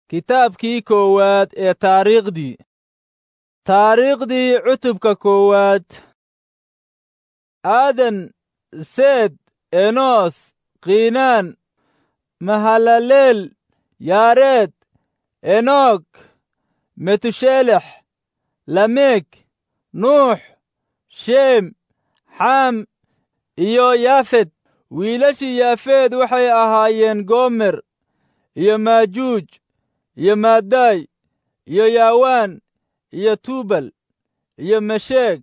Kitaabkii koowaad ee taariikhdii cutubka koowaad. aadan, seed, enos, qiinaan, mahalaleel, yaareed, enoog, metushelix, lameeg, nuux, sheem, xaam iyo yaafed. wiilashii yaafeed waxay ahaayeen goomer iyo maajuuj iyo maadaay iyo yaawaan iyo tuubal iyo mesheeg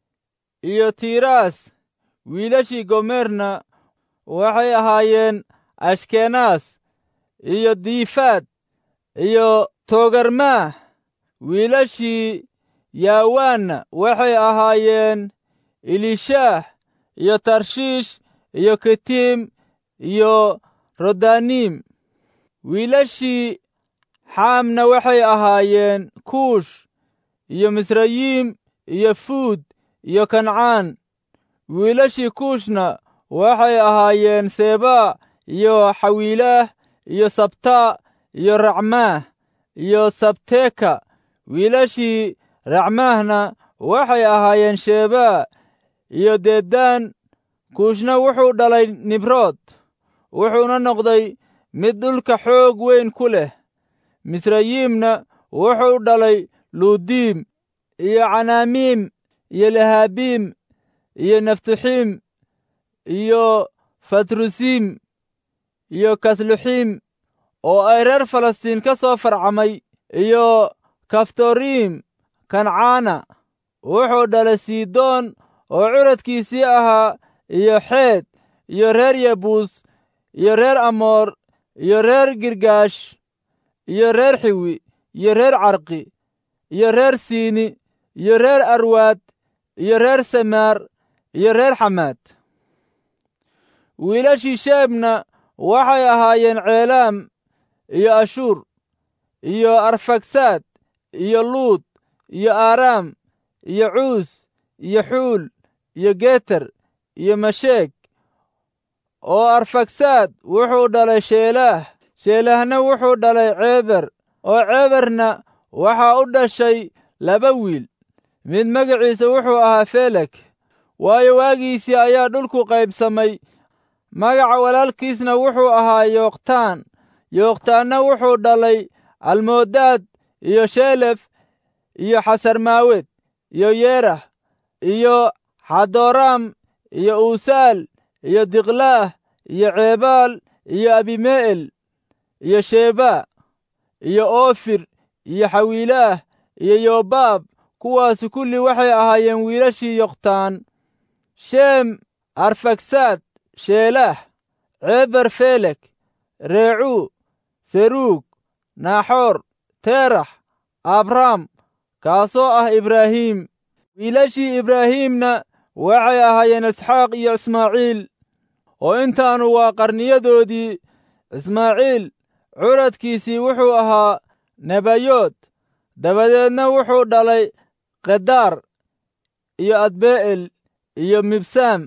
iyo tiiraas. wiilashii gomerna waxay ahaayeen ashkenaas iyo diifaad iyo toogarmaah. wiilashii yaawaanna waxay ahaayeen elishaah iyo tarshiish iyo kitiim iyo rodaniim. wiilashii xaamna waxay ahaayeen kuush iyo misrayiim iyo fuud iyo kancaan. wiilashii kuushna waxay ahaayeen sebaa iyo xawiilaah iyo sabtaa iyo racmaah iyo sabteka. wiilashii racmaahna waxay ahaayeen shebaa iyo dedaan. kuushna wuxuu dhalay nibrood, wuxuuna noqday mid dhulka xoog weyn ku leh. misrayiimna wuxuu dhalay luudiim iyo canaamiim iyo lehaabiim iyo naftuxiim iyo fatrusiim iyo kasluxiim oo ay reer falastiin ka soo farcamay, iyo kaftoriim. kancaana wuxuu dhalay siidoon oo curadkiisii ahaa, iyo xeed iyo reer yebuus iyo reer amoor iyo reer girgaash iyo reer xiwi iyo reer carqi iyo reer siini iyo reer arwaad iyo reer samaar iyo reer xamaad. wiilashii sheebna waxay ahaayeen ceelaam iyo ashuur iyo arfagsaad iyo luud iyo aaraam iyo cuus iyo xuul iyo geter iyo mesheeg. oo arfagsaad wuxuu dhalay sheelaah, sheelaahna wuxuu dhalay ceeber, oo ceeberna waxaa u dhashay 2 wiil. mid magaciisa wuxuu ahaa felek, waayo waagiisii ayaa dhulku qaybsamay. magaca walaalkiisna wuxuu ahaa yoqtaan. yoqtaanna wuxuu dhalay almoodaad iyo shelef iyo xasarmaawed iyo yerah iyo xadoraam iyo uusaal iyo diqlaah iyo ceebaal iyo abime'el iyo shebaa iyo oofir iyo xawiilaah iyo yobaab. kuwaasi kulli waxay ahaayeen wiilashii yoqtaan. sheem, arfagsaad, sheelaah, ceeber, felek, reecuu, seruug, naaxoor, teerax, abraam, kaasoo ah ibraahim. wiilashii ibraahiimna waxay ahaayeen isxaaq iyo ismaaciil. oo intaanu waa qarniyadoodii. ismaaciil curadkiisii wuxuu ahaa nebayood. dabadeedna wuxuu dhalay kedaar iyo adbe'el iyo mibsaam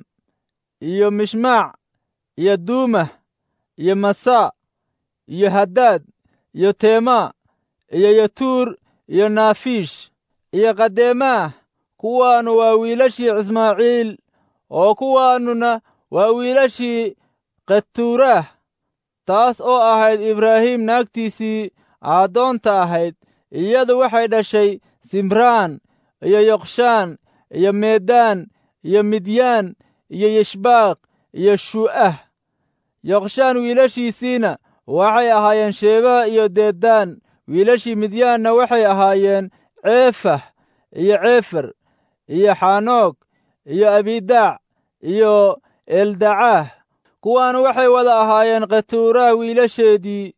iyo mishmaac iyo duumah iyo masaa iyo hadaad iyo teemaa iyo yatuur iyo naafiish iyo qadeemaah. kuwaanu waa wiilashii ismaaciil, oo kuwaanuna waa wiilashii ketuuraah, taas oo ahayd ibraahim naagtiisii addoonta ahayd. iyadu waxay dhashay simraan iyo yoqshaan iyo meedaan iyo midyaan iyo yishbaaq iyo shu'ah. yoqshaan wiilashiisiina waxay ahaayeen shebaa iyo dedaan. wiilashii midyaanna waxay ahaayeen ceefah iyo ceefer iyo xanoog iyo abidaac iyo eldacaah. kuwaanu waxay wada ahaayeen ketuuraah wiilasheedii.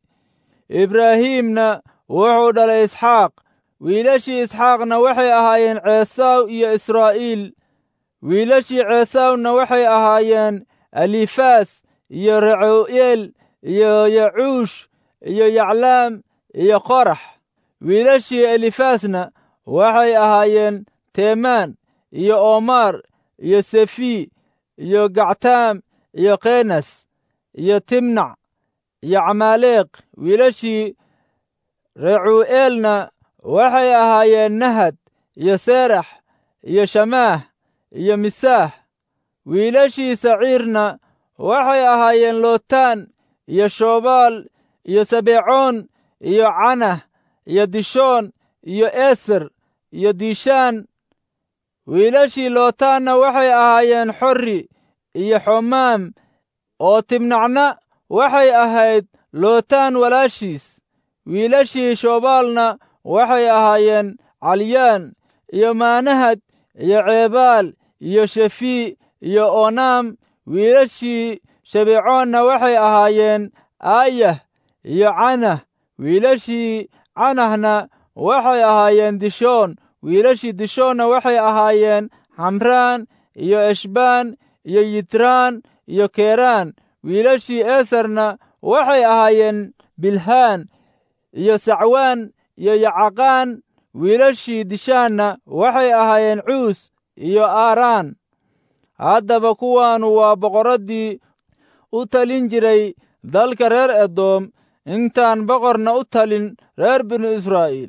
ibraahiimna wuxuu dhalay isxaaq. wiilashii isxaaqna waxay ahaayeen ceesaw iyo israa'iil. wiilashii ceesawna waxay ahaayeen elifaas iyo recu'eel iyo yacuush iyo yaclaam iyo qorax. wiilashii elifaasna waxay ahaayeen teemaan iyo oomaar iyo sefi iyo gactaam iyo kenas iyo timnac iyo camaaleeq. wiilashii recuu'eelna waxay ahaayeen nahad iyo seerax iyo shamaah iyo misaah. wiilashii saciirna waxay ahaayeen lootaan iyo shobaal iyo sabeecoon iyo canah iyo dishoon iyo eser iyo diishaan. wiilashii lootaanna waxay ahaayeen xorri iyo xomaam, oo timnacna waxay ahayd lootaan walaashiis. wiilashii shobaalna waxay ahaayeen calyaan iyo maanahad iyo ceebaal iyo shefii iyo oonaam. wiilashii shabeecoonna waxay ahaayeen aayah iyo canah. wiilashii canahna waxay ahaayeen dishoon. wiilashii dishoonna waxay ahaayeen xamraan iyo eshbaan iyo yitraan iyo keraan. wiilashii eserna waxay ahaayeen bilhaan iyo sacwaan iyo yacaqaan. wiilashii dishaanna waxay ahaayeen cuus iyo aaraan. haddaba kuwaanu waa boqorraddii u talin jiray dalka reer edoom intaan boqorna u talin reer binu israa'iil.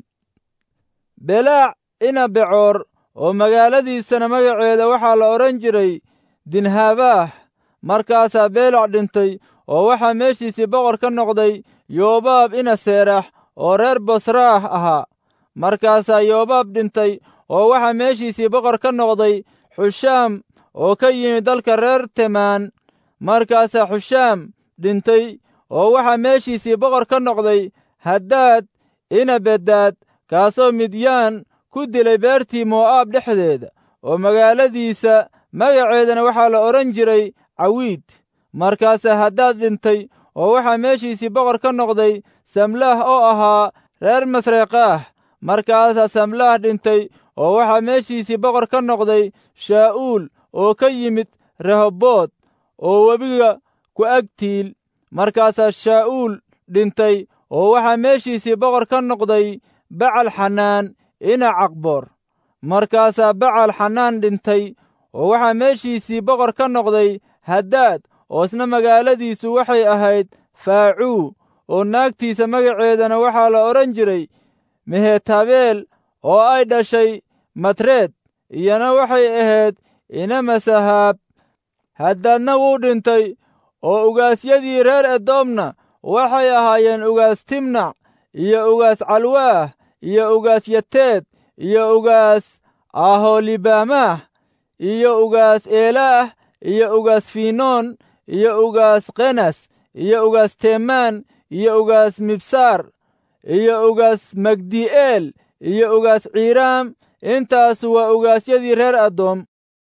belaac ina becoor oo magaaladiisana magaceeda waxaa la odhan jiray dinhaabaah. markaasaa beelac dhintay oo waxaa meeshiisii boqor ka noqday yoobaab ina seerax oo reer bosraah ahaa. markaasaa yoobaab dhintay oo waxaa meeshiisii boqor ka noqday xushaam oo ka yimid dalka reer temaan. markaasaa xushaam dhintay oo waxaa meeshiisii boqor ka noqday haddaad ina bedaad, kaasoo midyaan ku dilay beertii mo'aab dhexdeeda, oo magaaladiisa magaceedana waxaa la odhan jiray cawiid. markaasaa haddaad dhintay oo waxaa meeshiisii boqor ka noqday samlaah oo ahaa reer masreeqaah. markaasaa samlaah dhintay oo waxaa meeshiisii boqor ka noqday shaa'uul oo ka yimid rehobood oo webiga ku agtiil. markaasaa shaa'uul dhintay oo waxaa meeshiisii boqor ka noqday bacal xanaan ina caqboor. markaasaa bacal xanaan dhintay oo waxaa meeshiisii boqor ka noqday haddaad, oo isna magaaladiisu waxay ahayd faacuu, oo naagtiisa magaceedana waxaa la odhan jiray mehetabeel, oo ay dhashay matreed, iyana waxay ahayd ina masahaab. haddaadna wuu dhintay oo ugaasyadii reer edoomna waxay ahaayeen ugaas timnac iyo ugaas calwaah iyo ugaas yateed iyo ugaas aholibaamaah iyo ugaas eelaah iyo ugaas fiinoon iyo ugaas kenas iyo ugaas teemaan iyo ugaas mibsaar iyo ugaas magdi'eel iyo ugaas ciiraam. intaasu waa ugaasyadii reer edoom.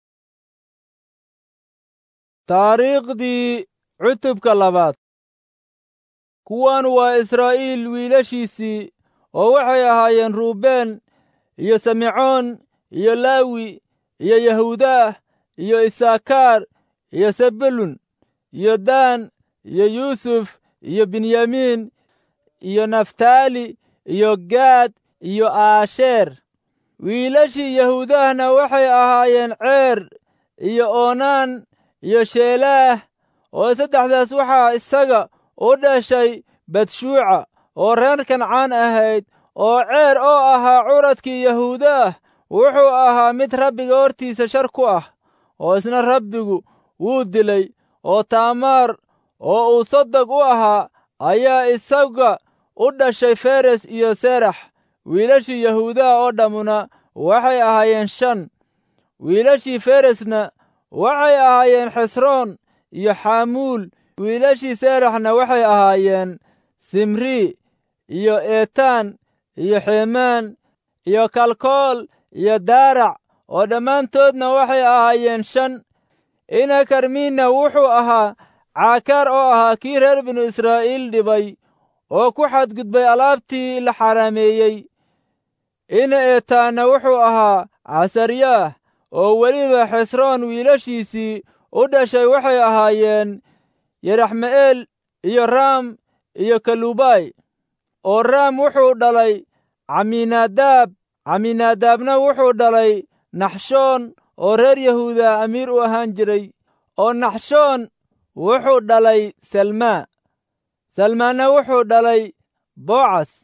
taariikhdii cutubka labaad. kuwan waa israa'iil wiilashiisii, oo waxay ahaayeen ruubeen iyo simecoon iyo laawi iyo yahuudaah iyo isaakaar iyo sebulun iyo daan iyo yuusuf iyo binyamiin iyo naftaali iyo gaad iyo aasheer. wiilashii yahuudahna waxay ahaayeen ceer iyo oonaan iyo sheelaah, oo saddexdaas waxaa isaga u dhashay batshuuca oo reer kancaan ahayd. oo ceer oo ahaa curadkii yahuudaah wuxuu ahaa mid rabbiga hortiisa shar ku ah, oo isna rabbigu wuu dilay. oo taamaar oo uu sodog u ahaa ayaa isaga u dhashay feres iyo serax. wiilashii yahuudaah oo dhammuna waxay ahaayeen 5. wiilashii feresna waxay ahaayeen xesroon iyo xamuul. wiilashii seraxna waxay ahaayeen simrii iyo eetaan iyo xeemaan iyo kalkool iyo daarac, oo dhammaantoodna waxay ahaayeen 5. ina karmiinna wuxuu ahaa caakaar oo ahaa kii reer binu israa'iil dhibay oo ku xadgudbay alaabtii la xaraameeyey. ina eetaanna wuxuu ahaa casaryaah, oo weliba xesroon wiilashiisii u dhashay waxay ahaayeen yeraxme'eel iyo raam iyo kalubay. oo raam wuxuu dhalay caminaadaab. caminaadaabna wuxuu dhalay naxshoon oo reer yahuuda amiir u ahaan jiray. oo naxshoon wuxuu dhalay salmaa. salmaanna wuxuu dhalay boocas.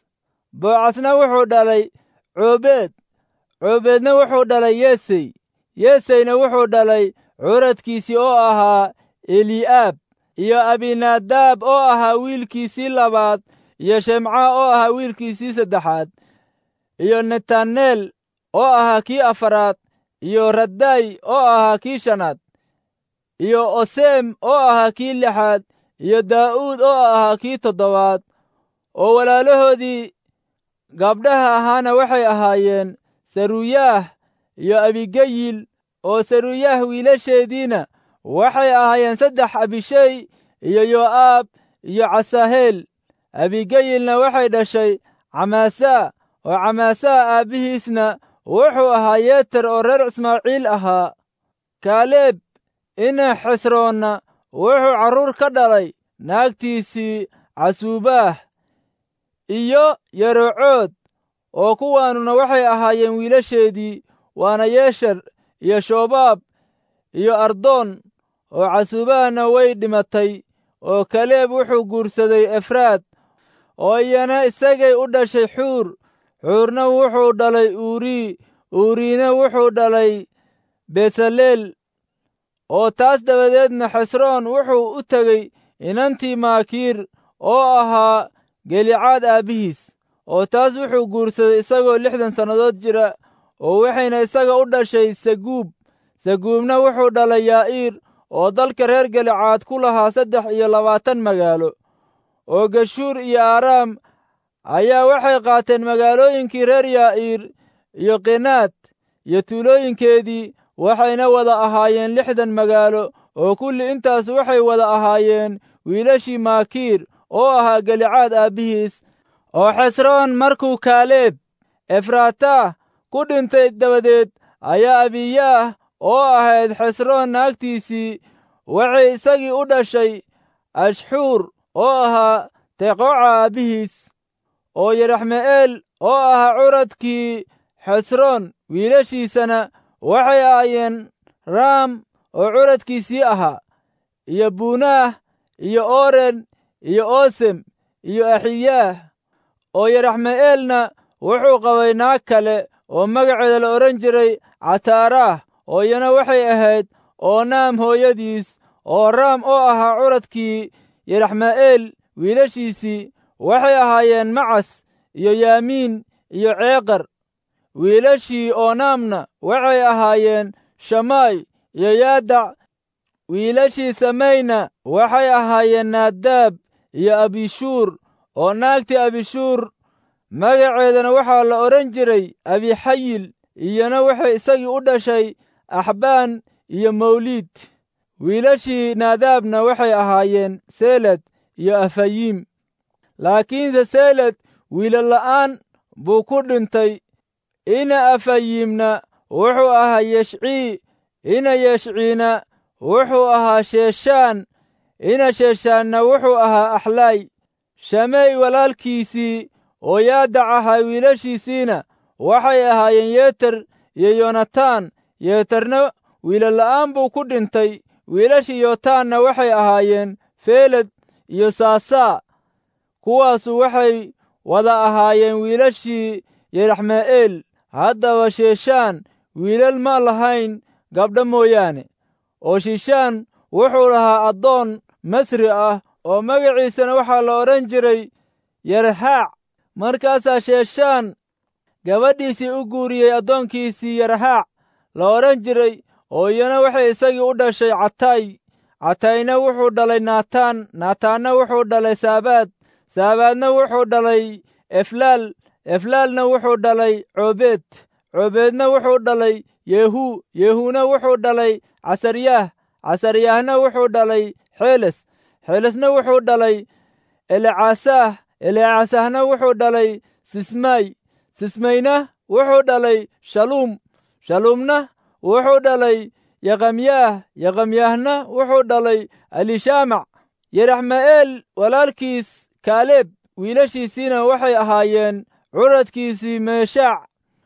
boocasna wuxuu dhalay coobeed, coobeedna wuxuu dhalay yesey, yeseyna wuxuu dhalay curadkiisii oo ahaa eli'aab, iyo abinaadaab oo ahaa wiilkiisii labaad, iyo shemca oo ahaa wiilkiisii saddexaad, iyo netaneel oo ahaa kii afaraad, iyo radday oo ahaa kii shanaad, iyo oseem oo ahaa kii lixaad, iyo daa'uud oo ahaa kii toddobaad. oo walaalahoodii gabdhaha ahaana waxay ahaayeen saruyaah iyo abigayil, oo saruyaah wiilasheediina waxay ahaayeen saddex, abishey iyo yo'aab iyo casaaheel. abigayilna waxay dhashay camaasaa, oo camaasaa aabbihiisna wuxuu ahaa yeter oo reer ismaaciil ahaa. kaaleeb ina xesroonna wuxuu carruur ka dhalay naagtiisii casuubaah iyo yarocood, oo kuwaanuna waxay ahaayeen wiilasheedii, waana yeesher iyo shobaab iyo ardoon. oo casuubaahna way dhimatay, oo kaleeb wuxuu guursaday efraad, oo iyana isagay u dhashay xuur, xuurna wuxuu dhalay uuri, uuriina wuxuu dhalay besaleel. oo taas dabadeedna xesroon wuxuu u tegey inantii maakiir oo ahaa gelicaad aabbihiis, oo taas wuxuu guursaday isagoo 60 sannadood jira, oo waxayna isaga u dhashay seguub, seguubna wuxuu dhalay yaa'iir, oo dalka reer gelicaad ku lahaa 23 magaalo. oo geshuur iyo aaraam ayaa waxay qaateen magaalooyinkii reer yaa'iir iyo qenaad iyo tuulooyinkeedii, waxayna wada ahaayeen 60 magaalo, oo kulli intaas waxay wada ahaayeen wiilashii maakiir oo ahaa gelicaad aabbihiis. oo xesroon markuu kaaleeb efraataah ku dhintay dabadeed, ayaa abiyaah oo ahayd xesroon naagtiisii waxay isagii u dhashay ashxuur oo ahaa teqooca aabbihiis. oo yeraxme'eel oo ahaa curadkii xesroon wiilashiisana waxay ahaayeen raam oo curadkiisii ahaa, iyo buunaah iyo oren iyo oosem iyo axiyaah. oo yeraxme'eelna wuxuu qabay naag kale oo magaceeda la odhan jiray cataaraah, oo iyana waxay ahayd oonaam hooyadiis. oo raam oo ahaa curadkii yeraxme'eel wiilashiisii waxay ahaayeen macas iyo yaamiin iyo ceeqar. wiilashii oonaamna waxay ahaayeen shamaay iyo yaadac. wiilashii samayna waxay ahaayeen naadaab iyo abishuur. oo naagtii abishuur magaceedana waxaa la odhan jiray abixayil, iyana waxay isagii u dhashay axbaan iyo mawliid. wiilashii naadaabna waxay ahaayeen seled iyo afayiim. laakiinse seled wiilal la'aan buu ku dhintay. ina afayiimna wuxuu ahaa yeshcii, ina yeshciina wuxuu ahaa sheeshaan, ina sheeshaanna wuxuu ahaa axlaay. shamey walaalkiisii oo yaadac ahaa wiilashiisiina waxay ahaayeen yeter iyo yonataan. yeterna wiilal la'aan buu ku dhintay. wiilashii yotaanna waxay ahaayeen feeled iyo saasaa. kuwaasu waxay wada ahaayeen wiilashii yeraxme'eel. haddaba sheeshaan wiilal ma lahayn gabdha mooyaane. oo shishaan wuxuu lahaa addoon masri ah, oo magaciisana waxaa la odhan jiray yarhaac. markaasaa sheeshaan gabadhiisii u guuriyey addoonkiisii yarhaac la odhan jiray, oo iyana waxay isagii u dhashay catay. catayna wuxuu dhalay naataan, naataanna wuxuu dhalay saabaad, saabaadna wuxuu dhalay eflaal, eflaalna wuxuu dhalay coobeed, coobeedna wuxuu dhalay yehu, yehuuna wuxuu dhalay casaryaah, casaryaahna wuxuu dhalay xeeles, xeelesna wuxuu dhalay elecasaah, elecasaahna wuxuu dhalay sismay, sismayna wuxuu dhalay shaluum, shaluumna wuxuu dhalay yaqamyaah, yaqamyaahna wuxuu dhalay elishamac. yeraxme'eel walaalkiis kaaleeb wiilashiisiina waxay ahaayeen curadkiisii meeshaac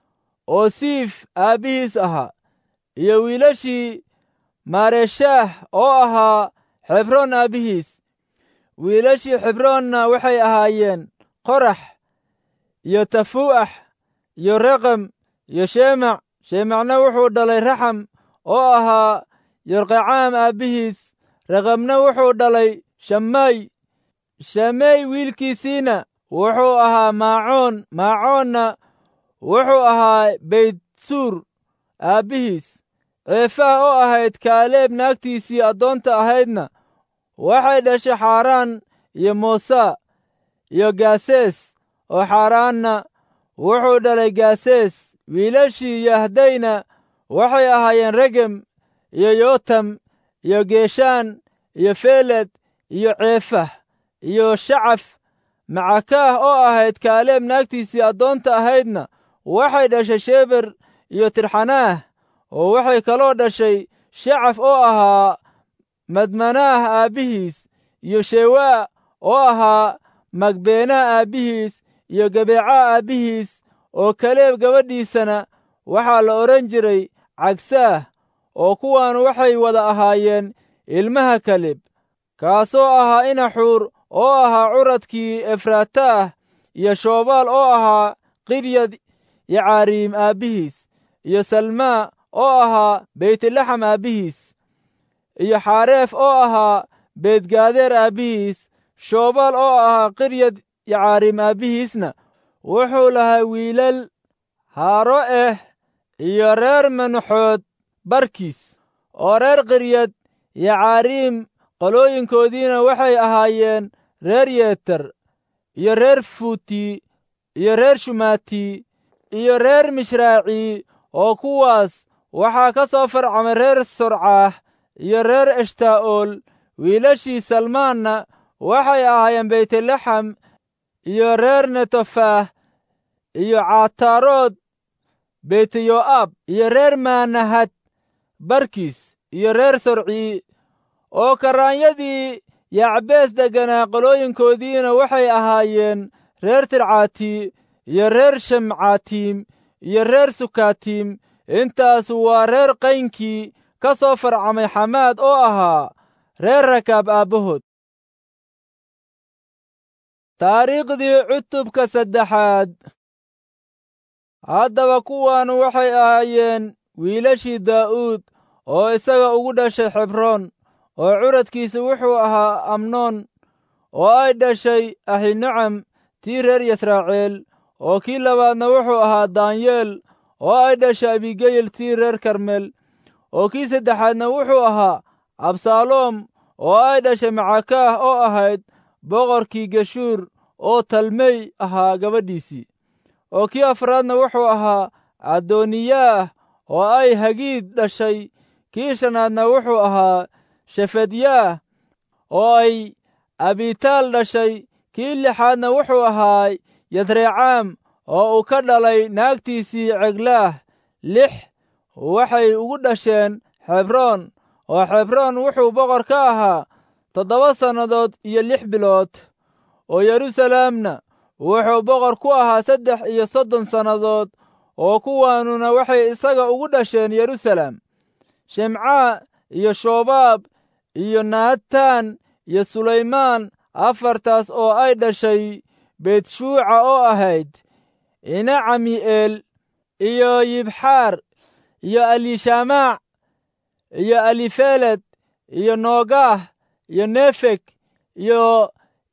oo siif aabbihiis ahaa, iyo wiilashii maareshaah oo ahaa xebroon aabbihiis. wiilashii xebroonna waxay ahaayeen qorax iyo tafuu'ax iyo reqem iyo sheemac. sheemacna wuxuu dhalay raxam oo ahaa yorqacaam aabbihiis. reqemna wuxuu dhalay shammay. shammay wiilkiisiina wuxuu ahaa maacoon. maacoonna wuxuu ahaa beytsuur aabbihiis. ceefah oo ahayd kaaleeb naagtiisii addoonta ahaydna waxay dhashay xaaraan iyo moosaa iyo gaasees. oo xaaraanna wuxuu dhalay gaasees. wiilashii yahdayna waxay ahaayeen regem iyo yotam iyo geeshaan iyo feeled iyo ceefah iyo shacaf. macakaah oo ahayd kaaleeb naagtiisii addoonta ahaydna waxay dhashay sheber iyo tirxanaah. oo waxay kaloo dhashay shacaf oo ahaa madmanaah aabbihiis iyo shewaa oo ahaa magbeenaa aabbihiis iyo gabeecaa aabbihiis. oo kaleeb gabadhiisana waxaa la odhan jiray cagsaah. oo kuwaan waxay wada ahaayeen ilmaha kaleb, kaasoo ahaa inaxuur oo ahaa curadkii efraataah iyo shoobaal oo ahaa qiryad yacaariim aabbihiis iyo salmaa oo ahaa beytlaxam aabbihiis iyo xaareef oo ahaa beedgaadeer aabbihiis. shoobaal oo ahaa qiryad yacaariim aabbihiisna wuxuu lahaa wiilal haaro'eh iyo reer manuxood barkiis. oo reer qiryad yacaariim qolooyinkoodiina waxay ahaayeen reer yeter iyo reer fuuti iyo reer shumaati iyo reer mishraaci. oo kuwaas waxaa ka soo farcamay reer sorcaah iyo reer eshtaa'ool. wiilashii salmaanna waxay ahaayeen beytlaxam iyo reer netofaah iyo caataarood beytyo'aab iyo reer maanahad barkiis iyo reer sorcii. oo karaanyadii yacbees degganaa qolooyinkoodiina waxay ahaayeen reer tircaati iyo reer shamcaatiim iyo reer sukaatiim. intaasu waa reer qaynkii ka soo farcamay xamaad oo ahaa reer rakaab aabbahood. taariikhdii cutubka saddexaad. haddaba kuwaanu waxay ahaayeen wiilashii daa'uud oo isaga ugu dhashay xebroon. oo curadkiisu wuxuu ahaa amnoon oo ay dhashay ahinocam tii reer yasraaciil. oo kii labaadna wuxuu ahaa daanyeel oo ay dhashay abigeyel tii reer karmel. oo kii saddexaadna wuxuu ahaa absaaloom oo ay dhashay macakaah oo ahayd boqorkii geshuur oo talmey ahaa gabadhiisii. oo kii afraadna wuxuu ahaa adooniyaah oo ay hagiid dhashay. kii shanaadna wuxuu ahaa shefadyaah oo ay abitaal dhashay. kii lixaadna wuxuu ahaa yadreecaam oo uu ka dhalay naagtiisii ceglaah. lix waxay ugu dhasheen xebroon. oo xebroon wuxuu boqor ka ahaa 7 sannadood iyo 6 bilood. oo yeruusalaamna wuxuu boqor ku ahaa 33 sannadood. oo kuwaanuna waxay isaga ugu dhasheen yeruusalaam: shemcaa iyo shobaab iyo naataan iyo sulaymaan. afartaas oo ay dhashay beetshuuca oo ahayd ina cami'eel iyo yibxaar iyo aliishamaac iyo alifeled iyo noogaah iyo nefeg iyo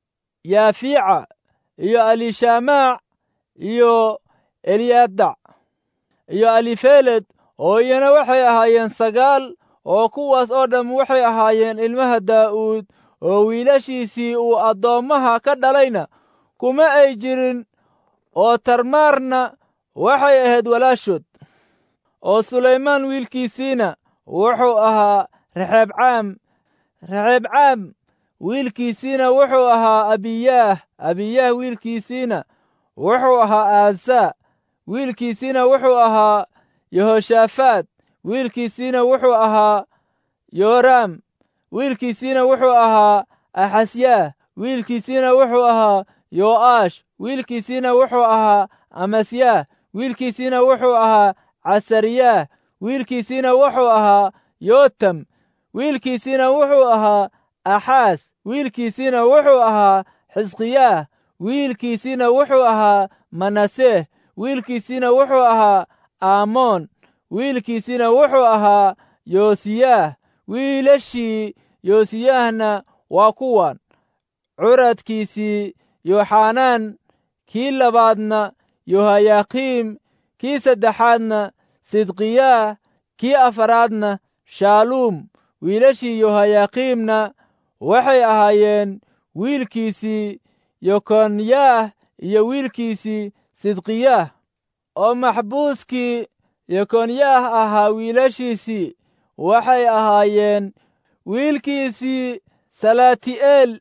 yaafiica iyo aliishamaac iyo eliyadac iyo alifeled. oo iyana waxay ahaayeen 9. oo kuwaas oo dhamm waxay ahaayeen ilmaha daa'uud. oo wiilashiisii uu addoommaha ka dhalayna kuma ay jirin. oo tarmaarna waxay ahayd walaashood. oo sulaymaan wiilkiisiina wuxuu ahaa rexebcaam. rexebcaam wiilkiisiina wuxuu ahaa abiyaah. abiyaah wiilkiisiina wuxuu ahaa aasaa. wiilkiisiina wuxuu ahaa yehoshaafaat. wiilkiisiina wuxuu ahaa yooraam. wiilkiisiina wuxuu ahaa axasyaah. wiilkiisiina wuxuu ahaa yo'aash. wiilkiisiina wuxuu ahaa amasyaah. wiilkiisiina wuxuu ahaa casariyaah. wiilkiisiina wuxuu ahaa yotam. wiilkiisiina wuxuu ahaa axaas. wiilkiisiina wuxuu ahaa xisqiyaah. wiilkiisiina wuxuu ahaa manase wiilkiisina wuxuu ahaa aamoon, wiilkiisina wuxuu ahaa yoosiyaah. wiilashii yoosiyahna waa kuwan: curadkiisii yooxanaan, kii labaadna yohayaqiim, kii saddexaadna sidqiyaah, kii afaraadna shaaluum. wiilashii yohayaqiimna waxay ahaayeen wiilkiisii yokonyaah iyo wiilkiisii sidqiyaah. oo maxbuuskii yokonyaah ahaa wiilashiisii waxay ahaayeen wiilkiisii salaati'eel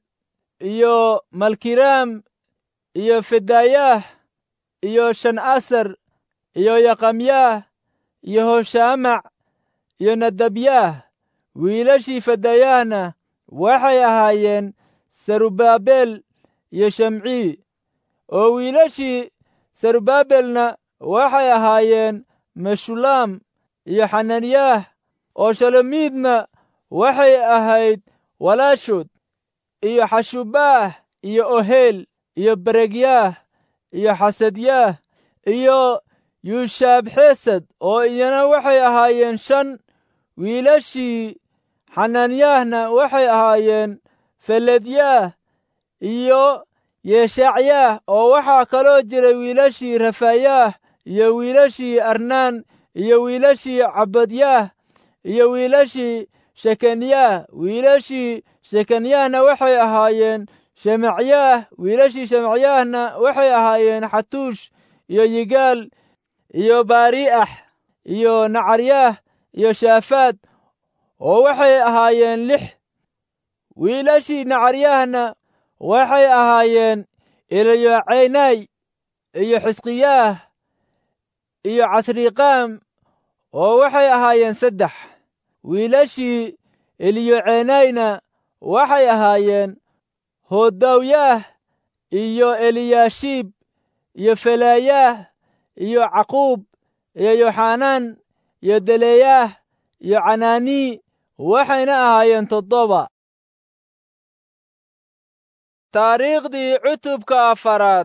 iyo malkiraam iyo fedayaah iyo shan'asar iyo yaqamyaah iyo hoshaamac iyo nadabyaah. wiilashii fedayaahna waxay ahaayeen sarubaabel iyo shamcii. oo wiilashii sarubaabelna waxay ahaayeen meshulaam iyo xananiyaah. oo shalomiidna waxay ahayd walaashood. iyo xashubaah iyo oheel iyo beregyaah iyo xasadyaah iyo yuushaabxesad, oo iyana waxay ahaayeen 5. wiilashii xananyaahna waxay ahaayeen feledyaah iyo yeshacyaah. oo waxaa kaloo jiray wiilashii rafayaah iyo wiilashii arnaan iyo wiilashii cabadyaah iyo wiilashii shekanyaah. wiilashii shekanyaahna waxay ahaayeen shemacyaah. wiilashii shemacyaahna waxay ahaayeen xatuush iyo yigaal iyo baari'ax iyo nacaryaah iyo shaafaad, oo waxay ahaayeen 6. wiilashii nacaryaahna waxay ahaayeen eliyocaynay iyo xisqiyaah iyo casriiqaam, oo waxay ahaayeen 3. wiilashii eliyocaynayna waxay ahaayeen hodawyaah iyo eliyaashiib iyo felaayaah iyo caquub iyo yoxanaan iyo deleyaah iyo canaanii, waxayna ahaayeen 7. taariikhdii cutubka 4.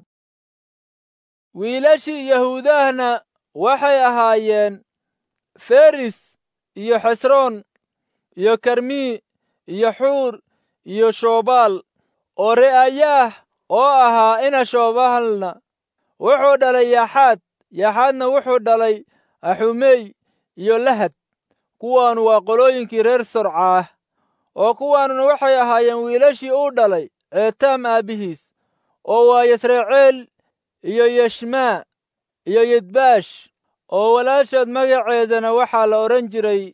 wiilashii yahuudahna waxay ahaayeen feris iyo xesroon iyo karmi iyo xuur iyo shobaal. oo re'ayaah oo ahaa ina shobaalna wuxuu dhalay yaxaad. yaxaadna wuxuu dhalay axumey iyo lahad. kuwaanu waa qolooyinkii reer sorcaah. oo kuwaanuna waxay ahaayeen wiilashii uu dhalay ceetaam aabbihiis. oo waa yasraceel iyo yeshmaa iyo yidbaash. oo walaashood magaceedana waxaa la odhan jiray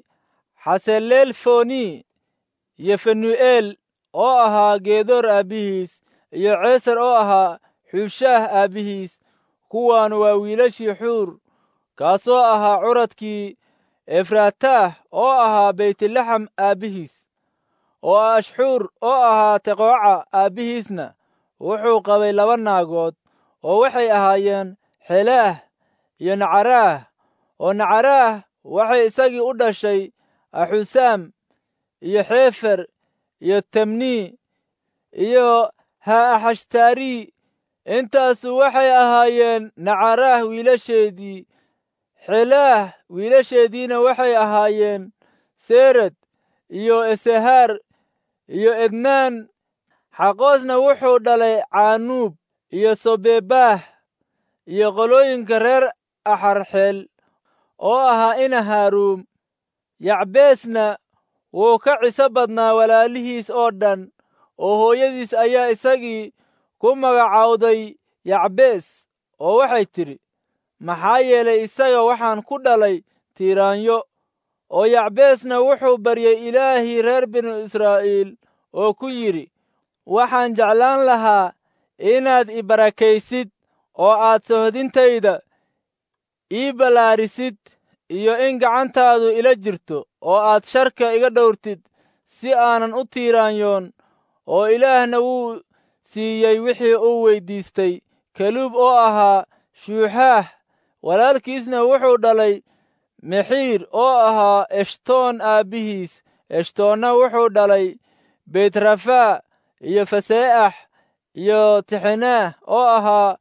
xaselelfoni iyo fenu'eel oo ahaa geedoor aabbihiis, iyo ceesar oo ahaa xuushaah aabbihiis. kuwaanu waa wiilashii xuur, kaasoo ahaa curadkii efraataah oo ahaa beytlaxam aabbihiis. oo ashxuur oo ahaa teqooca aabbihiisna wuxuu qabay 2 naagood, oo waxay ahaayeen xelaah iyo nacaraah. oo nacaraah waxay isagii u dhashay axusaam iyo xeefer iyo temni iyo ha'axashtaari. intaasu waxay ahaayeen nacaraah wiilasheedii. xelaah wiilasheediina waxay ahaayeen sered iyo esehaar iyo ednaan. xaqoosna wuxuu dhalay caanuub iyo sobebaah iyo qolooyinka reer axarxeel oo ahaa ina haaruum. yacbeesna wuu ka ciso badnaa walaalihiis oo dhan, oo hooyadiis ayaa isagii ku magacaawday yacbees. oo waxay tidhi, maxaa yeelay isaga waxaan ku dhalay tiiraanyo. oo yacbeesna wuxuu baryey ilaahii reer binu israa'iil oo ku yidhi, waxaan jeclaan lahaa inaad i barakaysid oo aad sohdintayda ii ballaarisid, iyo in gacantaadu ila jirto oo aad sharka iga dhowrtid si aanan u tiiraanyoon. oo ilaahna wuu siiyey wixii uu weyddiistay. kaluub oo ahaa shuuxaah walaalkiisna wuxuu dhalay mexiir oo ahaa eshtoon aabbihiis. eshtoonna wuxuu dhalay beytrafaa iyo fasee'ax iyo tixenaah oo ahaa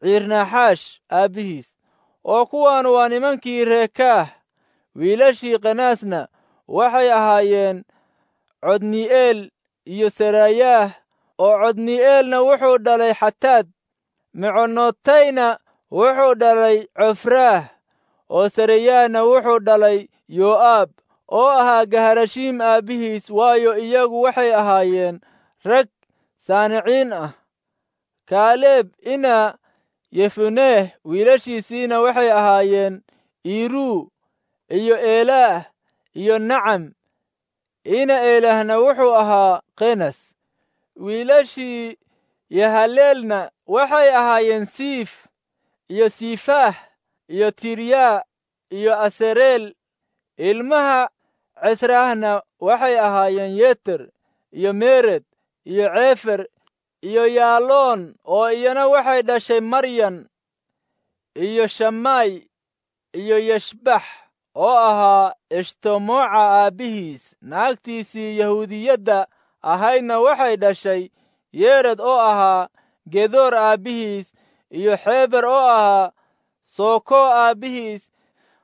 ciirnaxaash aabbihiis. oo kuwaan waa nimankii Rekaah. wiilashii Qenaasna waxay ahaayeen Codni'eel iyo Serayaah, oo Codni'eelna wuxuu dhalay Xataad. Meconotayna wuxuu dhalay Cofraah, oo Serayaahna wuxuu dhalay Yoo'aab, oo ahaa Gaharashiim aabbihiis, waayo iyagu waxay ahaayeen rag saaniciin ah. Kaaleeb ina Yefuneh wiilashiisiina waxay ahaayeen Iiruu iyo Eelaah iyo Nacam. ina Eelaahna wuxuu ahaa Qenas. wiilashii Yahaleelna waxay ahaayeen Siif iyo Sifaah iyo Tiryaa iyo Asareel. ilmaha Cesraahna waxay ahaayeen Yeter iyo Mered iyo Cefer iyo Yaaloon, oo iyana waxay dhashay Maryan iyo Shamaay iyo Yashbax, oo ahaa Eshtemooca aabbihiis. naagtiisii Yahuudiyadda ahaydna waxay dhashay Yered, oo ahaa Gedoor aabbihiis, iyo Xeber, oo ahaa Sooko aabbihiis,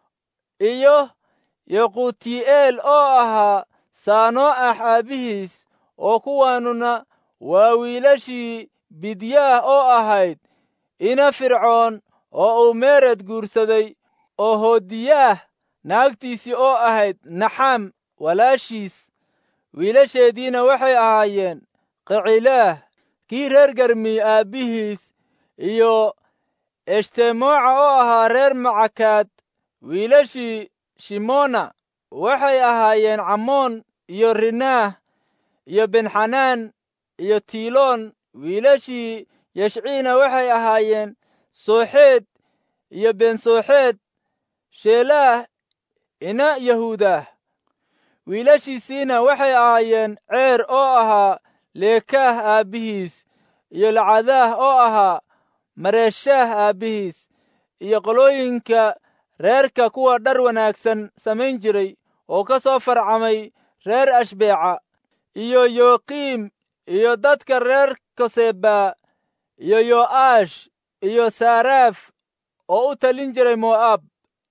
iyo Yequti'eel, oo ahaa Saano'ax aabbihiis. oo kuwaanuna waa wiilashii Bidyaah oo ahayd ina Fircoon, oo uu Mered guursaday, oo Hoodiyaah naagtiisii oo ahayd Naxaam walaashiis. wiilasheediina waxay ahaayeen Qicilaah kii reer Garmi aabbihiis, iyo Eshtemooca oo ahaa reer Macakaad. wiilashii Shimoona waxay ahaayeen Camoon iyo Rinaah iyo Benxanaan iyo Tiloon. wiilashii Yashciina waxay ahaayeen Sooxeed iyo Ben-Sooxeed. Sheelaah ina Yahuudah wiilashiisiina waxay ahaayeen Ceer, oo ahaa Leekaah aabbihiis, iyo Lacadaah, oo ahaa Mareeshaah aabbihiis. iyo qolooyinka reerka kuwa dhar wanaagsan samayn jiray, oo ka soo farcamay reer Ashbeeca, iyo Yoqiim, iyo dadka reer Koseba, iyo Yo'aash, iyo Saaraaf, oo u talin jiray Mo'aab,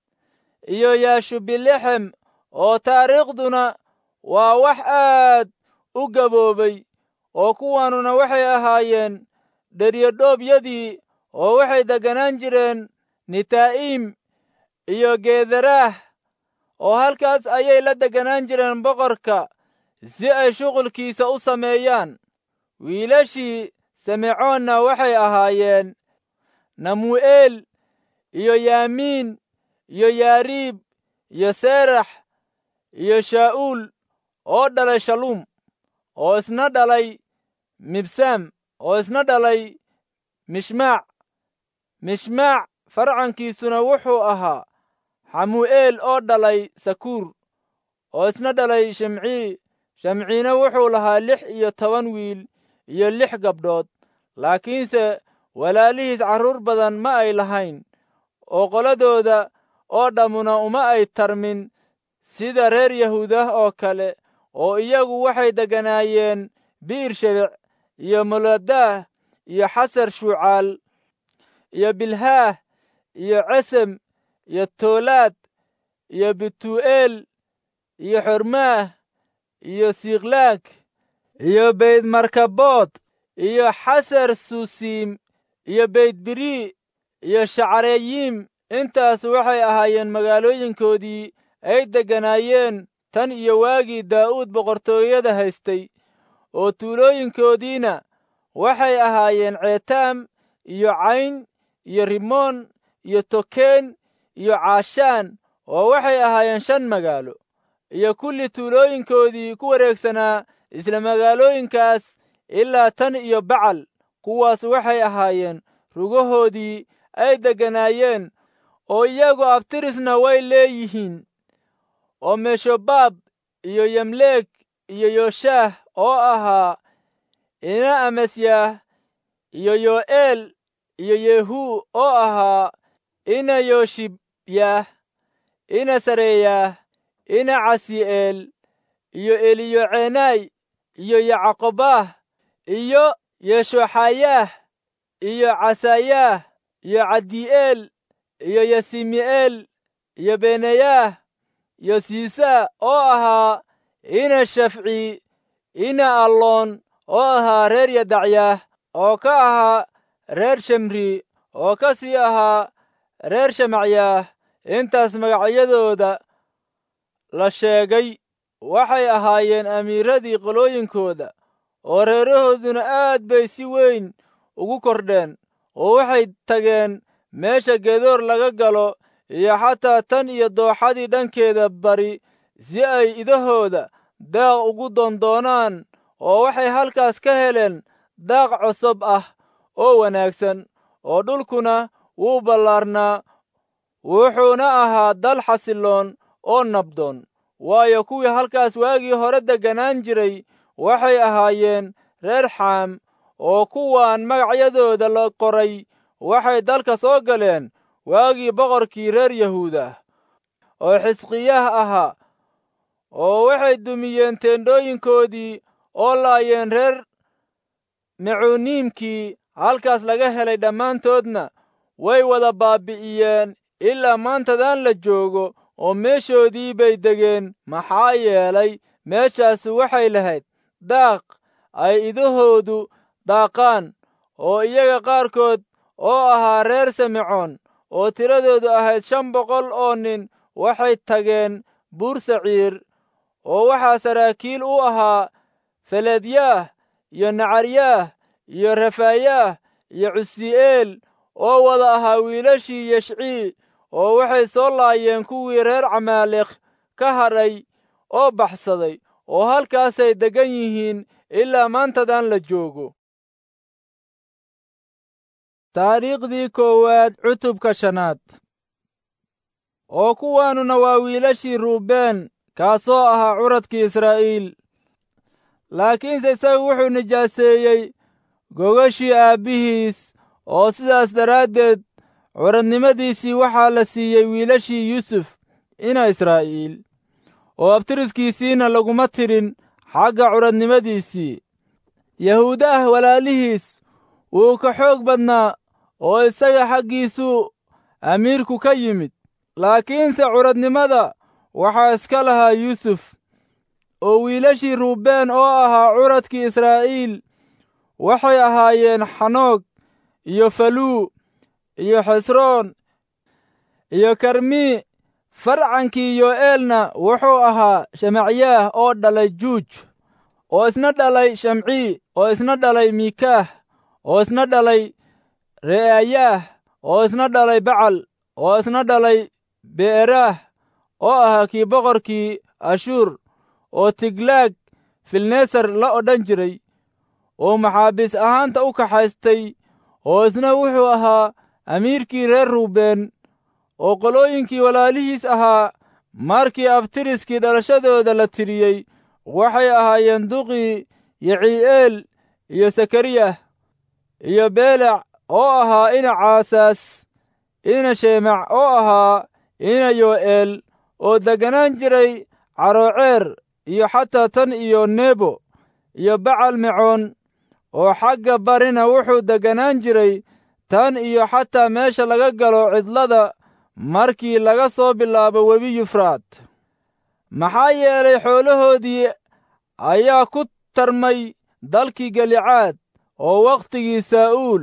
iyo Yaashubilechem, oo taariikhduna waa wax aad u gaboobay. oo kuwaanuna waxay ahaayeen dheryadhoobyadii, oo waxay degganaan jireen Nita'iim iyo Geederaah, oo halkaas ayay la degganaan jireen boqorka si ay shuqulkiisa u sameeyaan. wiilashii Simecoonna waxay ahaayeen Namu'eel iyo Yaamiin iyo Yaariib iyo Serax iyo Shaa'uul, oo dhalay Shaluum, oo isna dhalay Mibsaam, oo isna dhalay Mishmaac. Mishmaac farcankiisuna wuxuu ahaa Xamu'eel, oo dhalay Sakuur, oo isna dhalay Shimcii. Shimciina wuxuu lahaa 16 wiil iyo 6 gabdhood, laakiinse walaalihiis carruur badan ma ay lahayn, oo qoladooda oo dhammuna uma ay tarmin sida reer Yahuudah oo kale, oo iyagu waxay degganaayeen Bi'ir-Shebec iyo Moladah iyo Xasar Shucaal iyo Bilhaah iyo Cesem iyo Toolaad iyo Bitu'eel iyo Xormaah iyo Siklaag iyo Beyt-Markabood iyo Xasar Susiim iyo Beyt-Biri iyo Shacrayiim. intaas waxay ahaayeen magaalooyinkoodii ay degganaayeen tan iyo waagii Daa'uud boqortooyada haystay. oo tuulooyinkoodiina waxay ahaayeen Ceetaam iyo Cayn iyo Rimoon iyo Tokeen iyo Caashaan, oo waxay ahaayeen 5 magaalo. iyo kulli tuulooyinkoodii ku wareegsanaa isla magaalooyinkaas ilaa tan iyo Bacal. kuwaas waxay ahaayeen rugahoodii ay degganaayeen, oo iyagu abtirisna way leeyihiin. oo Meshobaab iyo Yamleeg iyo Yooshaah, oo ahaa ina Amasyaah, iyo Yo'eel iyo Yehu, oo ahaa ina Yoshibyaah, ina Sareeyaah, ina Casi'eel, iyo Eliyocenay, iyo Yacqobaah, iyo Yeshoxayaah, iyo Casayaah, iyo cadii'eel iyo yasimi'eel iyo benayaah iyo siisaa oo ahaa ina shafci ina alloon oo ahaa reer yadacyaah oo ka ahaa reer shimri oo ka sii ahaa reer shamacyaah. intaas magacyadooda la sheegay waxay ahaayeen amiiradii qolooyinkooda, oo reerahooduna aad bay si weyn ugu kordheen, oo waxay tageen meesha gedoor laga galo iyo xataa tan iyo dooxadii dhankeeda bari si ay idahooda daaq ugu doondoonaan, oo waxay halkaas ka heleen daaq cusub ah oo wanaagsan, oo dhulkuna wuu ballaarnaa, wuxuuna ahaa dal xasilloon oo nabdoon. waayo kuwii halkaas waagii hore degganaan jiray waxay ahaayeen reer xaam, oo kuwaan magacyadooda la qoray waxay dalka soo galeen waagii boqorkii reer yahuuda oo xisqiyaah ahaa, oo waxay dumiyeen teendhooyinkoodii oo laayeen reer mecuuniimkii halkaas laga helay dhammaantoodna way wada baabi'iyeen ilaa maantadan la joogo, oo meeshoodii bay degeen. maxaa yeelay meeshaasu waxay lahayd daaq ay idahoodu daaqaan, oo iyaga qaarkood oo ahaa reer simecoon oo tiradoodu ahayd 500 oo nin waxay tageen buur saciir, oo waxaa saraakiil u ahaa feledyaah iyo nacaryaah iyo refaayaah iyo cusii'eel oo wada ahaa wiilashii yeshcii, oo waxay soo laayeen kuwii reer camaaleq ka hadhay oo baxsaday, oo halkaasay deggan yihiin ilaa maantadan la joogo. taariikhdii koowaad cutubka 5. oo kuwaanuna waa wiilashii ruubeen kaasoo ahaa curadkii israa'iil, laakiinse isagu wuxuu nijaaseeyey gogashii aabbihiis, oo sidaas daraaddeed curadnimadiisii waxaa la siiyey wiilashii yuusuf ina israa'iil, oo abtiriskiisiina laguma tirin xagga curadnimadiisii. yahuudaah walaalihiis wuu ka xoog badnaa, oo isaga xaggiisuu amiirku ka yimid, laakiinse curadnimada waxaa iska lahaa yuusuf. oo wiilashii ruubeen oo ahaa curadkii israa'iil waxay ahaayeen xanoog iyo faluu iyo xesroon iyo karmii. farcankii yo'eelna wuxuu ahaa shamacyaah oo dhalay juuj, oo isna dhalay shamcii, oo isna dhalay miikaah, oo isna dhalay re'aayaah, oo isna dhalay bacal, oo isna dhalay be'eraah oo ahaa kii boqorkii ashuur oo tiglaag filneesar la odhan jiray, oo maxaabiis ahaanta u kaxaystay, oo isna wuxuu ahaa amiirkii reer ruubeen. oo qolooyinkii walaalihiis ahaa markii abtiriskii dhalashadooda la tiriyey waxay ahaayeen duqii yecii'eel iyo sakariyah iyo beelac oo ahaa ina caasaas, ina sheemac oo ahaa ina yo'eel, oo degganaan jiray carooceer iyo xataa tan iyo nebo iyo bacal mecoon, oo xagga barina wuxuu degganaan jiray tan iyo xataa meesha laga galo cidlada markii laga soo bilaabo webi yufraad. maxaa yeelay xoolahoodii ayaa ku tarmay dalkii galicaad, oo wakhtigii saa'uul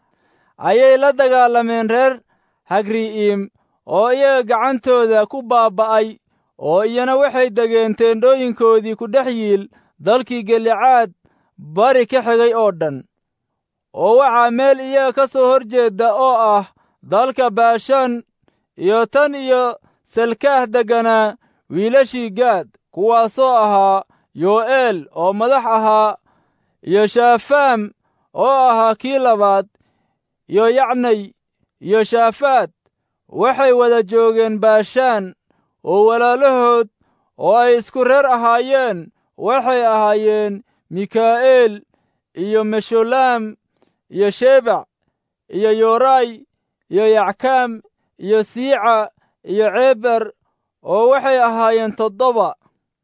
ayay la dagaalameen reer hagri'iim oo iyaga gacantooda ku baaba'ay, oo iyana waxay degeen teendhooyinkoodii ku dhex yiil dalkii galicaad bari ka xigay oo dhan. oo waxaa meel iyaga ka soo hor jeedda oo ah dalka baashaan iyo tan iyo salkaah degganaa wiilashii gaad, kuwaasoo ahaa yo'eel oo madax ahaa, iyo shaafaam oo ahaa kii labaad, iyo yacnay iyo shaafaad. waxay wada joogeen baashaan, oo walaalahood oo ay isku reer ahaayeen waxay ahaayeen mikaa'eel iyo meshulaam iyo shebac iyo yoray iyo yackaam iyo siica iyo ceeber, oo waxay ahaayeen 7.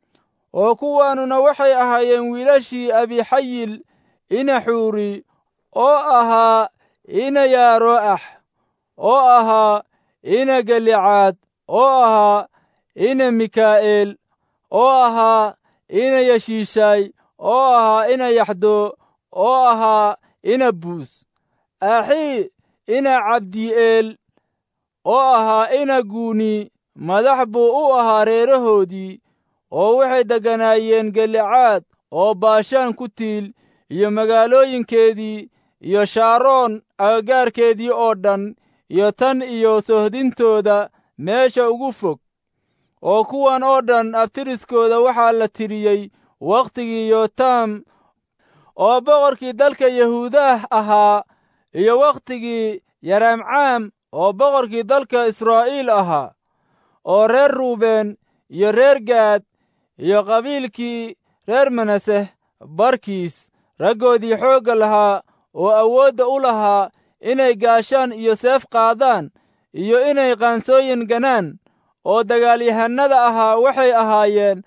oo kuwaanuna waxay ahaayeen wiilashii abixayil ina xuuri oo ahaa ina yaaroo'ax, oo ahaa ina galicaad, oo ahaa ina mikaa'eel, oo ahaa ina yeshiishaay, oo ahaa ina yaxdo, oo ahaa ina buus, axii ina cabdi'eel, oo ahaa ina guuni, madax buu u ahaa reerahoodii, oo waxay degganaayeen galicaad oo baashaan ku tiil, iyo magaalooyinkeedii, iyo shaaroon agagaarkeedii oo dhan, iyo tan iyo sohdintooda meesha ugu fog. oo kuwan oo dhan abtiriskooda waxaa la tiriyey wakhtigii yotaam oo boqorkii dalka yahuudaah ahaa, iyo wakhtigii yaramcaam oo boqorkii dalka israa'iil ahaa, oo reer ruubeen iyo reer gaad iyo qabiilkii reer manaseh barkiis, raggoodii xoogga lahaa oo awoodda u lahaa inay gaashaan iyo seef qaadaan, iyo inay qaansooyin ganaan, oo dagaalyahannada ahaa waxay ahaayeen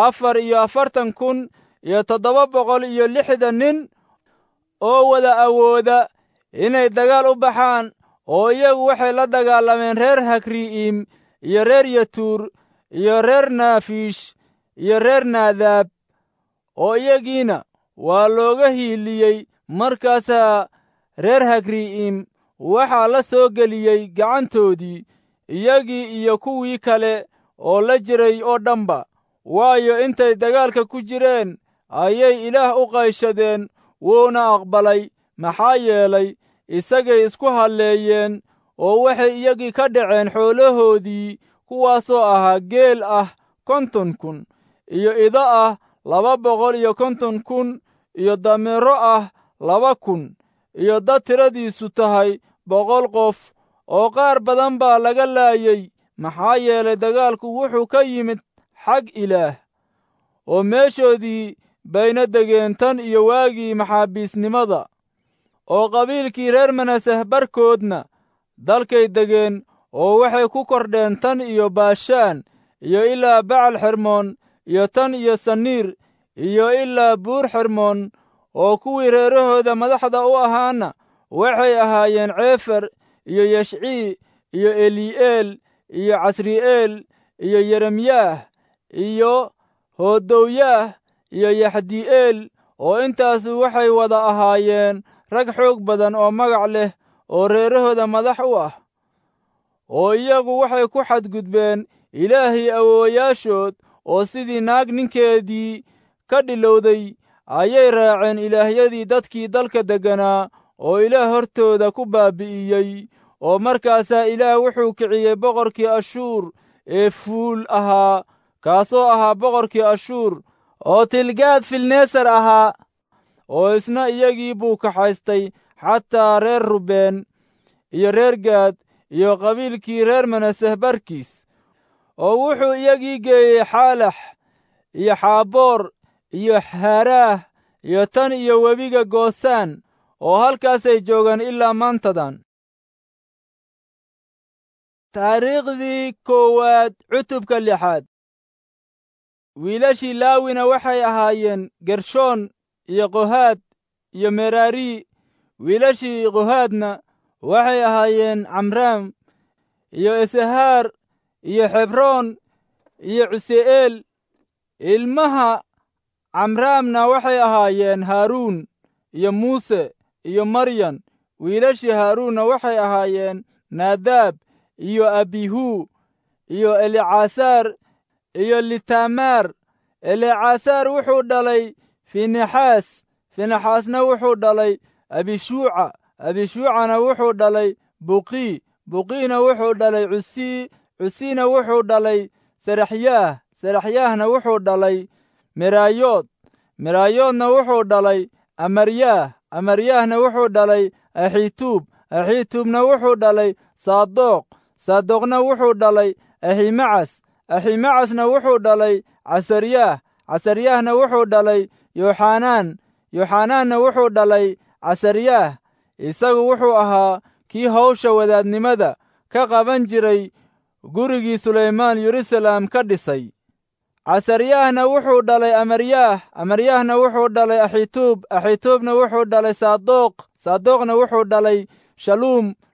4,760 nin, oo wada awooda inay dagaal u baxaan. oo iyagu waxay la dagaalameen reer hakri'iim iyo reer yatuur iyo reer naafiish iyo reer naadaab, oo iyagiina waa looga hiiliyey. markaasaa reer hakri'iim waxaa la soo geliyey gacantoodii, iyagii iyo kuwii kale oo la jiray oo dhanba, waayo intay dagaalka ku jireen ayay ilaah u qayshadeen, wuuna aqbalay. maxaa yeelay isagay isku halleeyeen, oo waxay iyagii ka dhaceen xoolahoodii, kuwaasoo ahaa geel ah 50,000, iyo ido ah 250,000, iyo dameero ah 2,000, iyo dad tiradiisu tahay 100 qof, oo qaar badan baa laga laayey. maxaa yeelay dagaalku wuxuu ka yimid xag ilaah, oo meeshoodii bayna degeen tan iyo waagii maxaabiisnimada. oo qabiilkii reer manaseh barkoodna dalkay degeen, oo waxay ku kordheen tan iyo baashaan, iyo ilaa bacal xermoon, iyo tan iyo saniir, iyo ilaa buur xermoon. oo kuwii reerahooda madaxda u ahaana waxay ahaayeen ceefer, iyo yeshcii, iyo eli'eel, iyo casri'eel, iyo yeremyaah, iyo hoodowyaah, iyo yaxdi'eel. oo intaasu waxay wada ahaayeen rag xoog badan oo magac leh, oo reerahooda madax u ah. oo iyagu waxay ku xadgudbeen ilaahii awoowayaashood, oo sidii naag ninkeedii ka dhilowday ayay raaceen ilaahyadii dadkii dalka degganaa, oo ilaah hortooda ku baabi'iyey. oo markaasaa ilaah wuxuu kiciyey boqorkii ashuur ee fuul ahaa, kaasoo ahaa boqorkii ashuur, oo tilgaad filneesar ahaa, oo isna iyagii buu kaxaystay xataa reer rubeen iyo reer gaad iyo qabiilkii reer manaseh barkiis. oo wuxuu iyagii geeyey xaalax iyo xaaboor iyo haaraah iyo tan iyo webiga goosaan, oo halkaasay joogaan ilaa maantadan. taariikhdii koowaad cutubka 6. wiilashii laawina waxay ahaayeen gershoon iyo qohaad iyo meraari. wiilashii qohaadna waxay ahaayeen camraam iyo isahaar iyo xebroon iyo cuse'eel. ilmaha camraamna waxay ahaayeen haaruun iyo muuse iyo maryan. wiilashii haaruunna waxay ahaayeen naadaab iyo abihu iyo elicasaar iyo litamaar. elicasaar wuxuu dhalay finexaas, finexaasna wuxuu dhalay abishuuca, abishuucana wuxuu dhalay buqii, buqiina wuxuu dhalay cusii, cusiina wuxuu dhalay seraxyaah, seraxyaahna wuxuu dhalay meraayood, meraayoodna wuxuu dhalay amaryaah, amaryaahna wuxuu dhalay axituub, axituubna wuxuu dhalay saadoq, saadoqna wuxuu dhalay aximacas, aximacasna wuxuu dhalay casaryaah, casaryaahna wuxuu dhalay yooxanaan, yooxanaanna wuxuu dhalay casaryaah. isagu wuxuu ahaa kii hawsha wadaadnimada ka qaban jiray gurigii sulaymaan yeruusaalem ka dhisay. casaryaahna wuxuu dhalay amaryaah, amaryaahna wuxuu dhalay axituub, axituubna wuxuu dhalay saadoq, saadoqna wuxuu dhalay shaluum,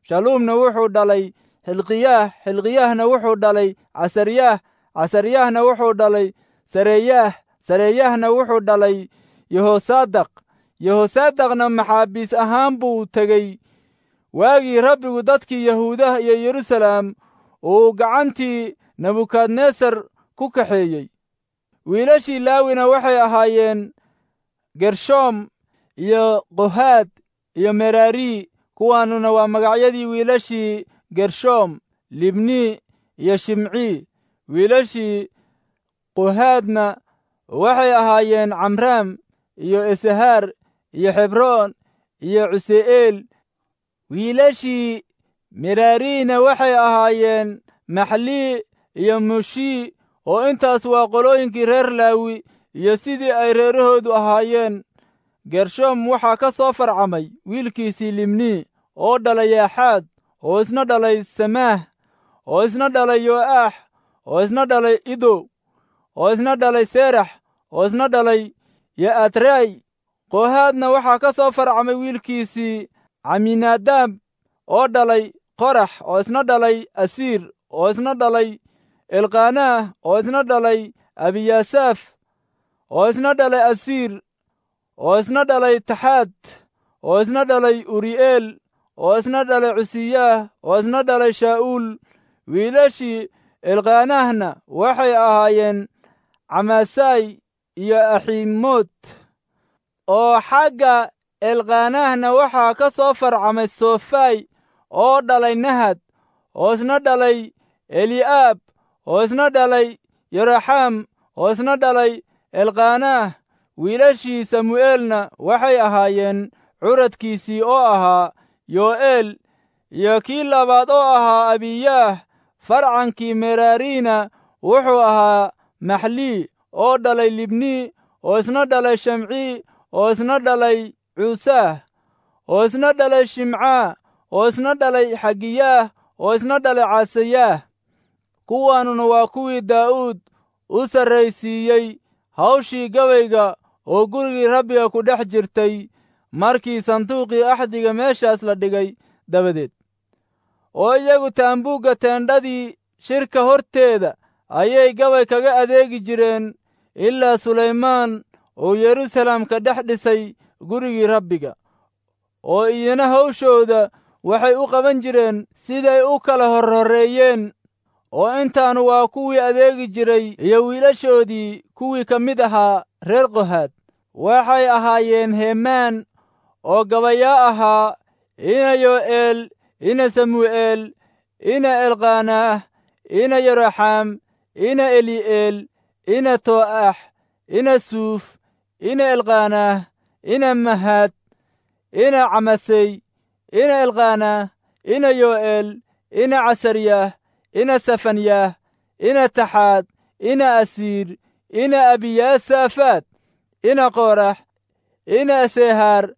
shaluumna wuxuu dhalay xilqiyaah, xilqiyaahna wuxuu dhalay casaryaah, casaryaahna wuxuu dhalay sareeyaah, sareeyaahna wuxuu dhalay yehosaadaq, yehosaadaqna maxaabiis ahaan buu tegey waagii rabbigu dadkii yahuudah iyo yeruusalaam uu gacantii nebukadnesar ku kaxeeyey. wiilashii laawina waxay ahaayeen gershoom iyo qohaad iyo merari. kuwaanuna waa magacyadii wiilashii gershoom, libni iyo shimci. wiilashii qohaadna waxay ahaayeen camraam iyo isahaar iyo xebroon iyo cuse'eel. wiilashii merarina waxay ahaayeen maxlii iyo mushii. oo intaas waa qolooyinkii reer laawi iyo sidii ay reerahoodu ahaayeen. gershoom waxaa ka soo farcamay wiilkiisii libni oo dhalay yaaxaad, oo isna dhalay samaah, oo isna dhalay yo'aax, oo isna dhalay ido, oo isna dhalay serax, oo isna dhalay ya'atray. qohaadna waxaa ka soo farcamay wiilkiisii caminaadaab oo dhalay qorax, oo isna dhalay asiir, oo isna dhalay elqaanaah, oo isna dhalay abiyasaaf, oo isna dhalay asiir, oo isna dhalay taxaad, oo isna dhalay uri'eel, oo isna dhalay cusiyaah, oo isna dhalay shaa'uul. wiilashii elqaanaahna waxay ahaayeen camasaay iyo axiimood. oo xagga elqaanaahna waxaa ka soo farcamay soofay oo dhalay nahad, oo isna dhalay eli'aab, oo isna dhalay yoroxaam, oo isna dhalay elqaanaah. wiilashii samu'eelna waxay ahaayeen curadkiisii oo ahaa yo'eel, iyo kii labaad oo ahaa abiyaah. farcankii merarina wuxuu ahaa maxlii oo dhalay libni, oo isna dhalay shamci, oo isna dhalay cuusaah, oo isna dhalay shimcaa, oo isna dhalay xagiyaah, oo isna dhalay casayaah. kuwaanuna waa kuwii daa'uud u sarraysiiyey hawshii gabayga oo gurigii rabbiga ku dhex jirtay markii sanduuqii axdiga meeshaas la dhigay dabadeed. oo iyagu taambuugga teendhadii shirka horteeda ayay gabay kaga adeegi jireen ilaa sulaymaan uu yeruusalaam ka dhex dhisay gurigii rabbiga. oo iyana hawshooda waxay u qaban jireen siday u kala horhoreeyeen. oo intaanu waa kuwii adeegi jiray iyo wiilashoodii kuwii ka mid ahaa reer qohaad. waxay ahaayeen heemaan oo gabayaa ahaa, ina yo'eel, ina samu'eel, ina elqaanaah, ina yoroxaam, ina eli'eel, ina to'ax, ina suuf, ina elqaanaah, ina mahaad, ina camasey, ina elqaanaah, ina yo'eel, ina casaryaah, ina safanyaah, ina taxaad, ina asiir, ina abiyasaafaad, ina qorax, ina sehaar,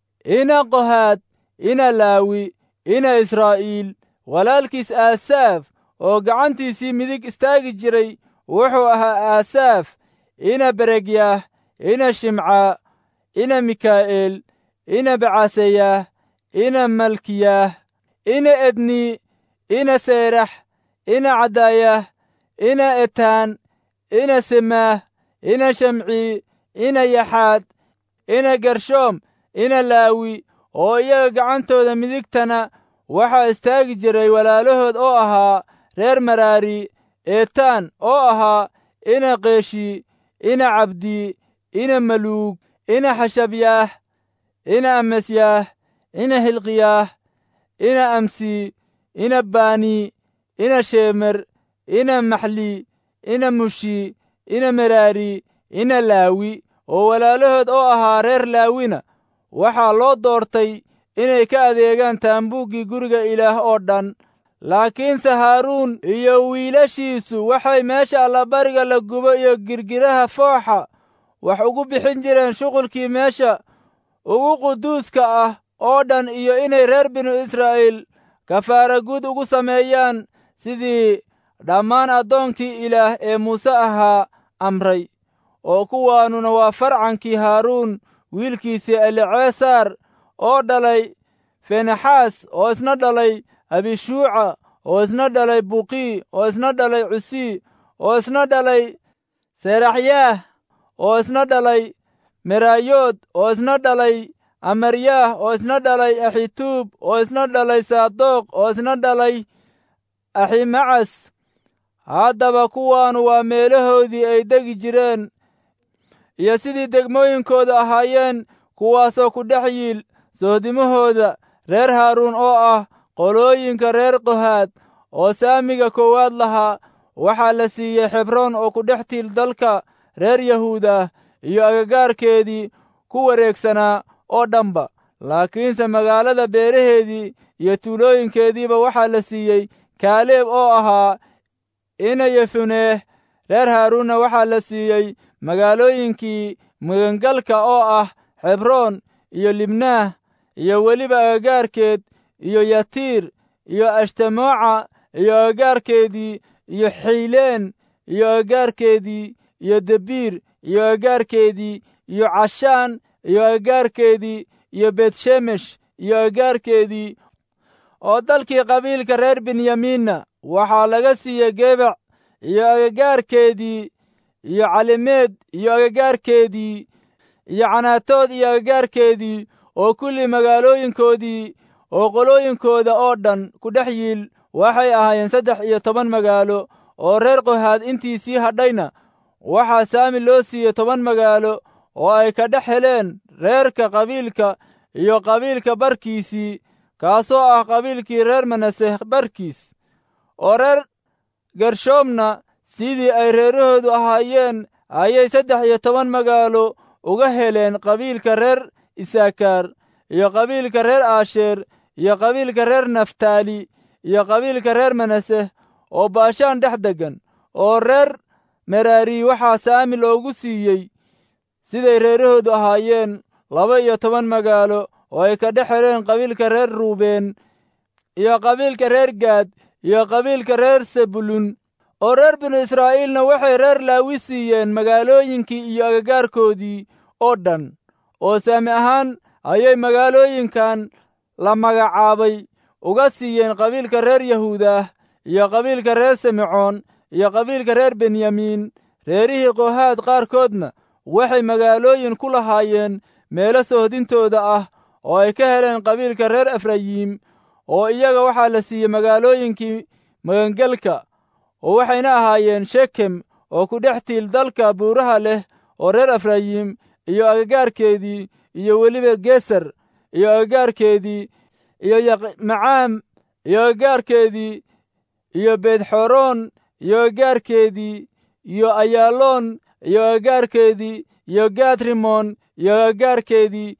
ina qohaad, ina laawi, ina israa'iil. walaalkiis aasaaf oo gacantiisii midig istaagi jiray wuxuu ahaa aasaaf, ina beregyaah, ina shimcaa, ina mikaa'eel, ina bacaseyaah, ina malkiyaah, ina edni, ina seerax, ina cadayaah, ina etaan, ina semaah, ina shamci, ina yaxaad, ina gershoom, ina laawi. oo iyaga gacantooda midigtana waxaa istaagi jiray walaalahood oo ahaa reer maraari, eetaan oo ahaa ina qeeshi, ina cabdi, ina maluug, ina xashabyaah, ina amasyaah, ina hilqiyaah, ina amsi, ina bani, ina shemer, ina maxli, ina mushi, ina meraari, ina laawi. oo walaalahood oo ahaa reer laawina waxaa loo doortay inay ka adeegaan taambuuggii guriga ilaah oo dhan. laakiinse haaruun iyo wiilashiisu waxay meesha allabariga la gubo iyo girgiraha fooxa wax ugu bixin jireen shuqulkii meesha ugu quduuska ah oo dhan, iyo inay reer binu israa'iil kafaara guud ugu sameeyaan sidii dhammaan addoonkii ilaah ee muuse ahaa amray. oo kuwaanuna waa farcankii haaruun wiilkiisii elicesaar oo dhalay fenaxaas oo isna dhalay abishuuca oo isna dhalay buqii oo isna dhalay cusii oo isna dhalay seraxyaah oo isna dhalay meraayood oo isna dhalay amaryaah oo isna dhalay axituub oo isna dhalay saadoq oo isna dhalay aximacas. haddaba kuwaanu waa meelahoodii ay degi jireen iyo sidii degmooyinkooda ahaayeen, kuwaasoo ku dhex yiil sohdimahooda reer haaruun oo ah qolooyinka reer qohaad oo saamiga koowaad lahaa. waxaa la siiyey xebroon oo ku dhex tiil dalka reer yahuudah iyo agagaarkeedii ku wareegsanaa oo dhanba, laakiinse magaalada beeraheedii iyo tuulooyinkeediiba waxaa la siiyey kaaleeb oo ahaa ina yefuneeh. reer haaruunna waxaa la siiyey magaalooyinkii magangalka oo ah xebroon iyo libnaah iyo weliba agagaarkeed iyo yatiir iyo ashtamooca iyo agagaarkeedii iyo xiileen iyo agagaarkeedii iyo debiir iyo agagaarkeedii iyo cashaan iyo agagaarkeedii iyo beetshemesh iyo agagaarkeedii. oo dalkii qabiilka reer benyamiinna waxaa laga siiyey gebac iyo agagaarkeedii iyo calimeed iyo agagaarkeedii iyo canaatood iyo agagaarkeedii, oo kulli magaalooyinkoodii oo qolooyinkooda oo dhan ku dhex yiil waxay ahaayeen 13 magaalo. oo reer qohaad intii sii hadhayna waxaa saami loo siiyey 10 magaalo oo ay ka dhex heleen reerka qabiilka iyo qabiilka barkiisii, kaasoo ah qabiilkii reer manaseh barkiis. oo reer gershoomna sidii ay reerahoodu ahaayeen ayay 13 magaalo uga heleen qabiilka reer isaakaar iyo qabiilka reer aasheer iyo qabiilka reer naftaali iyo qabiilka reer manaseh oo baashaan dhex deggan. oo reer meraari waxaa saami loogu siiyey siday reerahoodu ahaayeen 12 magaalo oo ay ka dhex heleen qabiilka reer ruubeen iyo qabiilka reer gaad iyo qabiilka reer sebulun. oo reer binu israa'iilna waxay reer laawi siiyeen magaalooyinkii iyo agagaarkoodii oo dhan. oo saami ahaan ayay magaalooyinkan la magacaabay uga siiyeen qabiilka reer yahuudah iyo qabiilka reer simecoon iyo qabiilka reer benyamiin. reerihii qohaad qaarkoodna waxay magaalooyin ku lahaayeen meelo sohdintooda ah oo ay ka heleen qabiilka reer efrayiim. oo iyaga waxaa la siiyey magaalooyinkii magangelka, oo waxayna ahaayeen shekem oo ku dhex tiil dalka buuraha leh oo reer efrayiim iyo agagaarkeedii iyo weliba geser iyo agagaarkeedii iyo yaqmacaam iyo agagaarkeedii iyo beetxoroon iyo agagaarkeedii iyo ayaaloon iyo agagaarkeedii iyo gaadrimoon iyo agagaarkeedii.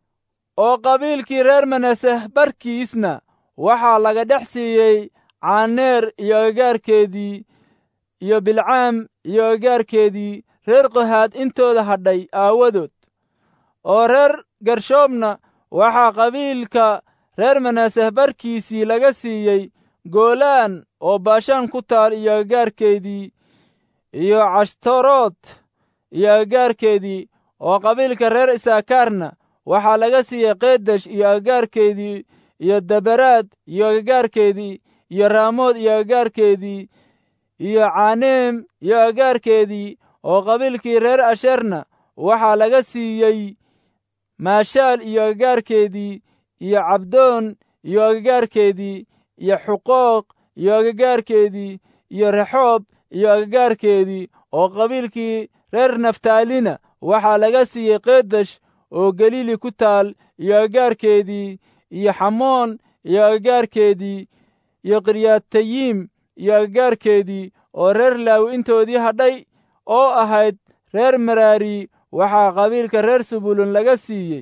oo qabiilkii reer manaseh barkiisna waxaa laga dhex siiyey caaneer iyo agagaarkeedii iyo bilcaam iyo agagaarkeedii reer qohaad intooda hadhay aawadood. oo reer gershoomna waxaa qabiilka reer manaseh barkiisii laga siiyey goolaan oo baashaan ku taal iyo agagaarkeedii iyo cashtarood iyo agagaarkeedii. oo qabiilka reer isaakaarna waxaa laga siiyey kedesh iyo agagaarkeedii iyo daberaad iyo agagaarkeedii iyo raamood iyo agagaarkeedii iyo caaneem iyo agagaarkeedii. oo qabiilkii reer asheerna waxaa laga siiyey maashaal iyo agagaarkeedii iyo cabdoon iyo agagaarkeedii iyo xuqooq iyo agagaarkeedii iyo rexoob iyo agagaarkeedii. oo qabiilkii reer naftaalina waxaa laga siiyey kedesh oo galiili ku taal iyo agagaarkeedii iyo xamoon iyo agagaarkeedii iyo qiryatayiim iyo agagaarkeedii. oo reer laawi intoodii hadhay oo ahayd reer meraari waxaa qabiilka reer subulun laga siiyey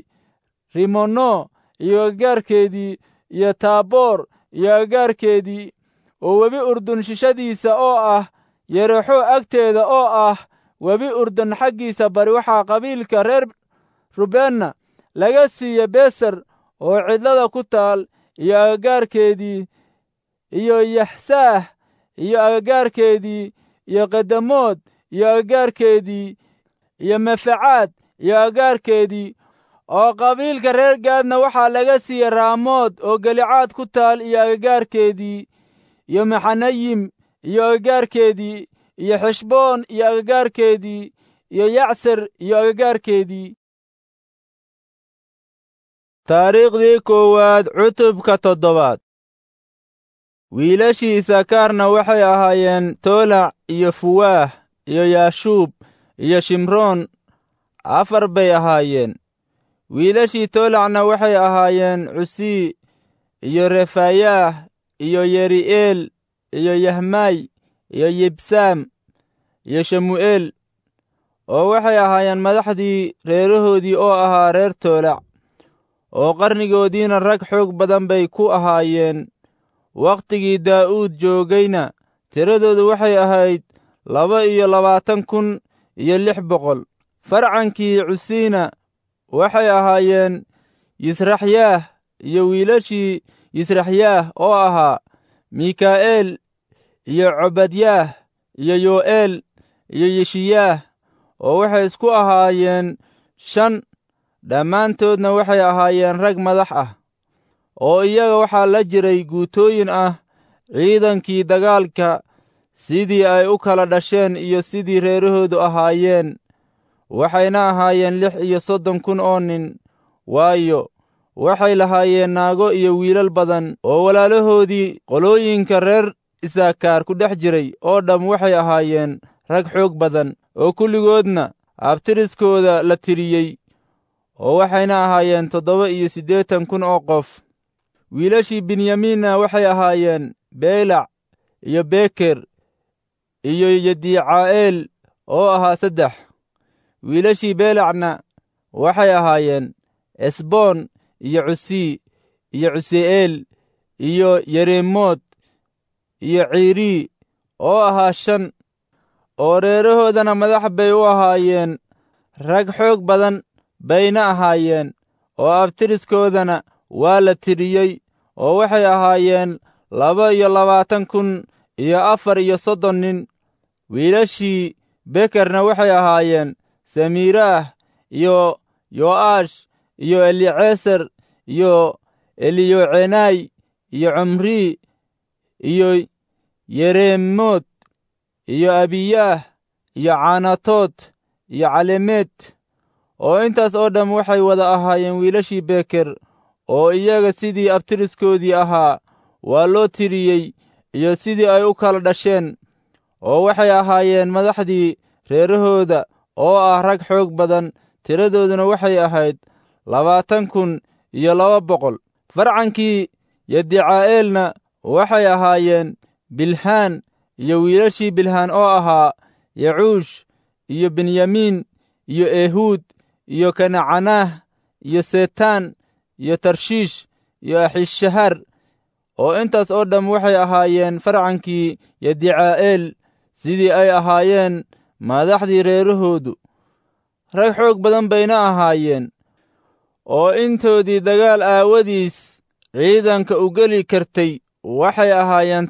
rimono iyo agagaarkeedii iyo taaboor iyo agagaarkeedii. oo webi urdun shishadiisa oo ah yerexo agteeda oo ah webi urdun xaggiisa bari waxaa qabiilka reer rubeenna laga siiyey beser oo cidlada ku taal iyo agagaarkeedii iyo yaxsaah iyo agagaarkeedii iyo kedamood iyo agagaarkeedii iyo mefacaad iyo agagaarkeedii. oo qabiilka reer gaadna waxaa laga siiyey raamood oo galicaad ku taal iyo agagaarkeedii, iyo maxanayim iyo agagaarkeedii, iyo xeshboon iyo agagaarkeedii, iyo yacser iyo agagaarkeedii. taariikhdii koowaad cutubka 7. wiilashii isaakaarna waxay ahaayeen toolac iyo fuwaah iyo yaashuub iyo shimroon, 4 bay ahaayeen. wiilashii toolacna waxay ahaayeen cusii iyo refayaah iyo yeri'eel iyo yahmay iyo yibsaam iyo shemu'eel, oo waxay ahaayeen madaxdii reerahoodii oo ahaa reer toolac, oo qarnigoodiina rag xoog badan bay ku ahaayeen. wakhtigii daa'uud joogayna tiradoodu waxay ahayd 22,600. farcankii cusiina waxay ahaayeen yisraxyaah iyo wiilashii yisraxyaah oo ahaa miikaa'eel iyo cobadyaah iyo yo'eel iyo yeshiyaah, oo waxay isku ahaayeen 5. dhammaantoodna waxay ahaayeen rag madax ah, oo iyaga waxaa la jiray guutooyin ah ciidankii dagaalka sidii ay u kala dhasheen iyo sidii reerahoodu ahaayeen. waxayna ahaayeen 36,000 oo nin, waayo waxay lahaayeen naago iyo wiilal badan oo walaalahoodii qolooyinka reer isaakaar ku dhex jiray oo dhamm waxay ahaayeen rag xoog badan, oo kulligoodna abtiriskooda la tiriyey, oo waxayna ahaayeen 87,000 oo qof. wiilashii benyamiinna waxay ahaayeen beelac iyo beker iyo yediicaa'eel oo ahaa 3. wiilashii beelacna waxay ahaayeen esboon iyo cusii iyo cuse'eel iyo yereemoot iyo ciirii oo ahaa 5, oo reerahoodana madax bay u ahaayeen rag xoog badan bayna ahaayeen, oo abtiriskoodana waa la tiriyey, oo waxay ahaayeen 22,430 nin. wiilashii bekerna waxay ahaayeen samiiraah iyo yo'aash iyo eliceser iyo eliyocenay iyo cumri iyo yereemoot iyo abiyaah iyo caanatood iyo calemeet, oo intaas oo dhamm waxay wada ahaayeen wiilashii beker, oo iyaga sidii abtiriskoodii ahaa waa loo tiriyey iyo sidii ay u kala dhasheen, oo waxay ahaayeen madaxdii reerahooda oo ah rag xoog badan. tiradooduna waxay ahayd 20,200. farcankii yedicaa'eelna waxay ahaayeen bilhaan iyo wiilashii bilhaan oo ahaa yacuush iyo benyamiin iyo ehuud iyo kanacanaah iyo setaan iyo tarshiish iyo axishahar, oo intaas oo dhamm waxay ahaayeen farcankii yedicaa'eel sidii ay ahaayeen madaxdii reerahoodu. rag xoog badan bayna ahaayeen, oo intoodii dagaal aawadiis ciidanka u geli kartay waxay ahaayeen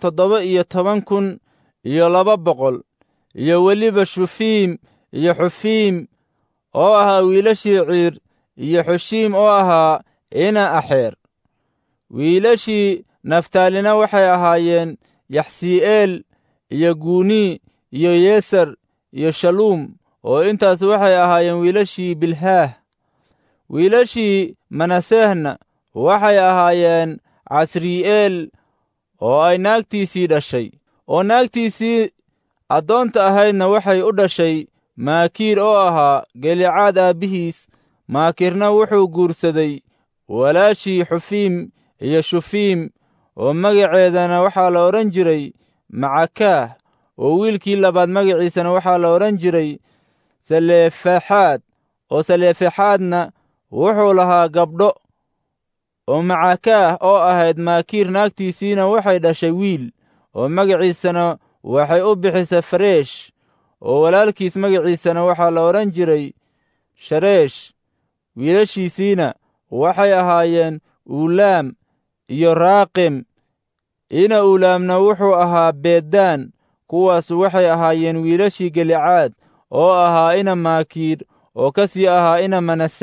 17,200, iyo weliba shufiim iyo xufiim oo ahaa wiilashii ciir, iyo xushiim oo ahaa ina axeer. wiilashii naftaalina waxay ahaayeen yaxsi'eel iyo guuni iyo yeser iyo shaluum, oo intaas waxay ahaayeen wiilashii bilhaah. wiilashii manasehna waxay ahaayeen casri'eel oo ay naagtiisii dhashay, oo naagtiisii addoonta ahaydna waxay u dhashay maakiir oo ahaa galicaad aabbihiis. maakirna wuxuu guursaday walaashii xufiim iyo shufiim, oo magaceedana waxaa la odhan jiray macakaah, oo wiilkii labaad magaciisana waxaa la odhan jiray saleefexaad, oo saleefexaadna wuxuu lahaa gabdho. oo macakaah oo ahayd maakiir naagtiisiina waxay dhashay wiil, oo magaciisana waxay u bixisay fareesh, oo walaalkiis magaciisana waxaa la odhan jiray shareesh. wiilashiisiina waxay ahaayeen uulaam iyo raaqim. ina uulaamna wuxuu ahaa beedaan. kuwaasu waxay ahaayeen wiilashii galicaad oo ahaa ina maakiir, oo ka sii ahaa ina manase.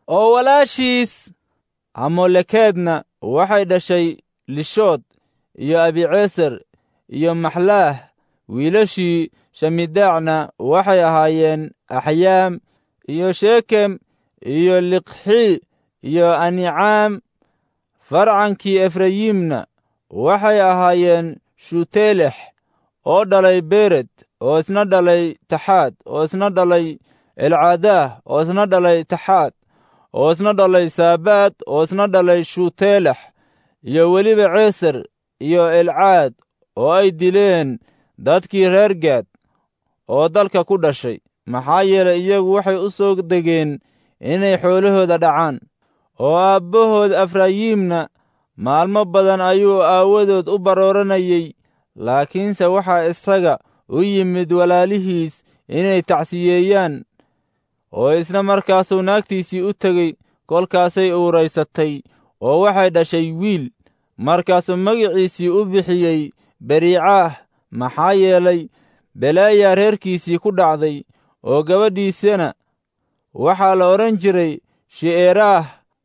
oo walaashiis hamolekeedna waxay dhashay lishood iyo abiceser iyo maxlaah. wiilashii shamidaacna waxay ahaayeen axyaam iyo shekem iyo liqxi iyo anicaam. farcankii efrayimna waxay ahaayeen shutelex oo dhalay bered oo isna dhalay taxaad oo isna dhalay elcadaah oo isna dhalay taxaad oo isna dhalay saabaad oo isna dhalay shutelex iyo weliba ceeser iyo elcaad oo ay dileen dadkii reer gaad oo dalka ku dhashay, maxaa yeelay iyagu waxay u soo degeen inay xoolahooda dhacaan. oo aabbahood efrayiimna maalmo badan ayuu aawadood u barooranayey, laakiinse waxaa isaga u yimid walaalihiis inay tacsiyeeyaan, oo isna markaasuu naagtiisii u tegey. kolkaasay uuraysatay oo waxay dhashay wiil. markaasuu magiciisii u bixiyey beriicaah, maxaa yeelay belaayaa reerkiisii ku dhacday. oo gabadhiisana waxaa la odhan jiray shi'eraah,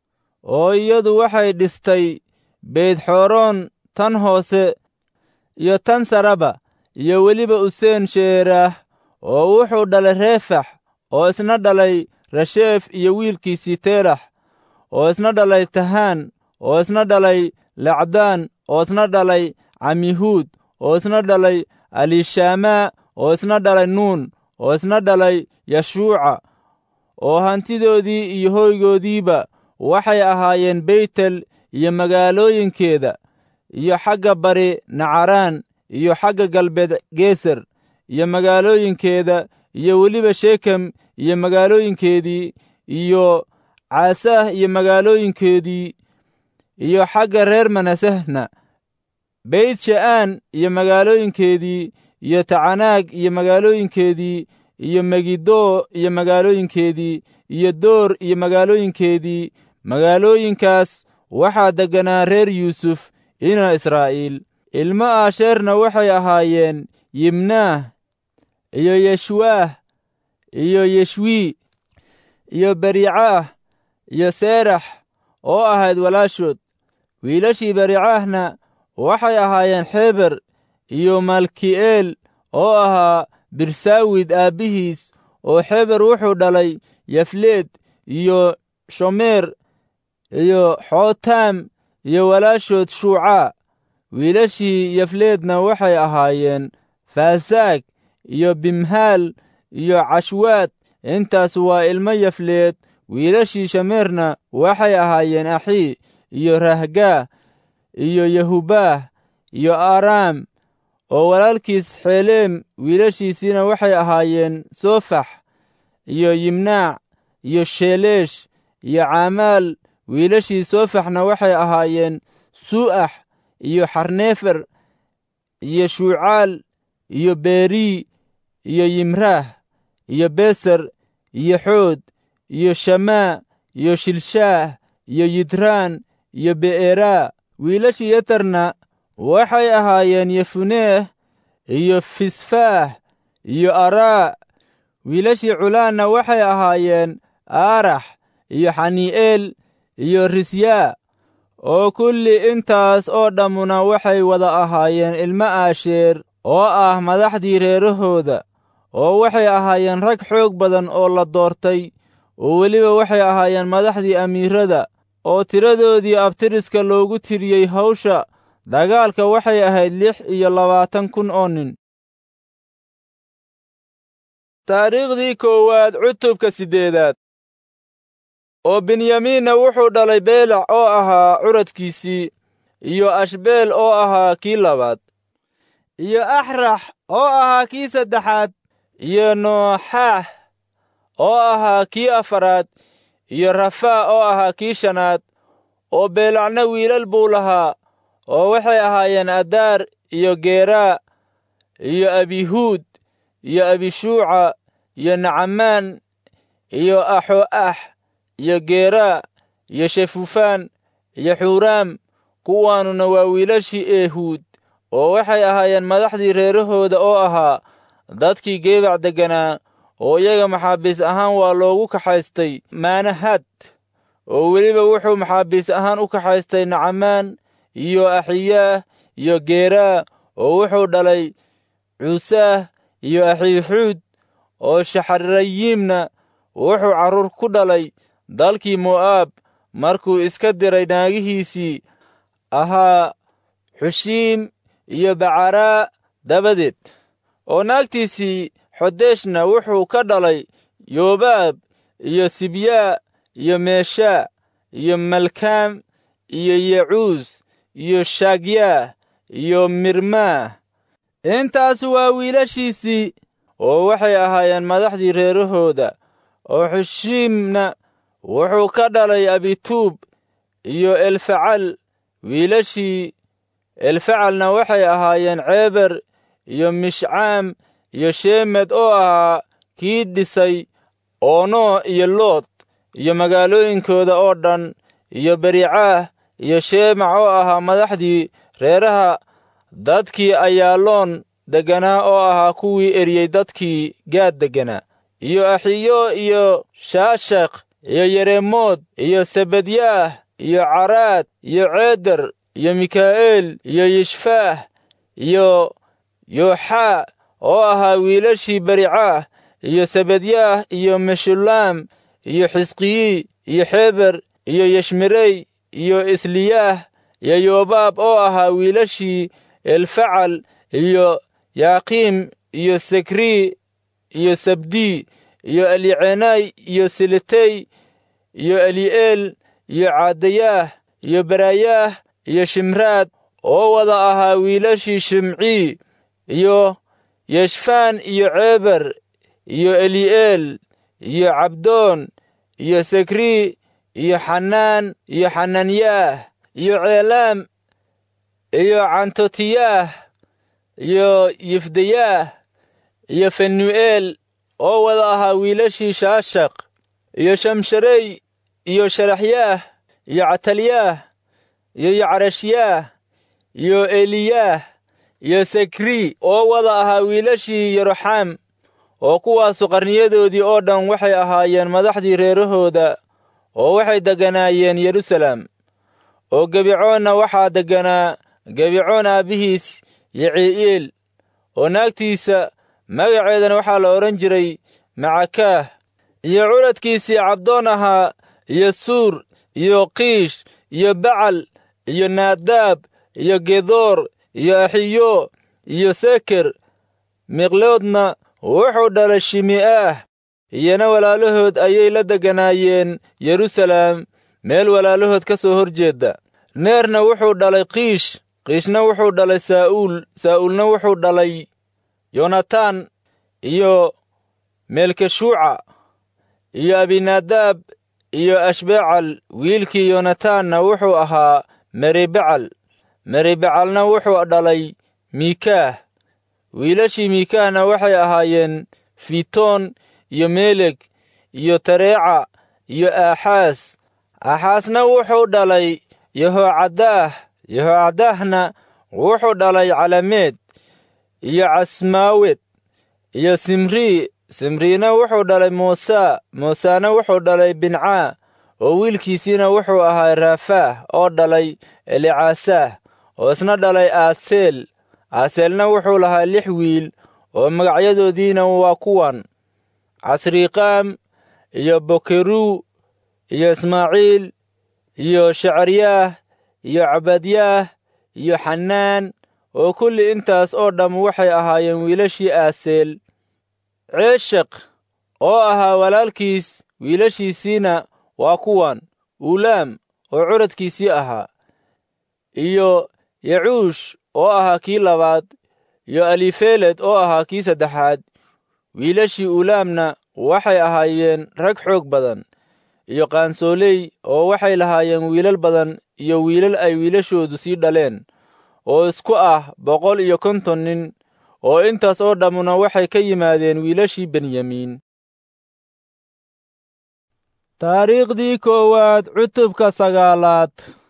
oo iyadu waxay dhistay beydxoroon tan hoose iyo tan saraba, iyo weliba useen she'eraah. oo wuxuu dhalay reefax oo isna dhalay resheef iyo wiilkiisii teelax, oo isna dhalay tahaan, oo isna dhalay lacdaan, oo isna dhalay camihuud, oo isna dhalay aliishaamaa, oo isna dhalay nuun, oo isna dhalay yashuuca. oo hantidoodii iyo hoygoodiiba waxay ahaayeen beytel iyo magaalooyinkeeda, iyo xagga bari nacaraan, iyo xagga galbeed geser iyo magaalooyinkeeda, iyo weliba shekem iyo magaalooyinkeedii, iyo caasaah iyo magaalooyinkeedii, iyo xagga reer manasehna beyt sha'aan iyo magaalooyinkeedii, iyo tacanaag iyo magaalooyinkeedii, iyo megiddo iyo magaalooyinkeedii, iyo door iyo magaalooyinkeedii. magaalooyinkaas waxaa degganaa reer yuusuf ina israa'iil. ilmo aasheerna waxay ahaayeen yimnaah iyo yeshwaah iyo yeshwii iyo beriicaah iyo seerax oo ahayd walaashood. wiilashii beriicaahna waxay ahaayeen xeber iyo malki'eel oo ahaa birsaawid aabbihiis. oo xeber wuxuu dhalay yafleed iyo shomeer iyo xootaam iyo walaashood shuucaa. wiilashii yafleedna waxay ahaayeen faasaag iyo bimhaal iyo cashwaad. intaas waa ilmo yafleed. wiilashii shameerna waxay ahaayeen axii iyo rahgaa iyo yahubaah iyo araam. oo walaalkiis xeleem wiilashiisiina waxay ahaayeen sofax iyo yimnaac iyo sheleesh iyo caamaal. wiilashii sofaxna waxay ahaayeen su'ax iyo xarneefer iyo shuucaal iyo beerii iyo yimraah iyo beser iyo xood iyo shamaa iyo shilshaah iyo yidraan iyo be'eraa. wiilashii yeterna waxay ahaayeen yefuneeh iyo fisfaah iyo araa. wiilashii culaanna waxay ahaayeen aarax iyo xanii'eel iyo risyaa. oo kulli intaas oo dhammuna waxay wada ahaayeen ilmo aasheer oo ah madaxdii reerahooda. oo waxay ahaayeen rag xoog badan oo la doortay, oo weliba waxay ahaayeen madaxdii amiirada. oo tiradoodii abtiriska loogu tiriyey hawsha dagaalka waxay ahayd 26,000 oo nin. taariikhdii koowaad cutubka 8. oo benyamiinna wuxuu dhalay beelac oo ahaa curadkiisii, iyo ashbeel oo ahaa kii labaad, iyo axrax oo ahaa kii saddexaad, iyo nooxaax oo ahaa kii afaraad, iyo rafaa oo ahaa kii shanaad. oo beelacna wiilal buu lahaa, oo waxay ahaayeen adaar iyo geeraa iyo abihuud iyo abishuuca iyo nacamaan iyo axoo'ax iyo geeraa iyo shefufaan iyo xuuraam. kuwaanuna waa wiilashii eehuud. oo waxay ahaayeen madaxdii reerahooda oo ahaa dadkii geebac degganaa. oo iyaga maxaabiis ahaan waa loogu kaxaystay maanahad. oo weliba wuxuu maxaabiis ahaan u kaxaystay Nacmaan iyo Axiyaah iyo Geeraa, oo wuxuu dhalay Cuusaah iyo Axiixuud, oo Shaxarayiimna wuxuu carruur ku dhalay dalkii Mo'aab markuu iska diray naagihiisii ahaa Xushiim iyo Bacaraa dabadeed. oo naagtiisii Xodeshna wuxuu ka dhalay Yobaab iyo Sibyaa iyo Meeshaa iyo Malkaam iyo Yecuus iyo Shaagyaah iyo Mirmaah. intaas waa wiilashiisii, oo waxay ahaayeen madaxdii reerahooda. oo Xushiimna wuxuu ka dhalay Abituub iyo Elfacal. wiilashii Elfacalna waxay ahaayeen Ceeber iyo Mishcaam iyo Shemed oo ahaa kii dhisay Oono iyo Lood iyo magaalooyinkooda oo dhan, iyo Bericaah iyo Sheemac oo ahaa madaxdii reeraha dadkii Ayaaloon degganaa oo ahaa kuwii eriyey dadkii Gaad degganaa, iyo Axiyo iyo Shaashaq iyo Yereemoot iyo Sebadyaah iyo Caraad iyo Ceeder iyo Mikaa'eel iyo Yishfaah iyo Yooxaa oo ahaa wiilashii Bericaah iyo Sebadyaah iyo Meshulaam iyo Xisqiyi iyo Xeber iyo Yeshmerey iyo Isliyaah iyo Yobaab oo ahaa wiilashii Elfacal iyo Yaaqiim iyo Sekri iyo Sabdi iyo Elicenay iyo Siletey iyo Eli'eel iyo Caadayaah iyo Barayaah iyo Shimraad oo wada ahaa wiilashii Shimcii iyo Yeshfaan iyo Ceeber iyo Eli'eel iyo Cabdoon iyo Sekri iyo Xanaan iyo Xananyaah iyo Ceelaam iyo Cantotiyaah iyo Yifdayaah iyo Fenu'eel oo wada ahaa wiilashii Shaashaq iyo Shamsharey iyo Sharaxyaah iyo Catalyaah iyo Yacrashyaah iyo Eliyaah iyo Sekri oo wada ahaa wiilashii Yeroxam. oo kuwaasu qarniyadoodii oo dhan waxay ahaayeen madaxdii reerahooda, oo waxay degganaayeen Yeruusaalem. oo Gebicoonna waxaa degganaa Gebicoon aabbihiis Yicii'eel, oo naagtiisa magaceedana waxaa la odhan jiray Macakaah, iyo curadkiisii Cabdoon ahaa iyo Suur iyo Qiish iyo Bacal iyo Naadaab iyo Gedoor iyo Axiyo iyo Seker. Miqloodna wuxuu dhalay Shime'aah, iyana walaalahood ayay la degganaayeen Yeruusaalem, meel walaalahood ka soo hor jeedda. Neerna wuxuu dhalay Qiish, Qiishna wuxuu dhalay Saa'uul, Saa'uulna wuxuu dhalay Yoonataan iyo Melkeshuuca iyo Abinaadaab iyo Ashbecal. wiilkii Yoonataanna wuxuu ahaa Meribacal, Meribacalna wuxuu dhalay Miikaah. wiilashii Miikaahna waxay ahaayeen Fitoon iyo Meleg iyo Tareeca iyo Aaxaas. Aaxaasna wuxuu dhalay Yehoocadaah, Yehoocadaahna wuxuu dhalay Calameed iyo Casmaawet iyo Simri. Simrina wuxuu dhalay Moosaa, Moosaana wuxuu dhalay Bincaa, oo wiilkiisiina wuxuu ahaa Raafaah oo dhalay Elicasaah, oo isna dhalay Aaseel. Aaseelna wuxuu lahaa 6 wiil, oo magacyadoodiina waa kuwan: Casriiqaam iyo Bokeru iyo Ismaaciil iyo Shacariyaah iyo Cabadyaah iyo Xanaan, oo kulli intaas oo dhamm waxay ahaayeen wiilashii Aaseel. Ceeshaq oo ahaa walaalkiis wiilashiisiina waa kuwan: Ulaam oo curadkiisii ahaa, iyo Yacuush oo ahaa kii labaad, iyo Alifeled oo ahaa kii saddexaad. wiilashii Ulaamna waxay ahaayeen rag xoog badan iyo qaansooley, oo waxay lahaayeen wiilal badan iyo wiilal ay wiilashoodu sii dhaleen, oo isku ah 150 nin, oo intaas oo dhammuna waxay ka yimaadeen wiilashii Benyamiin. taariikhdii koowaad cutubka 9.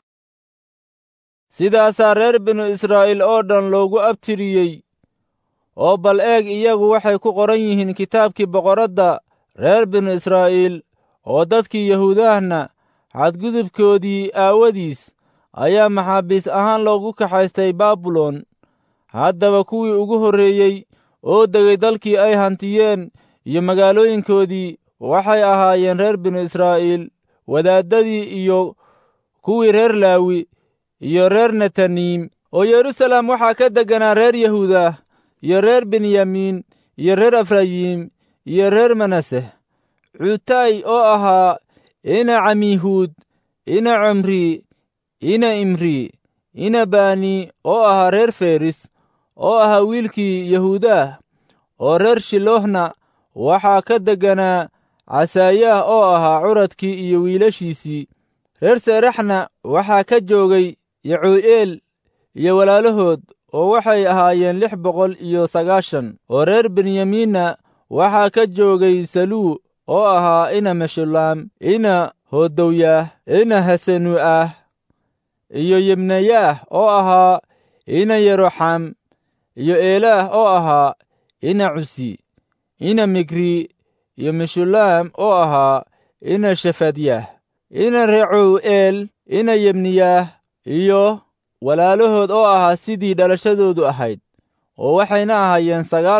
sidaasaa reer binu Israa'iil oo dhan loogu abtiriyey. oo bal eeg, iyagu waxay ku qoran yihiin kitaabkii boqoradda reer binu Israa'iil. oo dadkii Yahuudahna xadgudubkoodii aawadiis ayaa maxaabiis ahaan loogu kaxaystay baabilon. haddaba kuwii ugu horreeyey oo degay dalkii ay hantiyeen iyo magaalooyinkoodii waxay ahaayeen reer binu israa'iil, wadaaddadii iyo kuwii reer laawi iyo reer netaniim. oo yeruusaalem waxaa ka degganaa reer yahuuda iyo reer benyamiin iyo reer efrayiim iyo reer manaseh. cuutay oo ahaa ina camihuud, ina cumri, ina imri, ina bani oo ahaa reer feris, oo ahaa wiilkii yahuudaah. oo reer shilohna waxaa ka degganaa casaayaah oo ahaa curadkii iyo wiilashiisii. reer seeraxna waxaa ka joogay yacuu'eel iyo walaalahood, oo waxay ahaayeen 690. oo reer benyamiinna waxaa ka joogay saluu oo ahaa ina meshulaam, ina hodowyah, ina hasenu'ah, iyo yibneyaah oo ahaa ina yeroxam, iyo eelaah oo ahaa ina cusi, ina migri, iyo meshulaam oo ahaa ina shefadyaah, ina recuu'eel, ina yibniyaah, iyo walaalahood oo ahaa sidii dhalashadoodu ahayd. oo waxayna ahaayeen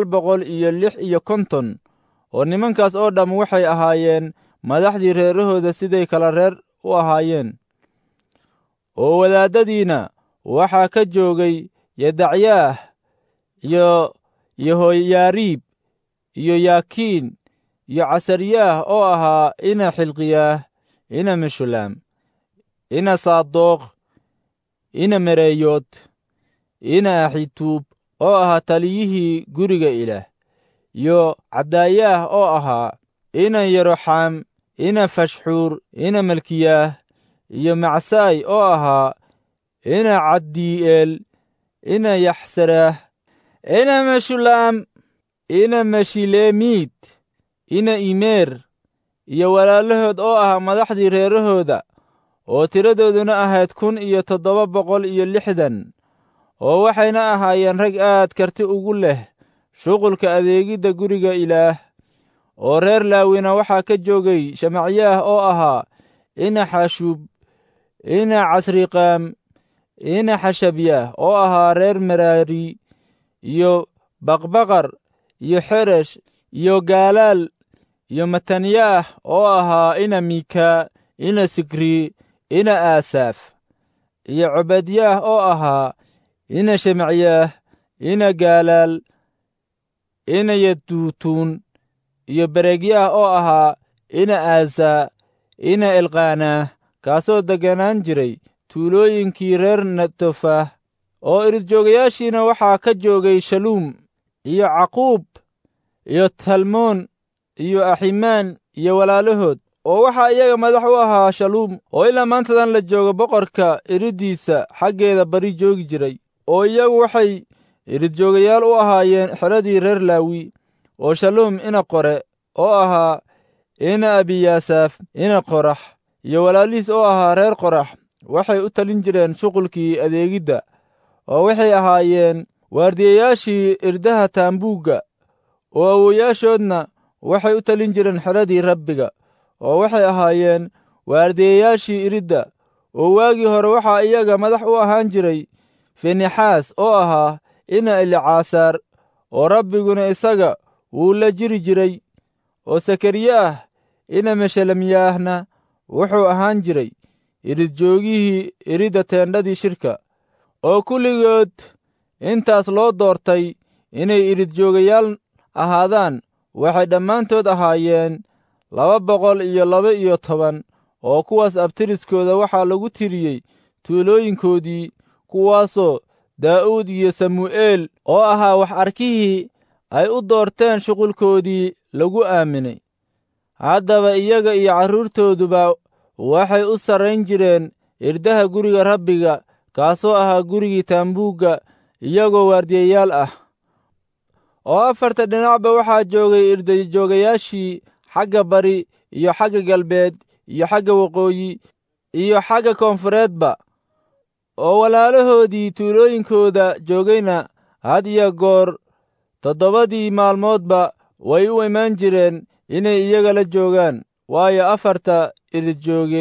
950. oo nimankaas oo dhamm waxay ahaayeen madaxdii reerahooda siday kala reer u ahaayeen. oo wadaaddadiina waxaa ka joogay yedacyaah iyo yehoyaariib iyo yaakiin iyo casaryaah oo ahaa ina xilqiyaah, ina meshulaam, ina saadoq, ina mereeyood, ina axituub oo ahaa taliyihii guriga ilaah, iyo cadaayaah oo ahaa ina yeroxam, ina fashxuur, ina malkiyaah, iyo macsaay oo ahaa ina caddii'eel, ina yaxsaraah, ina meshulaam, ina meshileemiid, ina imeer, iyo walaalahood oo ahaa madaxdii reerahooda, oo tiradooduna ahayd 1760. oo waxayna ahaayeen rag aad karti ugu leh shuqulka adeegidda guriga ilaah. oo reer laawina waxaa ka joogay shamacyaah oo ahaa ina xashuub, ina casriqaam, ina xashabyaah oo ahaa reer meraari, iyo baqbaqar, iyo xeresh, iyo gaalaal, iyo matanyaah oo ahaa ina miika, ina sikri, ina aasaaf, iyo cobadyaah oo ahaa ina shemacyaah, ina gaalaal, ina yeduutuun, iyo beregyaah oo ahaa ina aasaa, ina elqaanaah, kaasoo degganaan jiray tuulooyinkii reer netofah. oo iridjoogayaashiina waxaa ka joogay shaluum, iyo caquub, iyo talmoon, iyo aximaan, iyo walaalahood. oo waxaa iyaga madax u ahaa shaluum, oo ilaa maantadan la joogo boqorka iriddiisa xaggeeda bari joogi jiray. oo iyagu waxay iridjoogayaal u ahaayeen xeradii reer laawi. oo shaluum ina qore oo ahaa ina abiyaasaaf, ina qorax, iyo walaalihiis oo ahaa reer qorax waxay u talin jireen shuqulkii adeegidda. oo waxay ahaayeen waardiyayaashii irdaha taambuugga. oo awowayaashoodna waxay u talin jireen xeradii rabbiga. oo waxay ahaayeen waardiyayaashii iridda. oo waagii hore waxaa iyaga madax u ahaan jiray finexaas oo ahaa ina elicasaar, oo rabbiguna isaga wuu la jiri jiray. oo sakariyaah ina meshelemyaahna wuxuu ahaan jiray iridjoogihii iridda teendhadii shirka. oo kulligood intaas loo doortay inay iridjoogayaal ahaadaan waxay dhammaantood ahaayeen 212. oo kuwaas abtiriskooda waxaa lagu tiriyey tuulooyinkoodii, kuwaasoo daa'uud iyo samu'eel oo ahaa wax arkihii ay u doorteen shuqulkoodii lagu aaminay. haddaba iyaga iyo carruurtooduba waxay u sarrayn jireen irdaha guriga rabbiga, kaasoo ahaa gurigii taambuugga, iyagoo waardiyayaal ah. oo afarta dhinacba waxaa joogay irdajoogayaashii xagga bari iyo xagga galbeed iyo xagga waqooyi iyo xagga koonfureedba. oo walaalahoodii tuulooyinkooda joogayna had iyo goor 7 maalmoodba way u imaan jireen inay iyaga la joogaan, waayo 4 iridjooge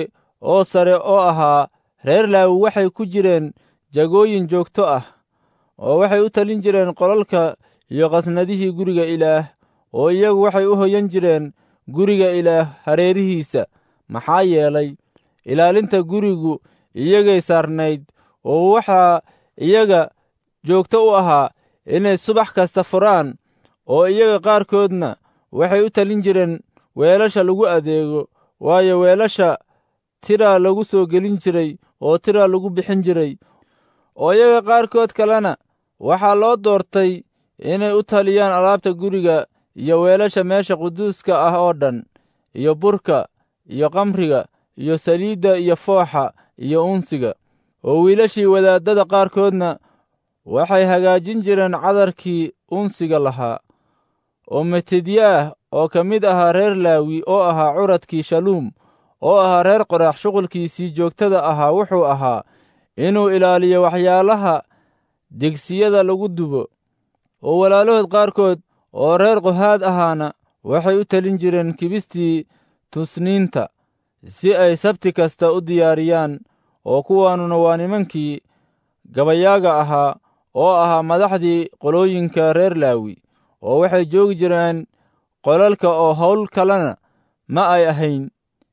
oo sare oo ahaa reer laawi waxay ku jireen jagooyin joogto ah, oo waxay u talin jireen qolalka iyo qasnadihii guriga Ilaah, oo iyagu waxay u hoyan jireen guriga Ilaah hareerihiisa, maxaa yeelay ilaalinta gurigu iyagay saarnayd, oo waxaa iyaga joogto u ahaa inay subax kasta furaan, oo iyaga qaarkoodna waxay u talin jireen weelasha lagu adeego, waayo weelasha tiraa lagu soo gelin jiray oo tiraa lagu bixin jiray, oo iyaga qaarkood kalena waxaa loo doortay inay u taliyaan alaabta guriga iyo weelasha meesha quduuska ah oo dhan, iyo burka iyo kamriga iyo saliidda iyo fooxa iyo unsiga. oo wiilashii wadaaddada qaarkoodna waxay hagaajin jireen cadarkii unsiga lahaa. oo Matidyaah oo ka mid ahaa reer Laawi oo ahaa curadkii Shaluum oo ahaa reer Qorax, shuqulkiisii joogtada ahaa wuxuu ahaa inuu ilaaliyo waxyaalaha digsiyada lagu dubo. oo walaalahood qaarkood oo reer Qohaad ahaana waxay u talin jireen kibistii tusniinta, si ay sabti kasta u diyaariyaan. oo kuwaanuna waa nimankii gabayaaga ahaa oo ahaa madaxdii qolooyinka reer Laawi, oo waxay joogi jireen qolalka oo hawl kalena ma ay ahayn,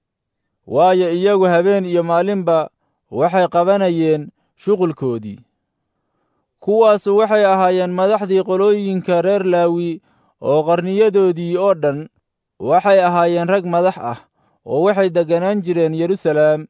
waayo iyagu habeen iyo maalinba waxay qabanayeen shuqulkoodii. kuwaasu waxay ahaayeen madaxdii qolooyinka reer Laawi, oo qarniyadoodii oo dhan waxay ahaayeen rag madax ah, oo waxay degganaan jireen Yeruusalaam.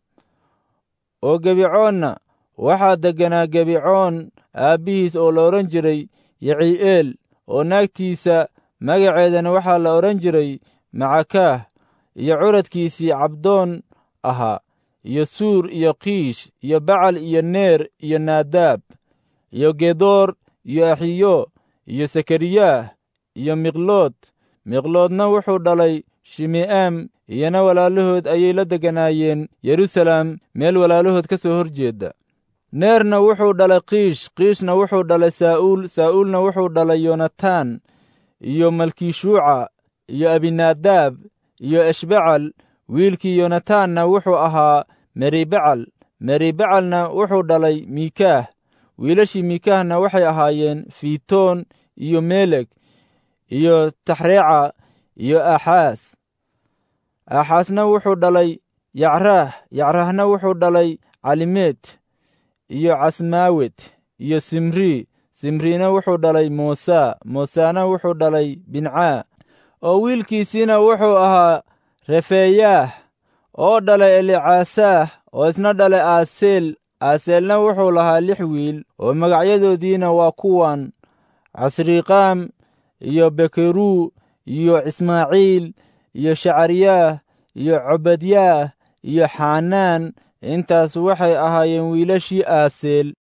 oo Gebicoonna waxaa degganaa Gebicoon aabbihiis oo la odhan jiray Yicii'eel, oo naagtiisa magaceedana waxaa la odhan jiray Macakaah, iyo curadkiisii Cabdoon ahaa, iyo Suur iyo Kiish iyo Bacal iyo Neer iyo Naadaab iyo Gedoor iyo Axiyo iyo Sakariyaah iyo Miqlood. Miqloodna wuxuu dhalay Shime'aam, iyana walaalahood ayay la degganaayeen Yeruusalaam, meel walaalahood ka soo hor jeedda. Neerna wuxuu dhalay Kiish, Kiishna wuxuu dhalay Saa'uul, Saa'uulna wuxuu dhalay Yoonataan iyo Malkishuuca iyo Abinaadaab iyo Eshbacal. wiilkii Yoonataanna wuxuu ahaa Meribacal, Meribacalna wuxuu dhalay Miikaah. wiilashii Miikaahna waxay ahaayeen Fiitoon iyo Melek iyo Taxreeca iyo Aaxaas. Aaxaasna wuxuu dhalay Yacraah, Yacraahna wuxuu dhalay Calimeet iyo Casmaawet iyo Simri, Simrina wuxuu dhalay Moosaa, Moosana wuxuu dhalay Bincaa. oo wiilkiisiina wuxuu ahaa Refeeyaah oo dhalay Elicasaah, oo isna dhalay Aaseel. Aaseelna wuxuu lahaa 6 wiil, oo magacyadoodiina waa kuwan: Casriiqaam iyo Bekeruu iyo Ismaaciil iyo Shacariyaah iyo Cobadyaah iyo Xanaan. intaas waxay ahaayeen wiilashii Aaseel.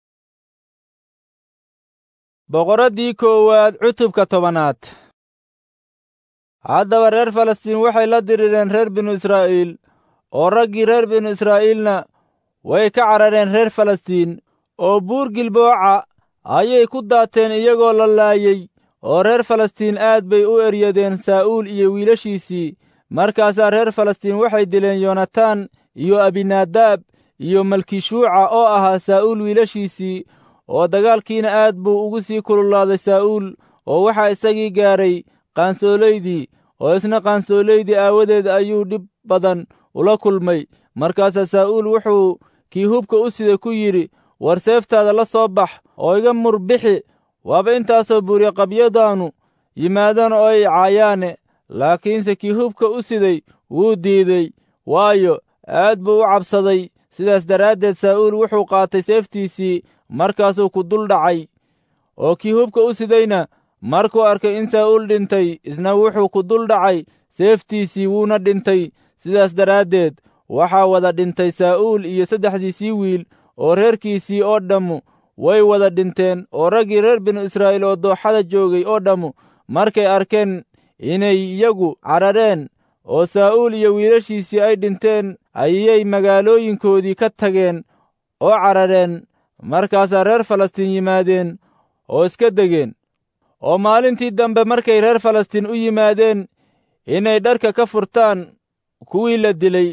boqoraddii koowaad cutubka 10. haddaba reer Falastiin waxay la dirireen reer binu Israa'iil, oo raggii reer binu Israa'iilna way ka carareen reer Falastiin, oo buur Gilbooca ayay ku daateen iyagoo la laayay. oo reer Falastiin aad bay u eryadeen Saa'uul iyo wiilashiisii. markaasaa reer Falastiin waxay dileen Yoonataan iyo Abinaadaab iyo Malkishuuca oo ahaa Saa'uul wiilashiisii. oo dagaalkiina aad buu ugu sii kululaaday Saa'uul, oo waxaa isagii gaaray qaansoolaydii, oo isna qaansoolaydii aawadeed ayuu dhib badan ula kulmay. markaasaa Saa'uul wuxuu kii hubka u siday ku yidhi, war seeftaada la soo bax oo iga murbixi, waaba intaasoo buuryo-qabyadaannu yimaadaan oo ay caayaane. laakiinse kii hubka u siday wuu diiday, waayo aad buu u cabsaday. sidaas daraaddeed Saa'uul wuxuu qaatay seeftiisii, markaasuu ku dul dhacay. oo kii hubka u sidayna markuu arkay in Saa'uul dhintay, isna wuxuu ku dul dhacay seeftiisii wuuna dhintay. sidaas daraaddeed waxaa wada dhintay Saa'uul iyo 3 wiil, oo reerkiisii oo dhammu way wada dhinteen. oo raggii reer binu Israa'iil oo dooxada joogay oo dhammu markay arkeen inay iyagu carareen oo Saa'uul iyo wiilashiisii ay dhinteen, ayay magaalooyinkoodii ka tageen oo carareen. markaasaa reer Falastiin yimaadeen oo iska degeen. oo maalintii dambe markay reer Falastiin u yimaadeen inay dharka ka furtaan kuwii la dilay,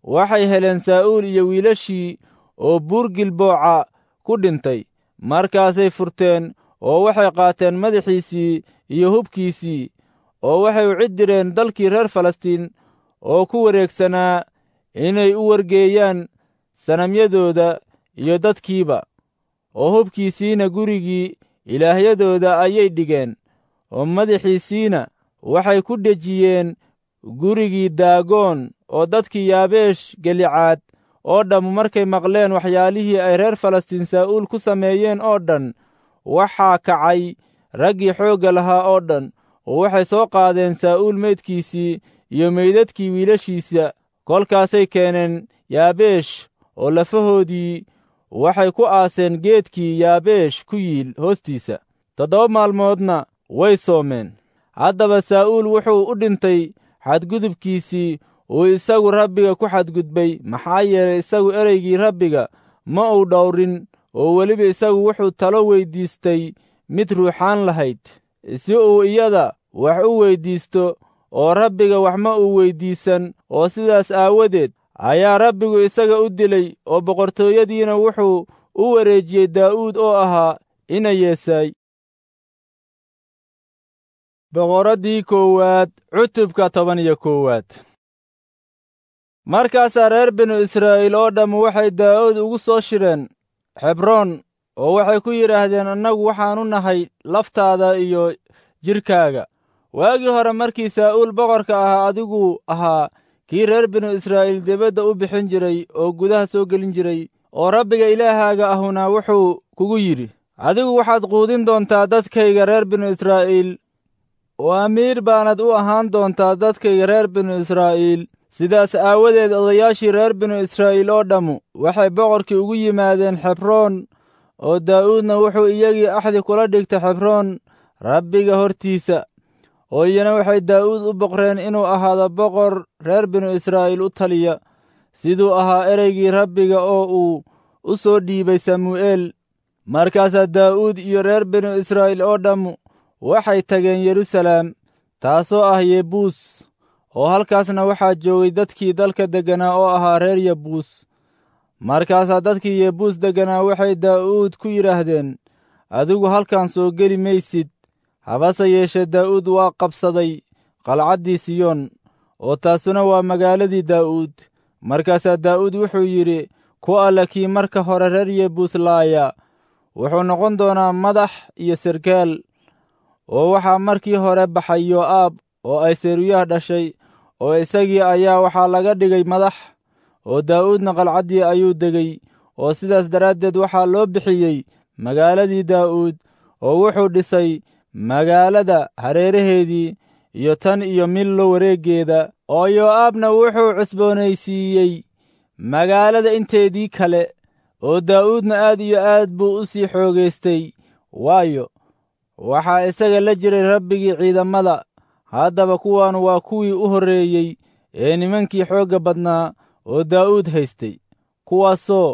waxay heleen saa'uul iyo wiilashii oo buur Gilbooca ku dhintay. markaasay furteen oo waxay qaateen madaxiisii iyo hubkiisii, oo waxay u ciddireen dalkii reer Falastiin oo ku wareegsanaa inay u wargeeyaan sanamyadooda iyo dadkiiba, oo hubkiisiina gurigii ilaahyadooda ayay dhigeen, oo madaxiisiina waxay ku dhejiyeen gurigii Daagoon. oo dadkii Yaabeesh Galicaad oo dhammu markay maqleen waxyaalihii ay reer Falastiin Saa'uul ku sameeyeen oo dhan, waxaa kacay raggii xoogga lahaa oo dhan, oo waxay soo qaadeen Saa'uul meydkiisii iyo meydadkii wiilashiisa. kolkaasay keeneen Yaabeesh, oo lafahoodii waxay ku aaseen geedkii Yaabeesh ku yiil hoostiisa. 7 maalmoodna way soomeen. haddaba Saa'uul wuxuu u dhintay xadgudubkiisii uu isagu Rabbiga ku xadgudbay, maxaa yeelay isagu ereygii Rabbiga ma uu dhowrin, oo weliba isagu wuxuu talo weyddiistay mid ruuxaan lahayd, si uu iyada wax u weyddiisto, oo Rabbiga wax ma uu weyddiisan. oo sidaas aawadeed ayaa Rabbigu isaga u dilay, oo boqortooyadiina wuxuu u wareejiyey Daa'uud oo ahaa ina Yeesay. boqoraddii koowaad cutubka 11. markaasaa reer binu Israa'iil oo dhammu waxay Daa'uud ugu soo shireen Xebroon, oo waxay ku yidhaahdeen, annagu waxaannu nahay laftaada iyo jidhkaaga. waagii hore markii Saa'uul boqorka ahaa, adigu ahaa kii reer binu Israa'iil dibadda u bixin jiray oo gudaha soo gelin jiray. oo Rabbiga ilaahaaga ahuna wuxuu kugu yidhi, adigu waxaad quudin doontaa dadkayga reer binu Israa'iil, oo amiir baanad u ahaan doontaa dadkayga reer binu Israa'iil. sidaas aawadeed odayaashii reer binu Israa'iil oo dhammu waxay boqorkii ugu yimaadeen Xebroon, oo Daa'uudna wuxuu iyagii axdi kula dhigtay Xebroon Rabbiga hortiisa. oo iyana waxay Daa'uud u boqreen inuu ahaado boqor reer binu Israa'iil u taliya, siduu ahaa ereygii Rabbiga oo uu u soo dhiibay Samu'eel. markaasaa Daa'uud iyo reer binu Israa'iil oo dhammu waxay tageen Yeruusalaam, taasoo ah Yebuus, oo halkaasna waxaa joogay dadkii dalka degganaa oo ahaa reer Yebuus. markaasaa dadkii Yebuus degganaa waxay Daa'uud ku yidhaahdeen, adigu halkan soo geli maysid. habase yeeshee Daa'uud waa qabsaday qalcaddii Siyoon, oo taasuna waa magaaladii Daa'uud. markaasaa Daa'uud wuxuu yidhi, ku alle kii marka hore reer Yebuus laaya wuxuu noqon doonaa madax iyo sarkaal. oo waxaa markii hore baxay Yoo'aab oo ay Seruyaah dhashay, oo isagii ayaa waxaa laga dhigay madax. oo Daa'uudna qalcaddii ayuu degay, oo sidaas daraaddeed waxaa loo bixiyey magaaladii Daa'uud. oo wuxuu dhisay magaalada hareeraheedii iyo tan iyo Millo wareeggeeda. oo Yoo'aabna wuxuu cusboonaysiiyey magaalada inteedii kale. oo Daa'uudna aad iyo aad buu u sii xoogaystay, waayo waxaa isaga la jiray Rabbigii ciidamada. haddaba kuwaanu waa kuwii u horreeyey ee nimankii xoogga badnaa oo Daa'uud haystay, kuwaasoo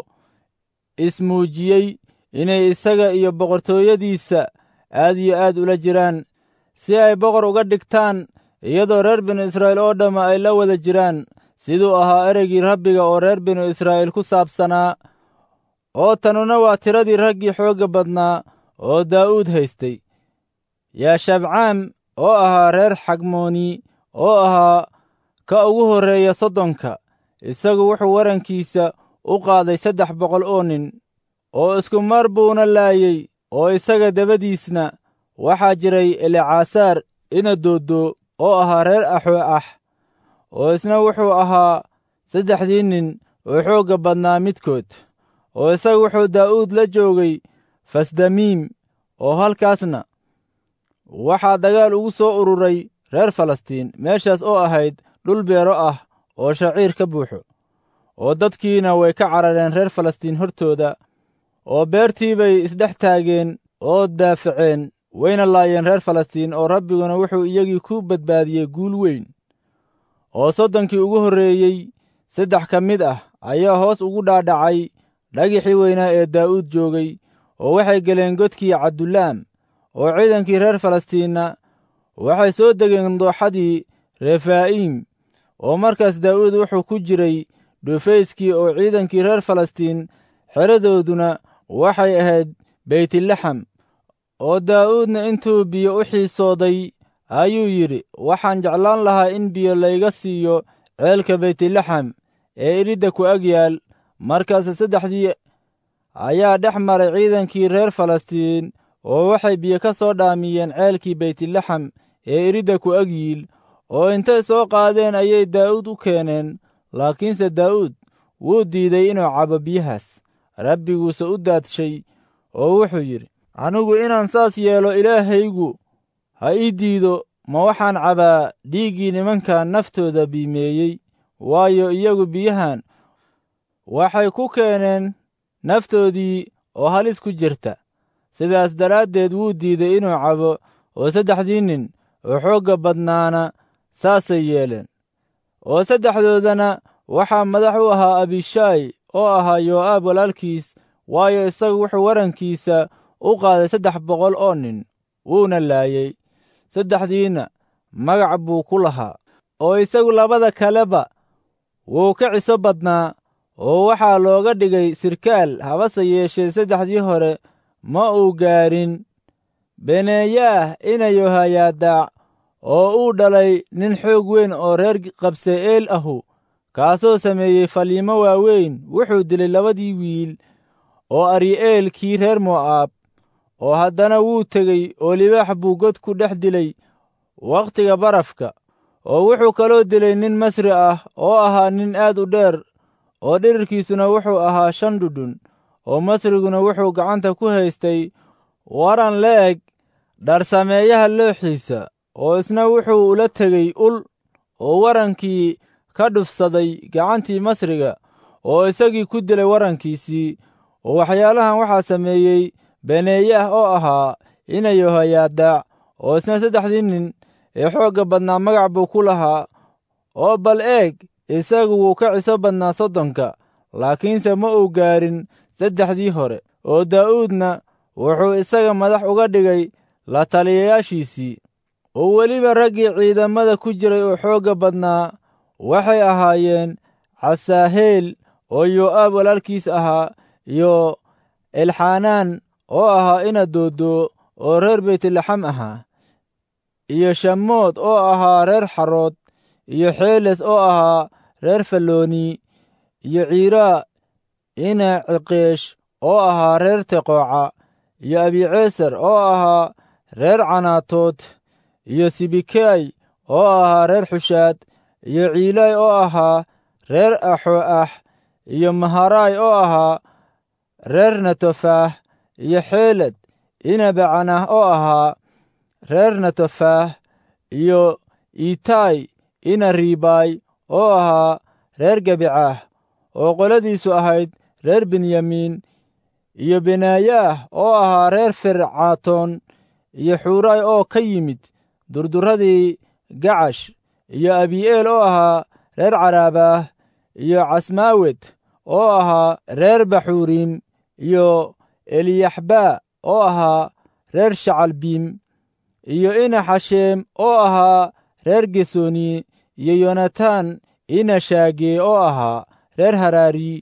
ismuujiyey inay isaga iyo boqortooyadiisa aad iyo aad ula jiraan, si ay boqor uga dhigtaan, iyadoo reer binu Israa'iil oo dhamma ay la wada jiraan, siduu ahaa ereygii Rabbiga oo reer binu Israa'iil ku saabsanaa. oo tanuna waa tiradii raggii xoogga badnaa oo Daa'uud haystay. Yaashabcaam oo ahaa reer Xagmooni, oo ahaa ka ugu horreeya soddonka, isagu wuxuu warankiisa u qaaday 300 oo nin, oo isku mar buuna laayey. oo isaga dabadiisna waxaa jiray Elecasaar ina Doodo oo ahaa reer Axooax, oo isna wuxuu ahaa 3 nin oo xoogga badnaa midkood. oo isaga wuxuu Daa'uud la joogay Fasdamiim, oo halkaasna waxaa dagaal ugu soo ururay reer Falastiin, meeshaas oo ahayd dhul beero ah oo shaciir ka buuxo. oo dadkiina way ka carareen reer Falastiin hortooda, oo beertii bay isdhex taageen oo daafaceen, wayna laayeen reer Falastiin. oo Rabbiguna wuxuu iyagii ku badbaadiyey guul weyn. oo 30kii ugu horreeyey 3 ka mid ah ayaa hoos ugu dhaadhacay dhagixii weynaa ee Daa'uud joogay, oo waxay geleen godkii Caddulaam. oo ciidankii reer Falastiinna waxay soo degeen dooxadii Refaa'iim. oo markaas Daa'uud wuxuu ku jiray dhufayskii oo ciidankii reer falastiin xeradooduna waxay ahayd beytlaxam. oo daa'uudna intuu biyo u xiisooday ayuu yidhi, waxaan jeclaan lahaa in biyo layga siiyo ceelka beytlaxam ee iridda ku ag yaal. markaase saddexdii ayaa dhex maray ciidankii reer falastiin oo waxay biyo ka soo dhaamiyeen ceelkii beytlaxam ee iridda ku ag yiil, oo intay soo qaadeen ayay daa'uud u keeneen. laakiinse daa'uud wuu diiday inuu cabo biyahaas, rabbiguuse u daadshay oo wuxuu yidhi, anigu inaan saas yeelo ilaahaygu ha ii diido, ma waxaan cabaa dhiiggii nimankan naftooda biimeeyey? waayo iyagu biyahan waxay ku keeneen naftoodii oo halis ku jirta. sidaas daraaddeed wuu diiday inuu cabo, oo saddexdii nin oo xoogga badnaana saasay yeeleen. oo saddexdoodana waxaa madax u ahaa abishaay oo ahaa yoo'aab walaalkiis, waayo isagu wuxuu warankiisa u qaaday 300 oo nin, wuuna laayey. saddexdiinna magac buu ku lahaa, oo isagu labada kaleba wuu ka ciso badnaa, oo waxaa looga dhigay sirkaal. habase yeeshee saddexdii hore ma uu gaarin beneeyaah ina yohayadaac, oo uu dhalay nin xoog weyn oo reer qabse'eel ahu, kaasoo sameeyey faliimo waaweyn. wuxuu dilay 2 wiil oo ari'eel kii reer mo'aab. oo haddana wuu tegey oo libaax buu god ku dhex dilay wakhtiga barafka. oo wuxuu kaloo dilay nin Masri ah oo ahaa nin aad u dheer, oo dhirirkiisuna wuxuu ahaa 5 dhudhun. oo Masriguna wuxuu gacanta ku haystay waran le'eg dharsameeyaha looxiisa, oo isna wuxuu ula tegey ul, oo warankii ka dhufsaday gacantii Masriga, oo isagii ku dilay warankiisii. oo waxyaalahan waxaa sameeyey beneeyaah oo ahaa ina yohayadaac, oo isna saddexdii nin ee xoogga badnaa magac buu ku lahaa. oo bal eeg, isagu wuu ka ciso badnaa 30, laakiinse ma uu gaarin saddexdii hore. oo daa'uudna wuxuu isaga madax uga dhigay la taliyayaashiisii. oo weliba raggii ciidamada ku jiray oo xoogga badnaa waxay ahaayeen casaaheel oo yoo'aab walaalkiis ahaa, iyo elxanaan oo ahaa ina doodoo oo reer beytlaxam ahaa, iyo shamood oo ahaa reer xarood, iyo xeeles oo ahaa reer fallooni, iyo ciiraa ina ciqeesh oo ahaa reer teqooca, iyo abiceesar oo ahaa reer canaatood, iyo sibikaay oo ahaa reer xushaad, iyo ciilaay oo ahaa reer axoo'ax, iyo maharaay oo ahaa reer netofaah, iyo xeeled ina bacanah oo ahaa reer netofaah, iyo iitaay ina riibaay oo ahaa reer gebicaah, oo qoladiisu ahayd reer benyamiin, iyo benaayaah oo ahaa reer fircaatoon, iyo xuuraay oo ka yimid durduradii gacash, iyo abi'eel oo ahaa reer caraabaah, iyo casmaawed oo ahaa reer baxuuriim, iyo eliyaxbaa oo ahaa reer shacalbiim, iyo ina xasheem oo ahaa reer gesooni, iyo yonataan ina shaagee oo ahaa reer haraari,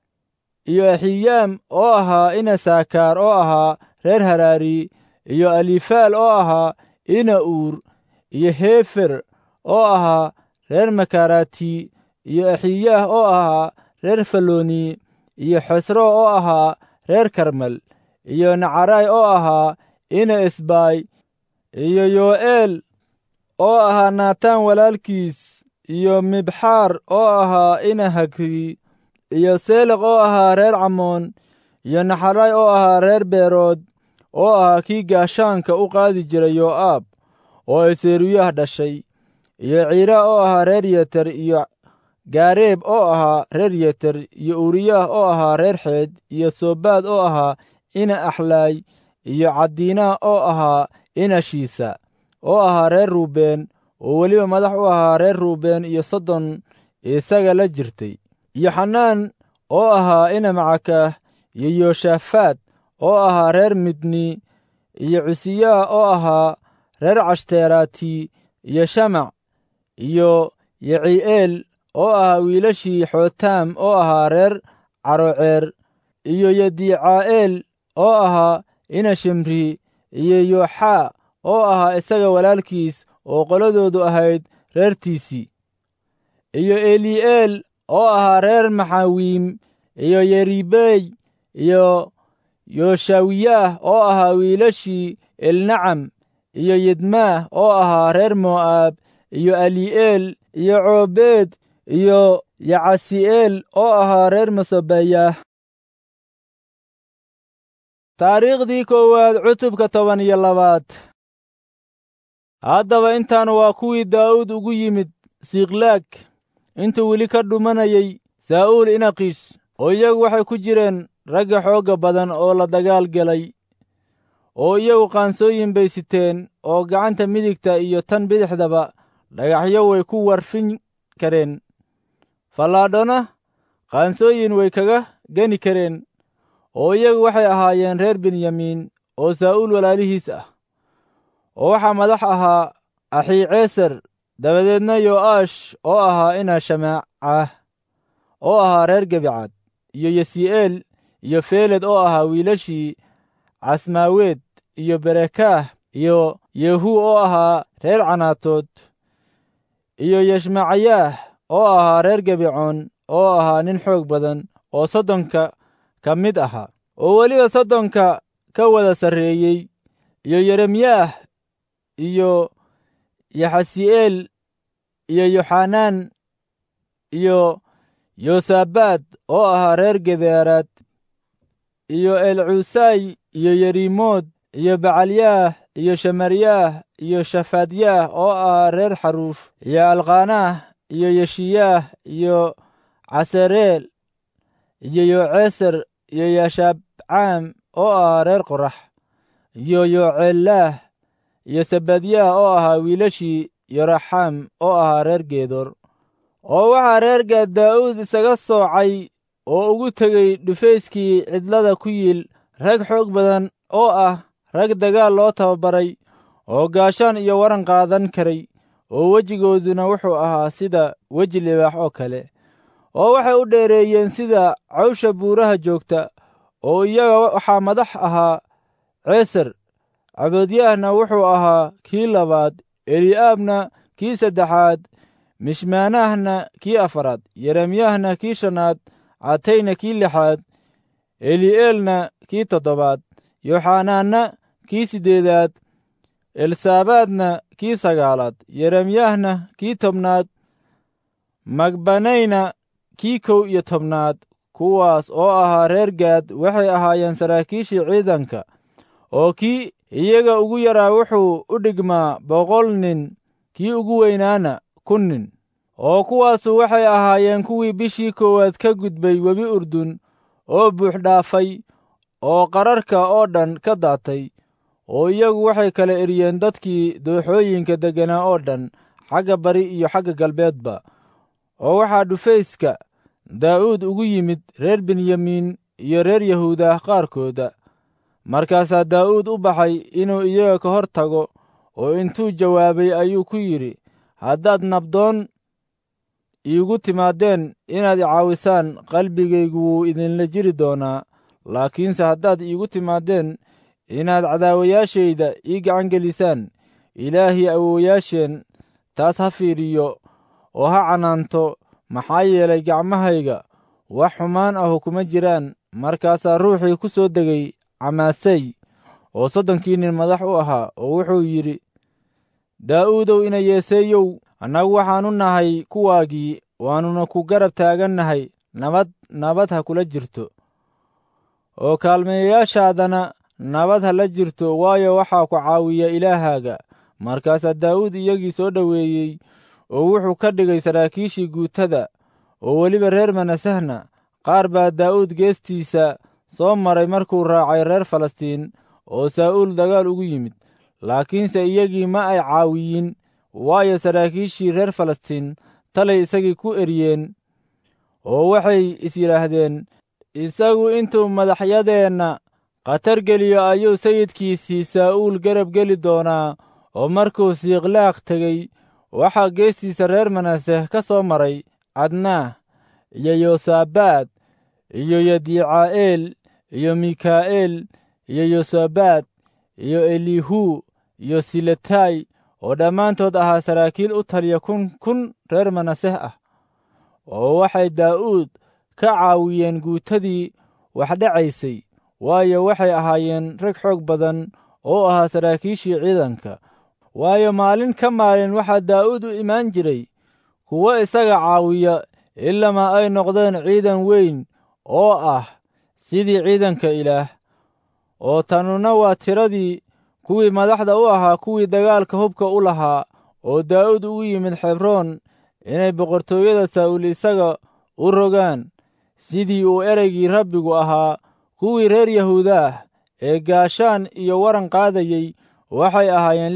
iyo axiyaam oo ahaa ina saakaar oo ahaa reer haraari, iyo alifaal oo ahaa ina uur, iyo hefer oo ahaa reer makarati, iyo axiyaah oo ahaa reer fallooni, iyo xesro oo ahaa reer karmel, iyo nacaraay oo ahaa ina esbaay, iyo yo'eel oo ahaa naataan walaalkiis, iyo mibxaar oo ahaa ina hagri, iyo seeleq oo ahaa reer camoon, iyo naxaraay oo ahaa reer beerood, oo ahaa kii gaashaanka u qaadi jiray yoo'aab oo seruyaah dhashay, iyo ciiraa oo ahaa reer yeter, iyo gaareeb oo ahaa reer yeter, iyo uuriyaah oo ahaa reer xeed, iyo sobaad oo ahaa ina axlaay, iyo cadiinaa oo ahaa ina shiisa, oo ahaa reer ruubeen, oo weliba madax u ahaa reer ruubeen iyo 30 isaga la jirtay, iyo xanaan oo ahaa ina macakaah, iyo yooshafaad oo ahaa reer midni, iyo cusiyaa oo ahaa reer cashteraati, iyo shamac, iyo yeci'eel oo ahaa wiilashii xootaam oo ahaa reer caroceer, iyo yedicaa'eel oo ahaa ina shimri, iyo yooxaa oo ahaa isaga walaalkiis oo qoladoodu ahayd reertiisii, iyo eli'eel oo ahaa reer maxawiim, iyo yeribey, iyo yooshawiyaah oo ahaa wiilashii elnacam, iyo yidmaah oo ahaa reer mo'aab, iyo ali'eel, iyo coobeed, iyo yacasi'eel oo ahaa reer masobeyaah. taariikhdii koowaad cutubka 12. haddaba intaan waa kuwii daa'uud ugu yimid siiklaag intuu weli ka dhumanayay saa'uul inaqiish, oo iyagu waxay ku jireen ragga xoogga badan oo la dagaal galay, oo iyagu qaansooyin bay siteen oo gacanta midigta iyo tan bidixdaba dhagaxyo way ku warfin kareen, fallaadhona qaansooyin way kaga geni kareen. oo iyagu waxay ahaayeen reer benyamiin oo saa'uul walaalihiis ah. oo waxaa madax ahaa axiiceesar, dabadeedna yo'aash oo ahaa ina shamaacah oo ahaa reer gebicad, iyo yesi'eel, iyo feeled oo ahaa wiilashii casmaaweed, iyo berekaah, iyo yehu oo ahaa reer canaatood, iyo yeshmacayaah oo ahaa reer gebicoon oo ahaa nin xoog badan oo soddonka ka mid ahaa, oo weliba soddonka ka wada sarreeyey, iyo yeremyaah, iyo yaxasi'eel, iyo yoxanaan, iyo yosabaad oo ahaa reer gedaaraad, iyo elcuusay, iyo yerimood, iyo bacalyaah, iyo shamaryaah, iyo shafaadyaah oo ahaa reer xaruuf, iyo alqaanaah, iyo yeshiyaah, iyo casareel, iyo yoceeser, iyo yashabcaam oo ahaa reer qorax, iyo yoceellaah, iyo sabadyaah oo ahaa wiilashii yoraxaam oo ahaa reer geedor. oo waxaa reer gaad daa'uud isaga soocay oo ugu tegey dhufayskii cidlada ku yiil rag xoog badan oo ah rag dagaal loo tababaray, oo gaashaan iyo waran qaadan karay, oo wejigooduna wuxuu ahaa sida weji libaax oo kale, oo waxay u dheereeyeen sida cawsha buuraha joogta. oo iyaga waxaa madax ahaa ceesar, caboodyaahna wuxuu ahaa kii labaad, eli'aabna kii saddexaad, mishmaanahna kii afaraad, yeremyaahna kii shanaad, catayna kii lixaad, eli'eelna kii toddobaad, yoxanaanna kii siddeedaad, elsaabaadna kii sagaalaad, yeremyaahna kii tobnaad, magbanayna kii 11aad. kuwaas oo ahaa reer gaad waxay ahaayeen saraakiishii ciidanka, oo kii iyaga ugu yaraa wuxuu u dhigmaa 100 nin, kii ugu weynaana 1,000 nin. oo kuwaasu waxay ahaayeen kuwii bishii koowaad ka gudbay webi Urdun oo buux dhaafay, oo qararka oo dhan ka daatay. oo iyagu waxay kala eryeen dadkii dooxooyinka degganaa oo dhan, xagga bari iyo xagga galbeedba. oo waxaa dhufayska daa'uud ugu yimid reer benyamiin iyo reer yahuudah qaarkooda. markaasaa daa'uud u baxay inuu iyaga ka hor tago, oo intuu jawaabay ayuu ku yidhi, haddaad nabdoon iigu timaadeen inaad i caawisaan, qalbigaygu wuu idinla jiri doonaa. laakiinse haddaad iigu timaadeen inaad cadaawayaashayda ii gacan gelisaan, ilaahii awoowayaasheen taas ha fiiriyo oo ha canaanto, maxaa yeelay gacmahayga wax xumaan ahu kuma jiraan. markaasaa ruuxii ku soo degay camaasay oo 30 nin madax u ahaa, oo wuxuu yidhi, daa'uudow ina yeeseeyow, annagu waxaannu nahay kuwaagii, waannuna ku garab taagannahay. nabad ha kula jirto, oo kaalmeeyayaashaadana nabad ha la jirto, waayo waxaa ku caawiya ilaahaaga. markaasaa daa'uud iyagii soo dhoweeyey, oo wuxuu ka dhigay saraakiishii guutada. oo weliba reer manasahna qaar baa daa'uud geestiisa soo maray markuu raacay reer falastiin oo saa'uul dagaal ugu yimid. laakiinse iyagii ma ay caawiyin, waayo saraakiishii reer falastiin talay isagii ku eryeen, oo waxay is yidhaahdeen, isagu intuu madaxyadeenna khatar geliyo ayuu sayidkiisii saa'uul garab geli doonaa. oo markuu siiklaaq tegey, waxaa geestiisa reer manaseh ka soo maray cadnaah iyo yosabaad iyo yedicaa'eel iyo mikaa'eel iyo yosabaad iyo elihu iyo siletay oo dhammaantood ahaa saraakiil u taliya kun reer manaseh ah. oo waxay daa'uud ka caawiyeen guutadii wax dhacaysay, waayo waxay ahaayeen rag xoog badan oo ahaa saraakiishii ciidanka. waayo maalin ka maalin waxaa daa'uud u imaan jiray kuwo isaga caawiya ilamaa ay noqdeen ciidan weyn oo ah sidii ciidanka Ilaah. oo tanuna waa tiradii kuwii madaxda u ahaa kuwii dagaalka hubka u lahaa oo daa'uud ugu yimid Xebroon inay boqortooyada Saa'ul isaga u rogaan, sidii uu ereygii Rabbigu ahaa. kuwii reer Yahuudaah ee gaashaan iyo waran qaadayey waxay ahaayeen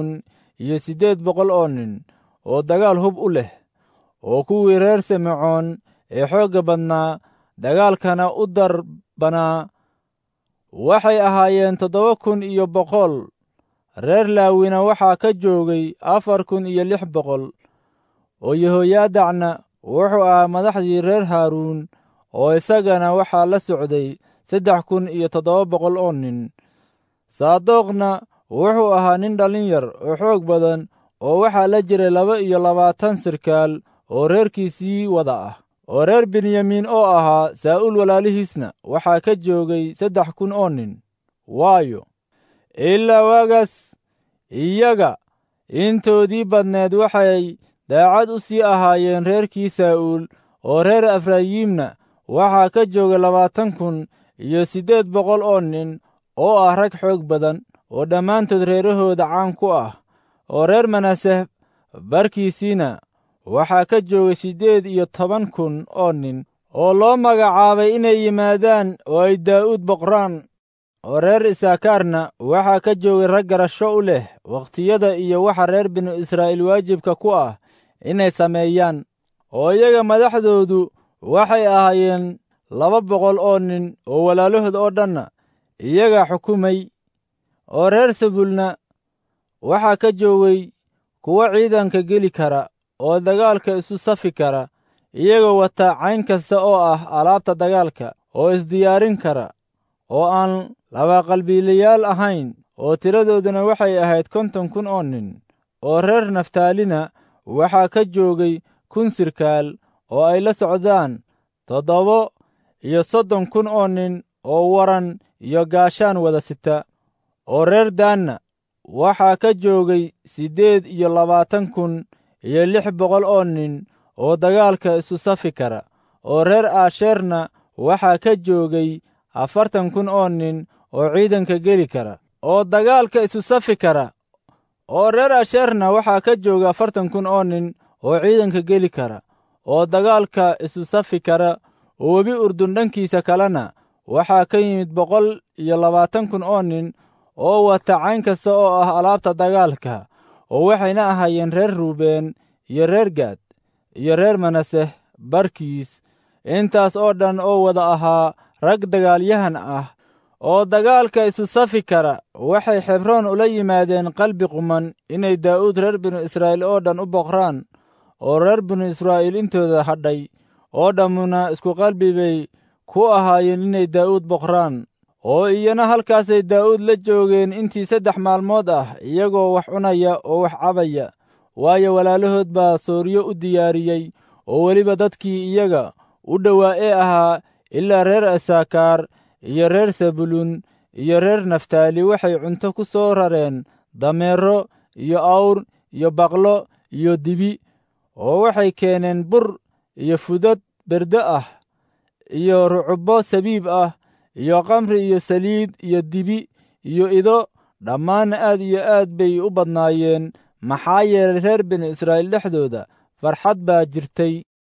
6,800 oo nin oo dagaal hub u leh. oo kuwii reer Simecoon ee xoogga badnaa dagaalkana u darbanaa waxay ahaayeen 7,100. reer Laawina waxaa ka joogay 4,600. oo Yehoyaadacna wuxuu ahaa madaxdii reer Haaruun, oo isagana waxaa la socday 3,700 oo nin. saadoqna wuxuu ahaa nin dhallin yar oo xoog badan, oo waxaa la jiray 22 sarkaal oo reerkiisii wada ah. oo reer Benyamiin oo ahaa Saa'ul walaalihiisna waxaa ka joogay 3,000 oo nin. waayo ilaa waagaas iyaga intoodii badneed waxay daacad u sii ahaayeen reerkii Saa'ul. oo reer Efrayiimna waxaa ka joogay 20,800 oo nin oo ah rag xoog badan, oo dhammaantood reerahooda caan ku ah. oo reer Manaseh barkiisiina waxaa ka joogay 18,000 oo nin oo loo magacaabay inay yimaadaan oo ay daa'uud boqraan. oo reer Isaakaarna waxaa ka joogay rag garasho u leh wakhtiyada iyo waxa reer binu Israa'iil waajibka ku ah inay sameeyaan. oo iyaga madaxdoodu waxay ahaayeen 200 oo nin oo walaalahood oo dhanna iyagaa xukumay. oo reer Sabulna waxaa ka joogay kuwo ciidanka geli kara oo dagaalka isu safi kara, iyagoo wata cayn kasta oo ah alaabta dagaalka, oo isdiyaarin kara, oo aan labaqalbiilayaal ahayn. oo tiradooduna waxay ahayd 50,000 oo nin. oo reer Naftaalina waxaa ka joogay 1,000 sarkaal oo ay la socdaan 37,000 oo nin oo waran iyo gaashaan wada sita. oo reer Daanna waxaa ka joogay 28,600 oo nin oo dagaalka isu safi kara. oo reer Aasheerna waxaa ka joogay 40,000 oo nin oo ciidanka geli kara oo dagaalka isu safi kara. oo reer Aasheerna waxaa ka joogay 40,000 oo nin oo ciidanka geli kara oo dagaalka isu safi kara. oo webi Urdun dhankiisa kalena waxaa ka yimid 120,000 oo nin oo wata cayn kasta oo ah alaabta dagaalka. oo waxayna ahaayeen reer Ruubeen iyo reer Gaad iyo reer Manaseh barkiis, intaas oo dhan oo wada ahaa rag dagaalyahan ah oo dagaalka isu safi kara. waxay Xebroon ula yimaadeen qalbi quman inay daa'uud reer binu Israa'iil oo dhan u boqraan. oo reer binu Israa'iil intooda hadhay oo dhammuna isku qalbi bay ku ahaayeen inay daa'uud boqraan. oo iyana halkaasay daa'uud la joogeen intii 3 maalmood ah, iyagoo wax cunaya oo wax cabaya. waayo walaalahood baa sooryo u diyaariyey, oo weliba dadkii iyaga u dhowaa ee ahaa ilaa reer Isaakaar iyo reer Sabulun iyo reer Naftaali waxay cunto ku soo rareen dameero iyo awr iyo baqlo iyo dibi. oo waxay keeneen bur iyo fudad berde ah iyo rucubbo sabiib ah iyo khamri iyo saliid iyo dibi iyo ido. dhammaanna aad iyo aad bay u badnaayeen, maxaa yeelay reer binu Israa'iil dhexdooda farxad baa jirtay.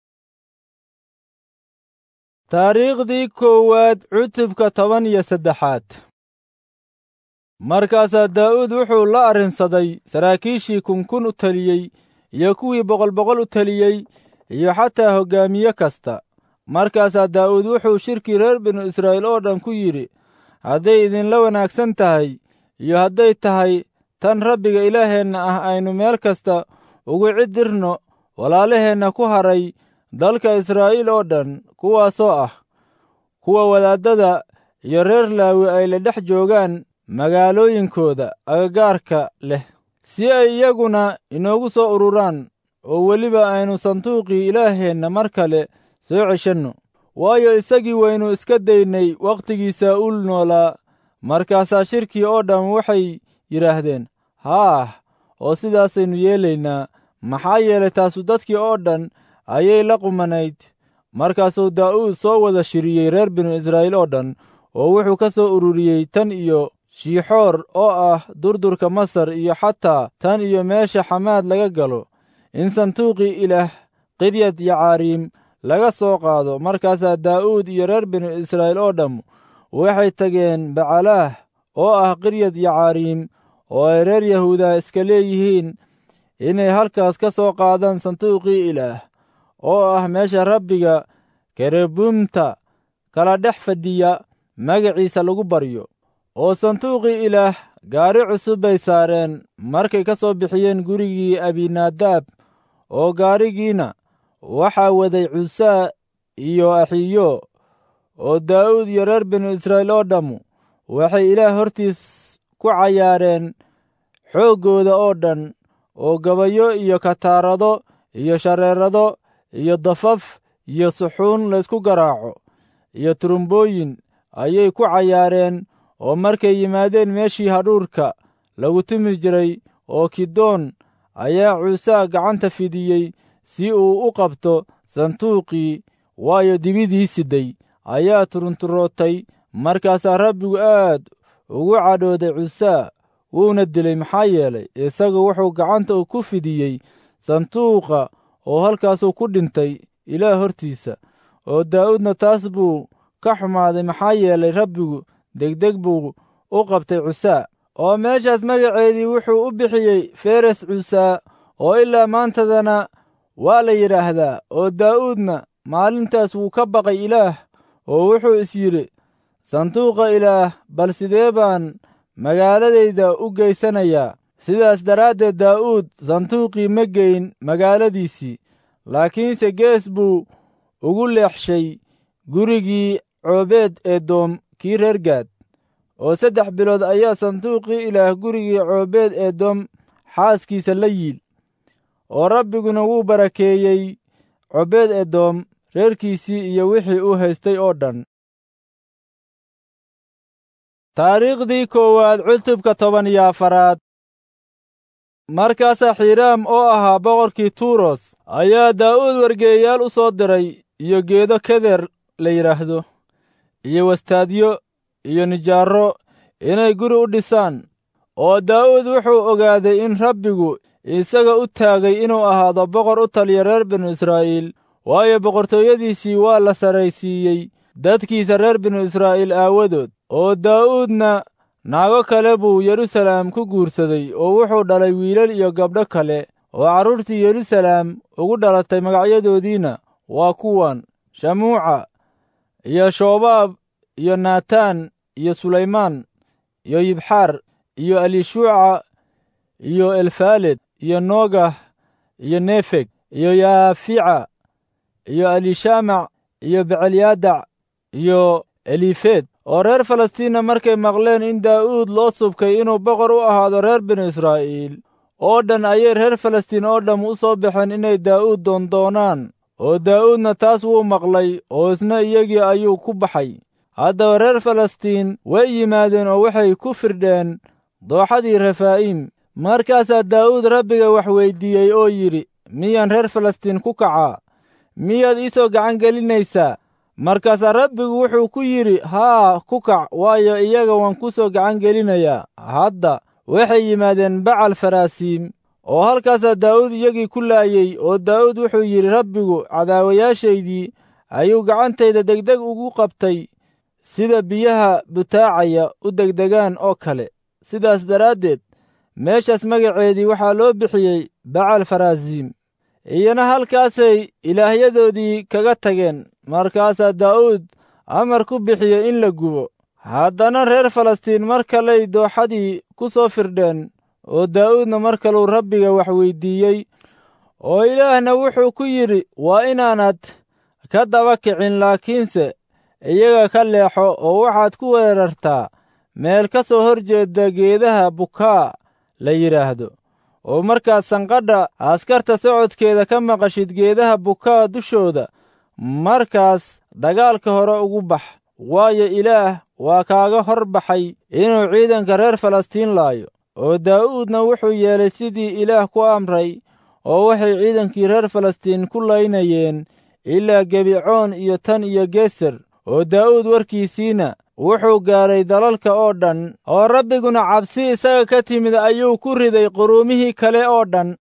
taariikhdii koowaad cutubka 13. markaasaa daa'uud wuxuu la arrinsaday saraakiishii 1,000 u taliyey iyo kuwii 100 u taliyey iyo xataa hoggaamiye kasta. markaasaa daa'uud wuxuu shirkii reer binu Israa'iil oo dhan ku yidhi, hadday idinla wanaagsan tahay iyo hadday tahay tan Rabbiga ilaaheenna ah aynu meel kasta ugu cidirno walaalaheenna ku haray dalka Israa'iil oo dhan, kuwaasoo ah kuwa wadaaddada iyo reer Laawi ay la dhex joogaan magaalooyinkooda agagaarka leh, si ay iyaguna inoogu soo ururaan, oo weliba aynu sanduuqii Ilaaheenna mar kale soo ceshanno. Waayo isagii waynu iska daynay wakhtigii Saa'uul noolaa. Markaasaa shirkii oo dhan waxay yidhaahdeen, haah, oo sidaasaynu yeelaynaa, maxaa yeelay taasu dadkii oo dhan ayay la qumanayd. Markaasuu Daa'uud soo wada shiriyey reer binu Israa'iil oo dhan, oo wuxuu ka soo ururiyey tan iyo Shiixoor oo ah durdurka Masar, iyo xataa tan iyo meesha Xamaad laga galo, in sanduuqii Ilaah Qiryat Yacaariim laga soo qaado. Markaasaa Daa'uud iyo reer binu Israa'iil oo dhammu waxay tageen Bacalaah oo ah Qiryat Yacaariim, oo ay reer Yahuuda iska leeyihiin, inay halkaas ka soo qaadaan sanduuqii Ilaah, oo ah meesha Rabbiga kerubiimta kala dhex fadhiya magaciisa lagu baryo. oo sanduuqii Ilaah gaari cusub bay saareen markay ka soo bixiyeen gurigii Abinaadaab, oo gaarigiina waxaa waday Cusaa iyo Axiyo. oo Daa'uud iyo reer binu Israa'iil oo dhammu waxay Ilaah hortiis ku cayaareen xooggooda oo dhan, oo gabayo iyo kataarado iyo shareerado iyo dafaf iyo suxuun laysku garaaco iyo turumbooyin ayay ku cayaareen. oo markay yimaadeen meeshii hadhuurka lagu tumi jiray oo Kidoon ayaa Cusaa gacanta fidiyey si uu u qabto sanduuqii, waayo dibidii siday ayaa turunturootay. Markaasaa Rabbigu aad ugu cadhooday Cusaa, wuuna dilay, maxaa yeelay isagu wuxuu gacanta ku fidiyey sanduuqa, oo halkaasuu ku dhintay Ilaah hortiisa. oo Daa'uudna taas buu ka xumaaday, maxaa yeelay Rabbigu degdeg buu u qabtay Cusaa. oo meeshaas magaceedii wuxuu u bixiyey Feres Cusaa, oo ilaa maantadana waa la yidhaahdaa. oo Daa'uudna maalintaas wuu ka baqay Ilaah, oo wuxuu is yidhi, sanduuqa Ilaah bal sidee baan magaaladayda u geysanayaa? sidaas daraaddeed Daa'uud sanduuqii ma geyn magaaladiisii, laakiinse gees buu ugu leexshay gurigii Coobeed Edoom kii reer Gaad. oo 3 bilood ayaa sanduuqii Ilaah gurigii Coobeed Edoom xaaskiisa la yiil. oo Rabbiguna wuu barakeeyey Coobeed Edoom, reerkiisii iyo wixii uu haystay oo dhan. taariikhdii koowaad cutubka 14. markaasaa Xiiraam oo ahaa boqorkii Tuuros ayaa Daa'uud wargeeyayaal u soo diray, iyo geedo keder la yidhaahdo, iyo wastaadyo iyo nijaarro, inay guri u dhisaan. oo Daa'uud wuxuu ogaaday in Rabbigu isaga u taagay inuu ahaado boqor u taliya reer binu Israa'iil, waayo boqortooyadiisii waa la saraysiiyey dadkiisa reer binu Israa'iil aawadood. oo Daa'uudna naago kale buu Yeruusalaam ku guursaday, oo wuxuu dhalay wiilal iyo gabdho kale. oo carruurtii Yeruusalaam ugu dhalatay magacyadoodiina waa kuwan: Shamuuca iyo Shobaab iyo Naataan iyo Sulaymaan iyo Yibxaar iyo Elishuuca iyo Elfaaled iyo Noogah iyo Nefeg iyo Yaafica iyo Elishamac iyo Becelyadac iyo Elifeed. oo reer Falastiinna markay maqleen in Daa'uud loo subkay inuu boqor u ahaado reer binu Israa'iil oo dhan, ayay reer Falastiin oo dhammu u soo baxeen inay Daa'uud doondoonaan. oo Daa'uudna taas wuu maqlay, oo isna iyagii ayuu ku baxay. haddaba reer Falastiin way yimaadeen oo waxay ku firdheen dooxadii Refaa'im. markaasaa Daa'uud Rabbiga wax weyddiiyey oo yidhi, miyaan reer Falastiin ku kacaa? miyaad ii soo gacan gelinaysaa? markaasaa Rabbigu wuxuu ku yidhi, haa, ku kac, waayo iyaga waan ku soo gacan gelinayaa. hadda waxay yimaadeen Bacal Farasiim, oo halkaasaa Daa'uud iyagii ku laayey. oo Daa'uud wuxuu yidhi, Rabbigu cadaawayaashaydii ayuu gacantayda degdeg ugu qabtay, sida biyaha butaacaya u degdegaan oo kale. sidaas daraaddeed meeshaas magaceedii waxaa loo bixiyey Bacal Farasiim. iyana halkaasay ilaahyadoodii kaga tageen. markaasaa Daa'uud amar ku bixiyey in la gubo. haddana reer Falastiin mar kaley dooxadii ku soo firdheen. oo Daa'uudna mar kaluu Rabbiga wax weyddiiyey. oo ilaahna wuxuu ku yidhi, waa inaanad ka daba kicin, laakiinse iyaga ka leexo oo waxaad ku weerartaa meel ka soo hor jeedda geedaha bukaa la yidhaahdo, oo markaad sanqadha askarta socodkeeda ka maqashid geedaha bukaa dushooda, markaas dagaalka hore ugu bax, waayo ilaah waa kaaga hor baxay inuu ciidanka reer falastiin laayo. oo daa'uudna wuxuu yeelay sidii ilaah ku amray, oo waxay ciidankii reer falastiin ku laynayeen ilaa Gibecoon iyo tan iyo Geser. oo daa'uud warkiisiina wuxuu gaaray dalalka oo dhan, oo rabbiguna cabsi isaga ka timid ayuu ku riday quruumihii kale oo dhan.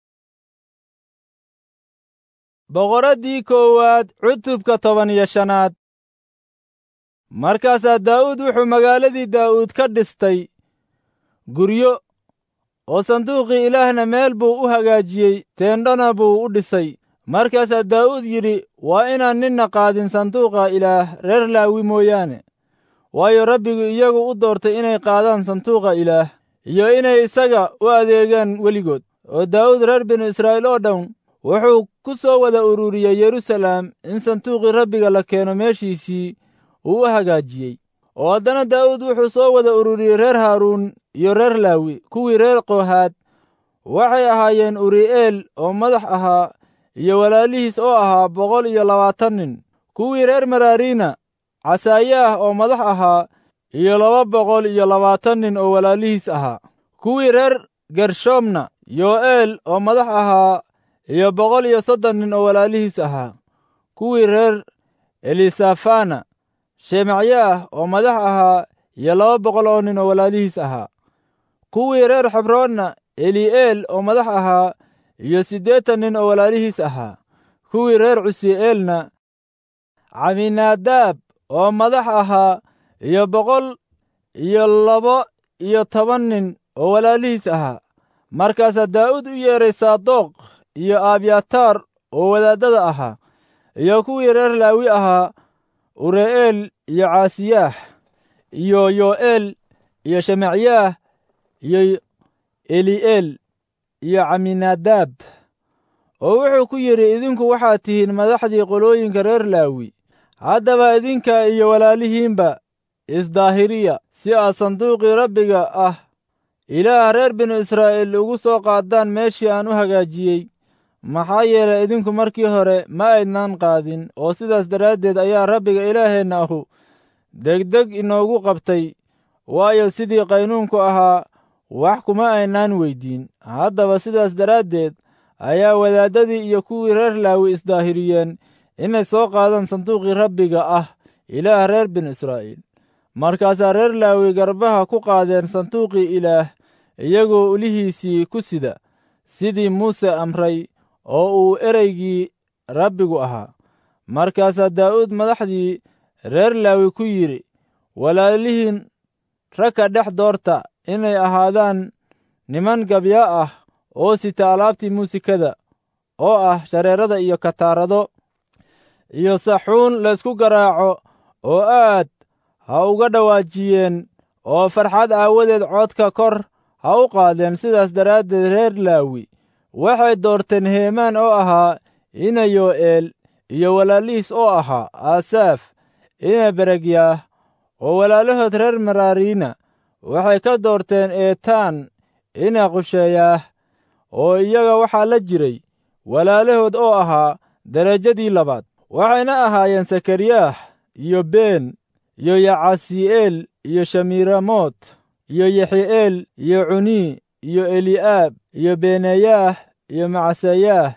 boqoraddii koowaad cutubka 15. markaasaa daa'uud wuxuu magaaladii daa'uud ka dhistay guryo, oo sanduuqii ilaahna meel buu u hagaajiyey, teendhona buu u dhisay. markaasaa daa'uud yidhi, waa inaan ninna qaadin sanduuqa ilaah reer Laawi mooyaane, waayo rabbigu iyagu u doortay inay qaadaan sanduuqa ilaah, iyo inay isaga u adeegaan weligood. oo daa'uud reer binu Israa'iil oo dhan wuxuu ku soo wada ururiyey Yeruusaalem in sanduuqii rabbiga la keeno meeshiisii uu u hagaajiyey. oo haddana daa'uud wuxuu soo wada ururiyey reer Haaruun iyo reer Laawi. kuwii reer Qohaad waxay ahaayeen Uri'eel oo madax ahaa, iyo walaalihiis oo ahaa 120 nin. kuwii reer Meraarina Casaayaah oo madax ahaa, iyo 220 nin oo walaalihiis ahaa. kuwii reer Gershoomna Yo'eel oo madax ahaa, iyo 130 nin oo walaalihiis ahaa. kuwii reer Elisafana Shemacyaah oo madax ahaa, iyo 200 oo nin oo walaalihiis ahaa. kuwii reer Xebroonna Eli'eel oo madax ahaa, iyo 80 nin oo walaalihiis ahaa. kuwii reer Cusi'eelna Caminaadaab oo madax ahaa, iyo 112 nin oo walaalihiis ahaa. markaasaa daa'uud u yeeray Saadoq iyo Abyataar oo wadaaddada ahaa, iyo kuwii reer Laawi ahaa, Uri'eel iyo Caasiyaah, iyo Yo'eel iyo Shemacyaah, iyo Eli'eel iyo Caminaadaab. oo wuxuu ku yidhi, idinku waxaad tihiin madaxdii qolooyinka reer Laawi. haddaba idinka iyo walaalihiinba isdaahiriya, si aad sanduuqii rabbiga ah ilaah reer binu Israa'iil ugu soo qaadaan meeshii aan u hagaajiyey. maxaa yeelay idinku markii hore ma aydnaan qaadin, oo sidaas daraaddeed ayaa rabbiga ilaaheenna ahu degdeg inoogu qabtay, waayo sidii qaynuunku ahaa wax kuma aynaan weyddiin. haddaba sidaas daraaddeed ayaa wadaaddadii iyo kuwii reer Laawi isdaahiriyeen inay soo qaadaan sanduuqii rabbiga ah ilaah reer binu Israa'iil. markaasaa reer Laawi garbaha ku qaadeen sanduuqii ilaah, iyagoo ulihiisii ku sida, sidii Muuse amray, oo uu ereygii rabbigu ahaa. markaasaa daa'uud madaxdii reer Laawi ku yidhi, walaalihiin ragka dhex doorta inay ahaadaan niman gabya ah oo sita alaabtii muusikada, oo ah shareerada iyo kataarado iyo saxuun laysku garaaco, oo aad ha uga dhawaajiyeen, oo farxad aawadeed codka kor ha u qaadeen. sidaas daraaddeed reer Laawi waxay doorteen Heemaan oo ahaa ina Yo'eel, iyo walaalihiis oo ahaa Asaaf ina Beregyaah. oo walaalahood reer Meraariina waxay ka doorteen Eetaan ina Qusheeyaah, oo iyaga waxaa la jiray walaalahood oo ahaa derajadii labaad. waxayna ahaayeen Sakariyah iyo Ben iyo Yacasi'eel iyo Shamiiramoot iyo Yexi'eel iyo Cuni iyo Eli'aab iyo Benayaah iyo Macsayaah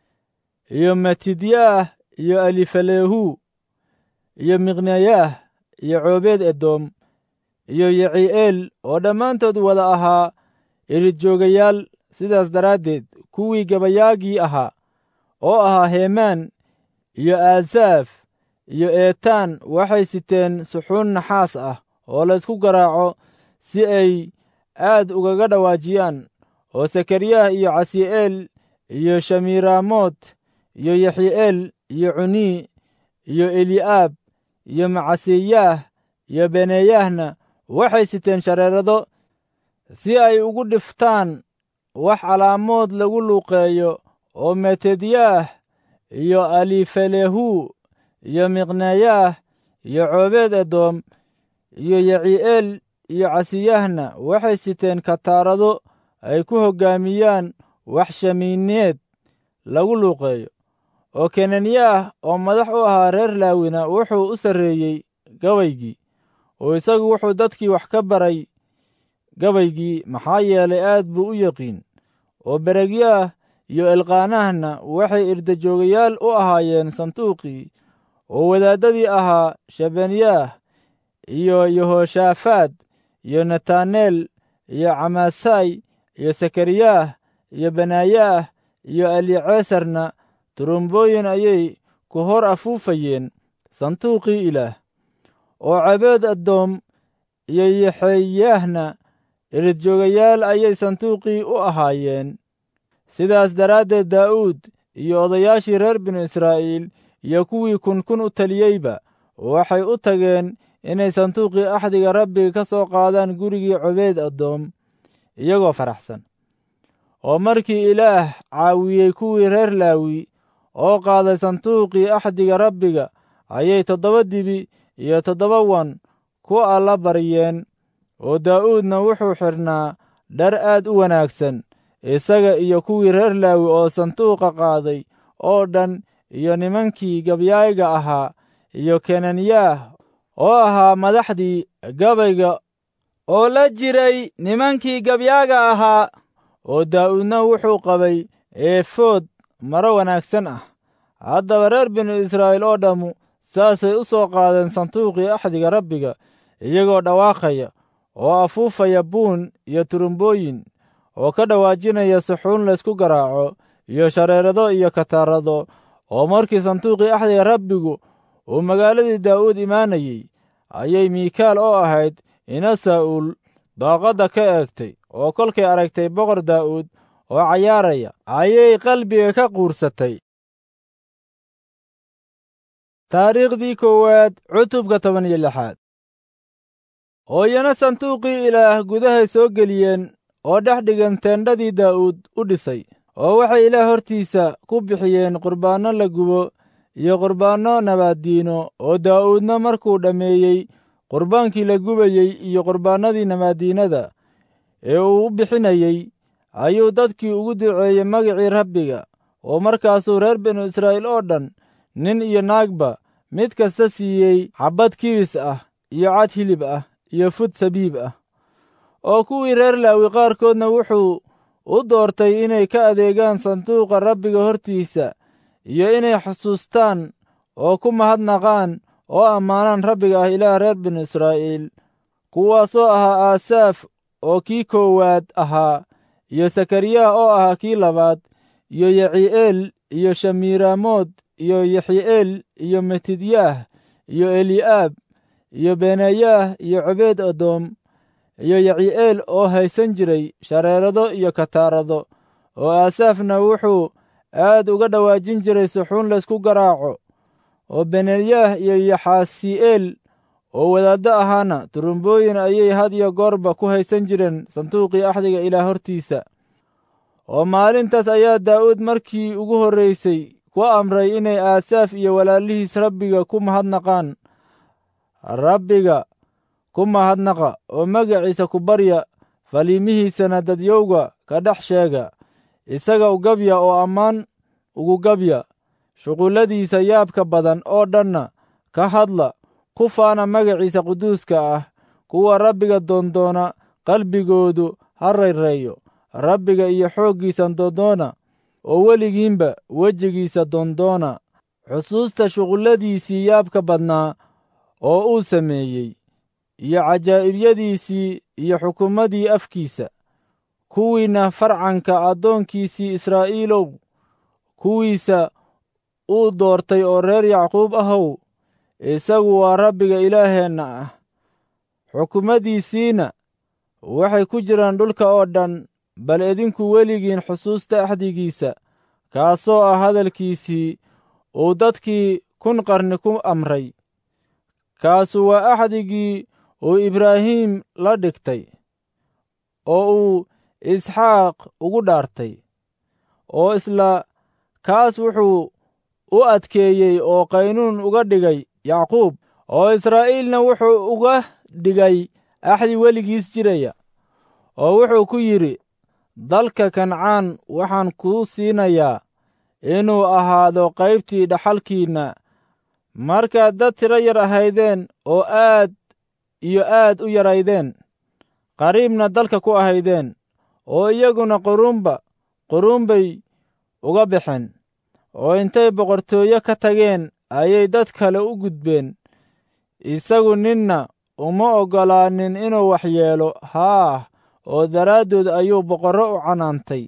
iyo Matidyaah iyo Elifalehu iyo Miqneyaah iyo Coobeed Edom iyo Yeci'eel, oo dhammaantood wada ahaa iridjoogayaal. sidaas daraaddeed kuwii gabayaagii ahaa oo ahaa Heemaan iyo Asaaf iyo Eetaan waxay siteen suxuun naxaas ah oo laysku garaaco si ay aad ugaga dhawaajiyaan. oo Sakariyah iyo Casi'eel iyo Shamiiramoot iyo Yexi'eel iyo Cuni iyo Eli'aab iyo Macseyaah iyo Benayaahna waxay siteen shareerado si ay ugu dhiftaan wax calaamood lagu luuqeeyo oo metedyaah iyo alifelehu iyo miqneyaah iyo coobeed edoom iyo yaci'eel iyo casiyahna waxay siteen kataarado ay ku hoggaamiyaan wax shamiineed lagu luuqeeyo. oo kenaniyaah oo madax u ahaa reer laawina wuxuu u sarreeyey gabaygii, oo isagu wuxuu dadkii wax ka baray gabaygii, maxaa yeelay aad buu u yaqiin. oo beregyaah iyo elqaanahna waxay irdajoogayaal u ahaayeen sanduuqii, oo wadaaddadii ahaa shebanyaah iyo yehoshaafaad iyo netaneel iyo camaasay iyo sakariyaah iyo benaayaah iyo eliceesarna turumbooyin ayay ku hor afuufayeen sanduuqii ilaah. oo cabeed adoom iyo yaxeyaahna iridjoogayaal ayay sanduuqii u ahaayeen. sidaas daraaddeed daa'uud iyo odayaashii reer binu israa'iil iyo kuwii kun u taliyeyba waxay u tageen inay sanduuqii axdiga rabbiga ka soo qaadaan gurigii cobeed adoom iyagoo faraxsan. oo markii ilaah caawiyey kuwii reer laawi oo qaaday sanduuqii axdiga rabbiga, ayay 7 dibi iyo 7 wan ku alla baryeen. oo daa'uudna wuxuu xidhnaa dhar aad u wanaagsan, isaga iyo kuwii reer laawi oo sanduuqa qaaday oo dhan, iyo nimankii gabyaaga ahaa, iyo kenaniyaah oo ahaa madaxdii gabayga oo la jiray nimankii gabyaaga ahaa. oo daa'uudna wuxuu qabay eefood maro wanaagsan ah. haddaba reer binu israa'iil oo dhammu saasay u soo qaadeen sanduuqii axdiga rabbiga, iyagoo dhawaaqaya oo afuufaya buun iyo turumbooyin, oo ka dhawaajinaya suxuun laysku garaaco iyo shareerado iyo kataarado. oo markii sanduuqii axdiga rabbigu uu magaaladii daa'uud imaanayey, ayay miikaal oo ahayd ina saa'uul daaqadda ka eegtay, oo kolkay aragtay boqor daa'uud oo cayaaraya, ayay qalbiga ka quursatay. taariikhdii koowaad cutubka 16. oo iyana sanduuqii ilaah gudahay soo geliyeen oo dhex dhigan teendhadii daa'uud u dhisay. oo waxay ilaah hortiisa ku bixiyeen qurbaanno la gubo iyo qurbaanno nabaaddiino. oo daa'uudna markuu dhammeeyey qurbaankii la gubayey iyo qurbaannadii nabaaddiinada ee uu u bixinayey, ayuu dadkii ugu duceeyey magicii rabbiga. oo markaasuu reer binu israa'iil oo dhan, nin iyo naagba, mid kasta siiyey xabbad kibis ah iyo cad hilib ah iyo fud sabiib ah. oo kuwii reer laawi qaarkoodna wuxuu u doortay inay ka adeegaan sanduuqa rabbiga hortiisa, iyo inay xusuustaan oo ku mahadnaqaan oo ammaanaan rabbiga ah ilaah reer binu israa'iil, kuwaasoo ahaa aasaaf oo kii koowaad ahaa, iyo sakariyaah oo ahaa kii labaad, iyo yaci'eel iyo shamiiraamood iyo yaxi'eel iyo metidyaah iyo eli'aab iyo benayaah iyo cobeed adoom iyo yaci'eel oo haysan jiray shareerado iyo kataarado. oo aasaafna wuxuu aad uga dhawaajin jiray suxuun laysku garaaco. oo benayaah iyo yaxasi'eel oo wadaaddo ahaana turumbooyin ayay had iyo goorba ku haysan jireen sanduuqii axdiga ilaah hortiisa. oo maalintaas ayaa daa'uud markii ugu horraysay ku amray inay aasaaf iyo walaalihiis rabbiga ku mahadnaqaan. rabbiga ku mahadnaqa oo magaciisa ku barya, faliimihiisana dadyowga ka dhex sheega. isaga u gabya oo ammaan ugu gabya, shuqulladiisa yaabka badan oo dhanna ka hadla. ku faana magaciisa quduuska ah. kuwa rabbiga doondoona qalbigoodu ha rayreeyo. rabbiga iyo xooggiisa doondoona, oo weligiinba wejigiisa doondoona. xusuusta shuqulladiisii yaabka badnaa oo uu sameeyey, iyo cajaa'ibiyadiisii iyo xukumadii afkiisa. kuwiinna farcanka addoonkiisii israa'iilow, kuwiisa uu doortay oo reer yacquub ahow, isagu waa rabbiga ilaaheenna ah. xukumadiisiina waxay ku jiraan dhulka oo dhan. bal idinku weligiin xusuusta axdigiisa, kaasoo ah hadalkiisii uu dadkii 1000 qarni ku amray. kaasu waa axdigii uu ibraahim la dhigtay, oo uu isxaaq ugu dhaartay. oo isla kaas wuxuu u adkeeyey oo qaynuun uga dhigay yacquub, oo israa'iilna wuxuu uga dhigay axdi weligiis jiraya. oo wuxuu ku yidhi, dalka Kancaan waxaan kuu siinayaa inuu ahaado qaybtii dhaxalkiinna markaad dad tiro yar ahaydeen oo aad iyo aad u yaraydeen, qariibna dalka ku ahaydeen, oo iyaguna quruun bay uga baxeen, oo intay boqortooyo ka tageen ayay dad kale u gudbeen. isagu ninna uma oggolaanin inuu wax yeelo, haah, oo daraaddood ayuu boqorro u canaantay,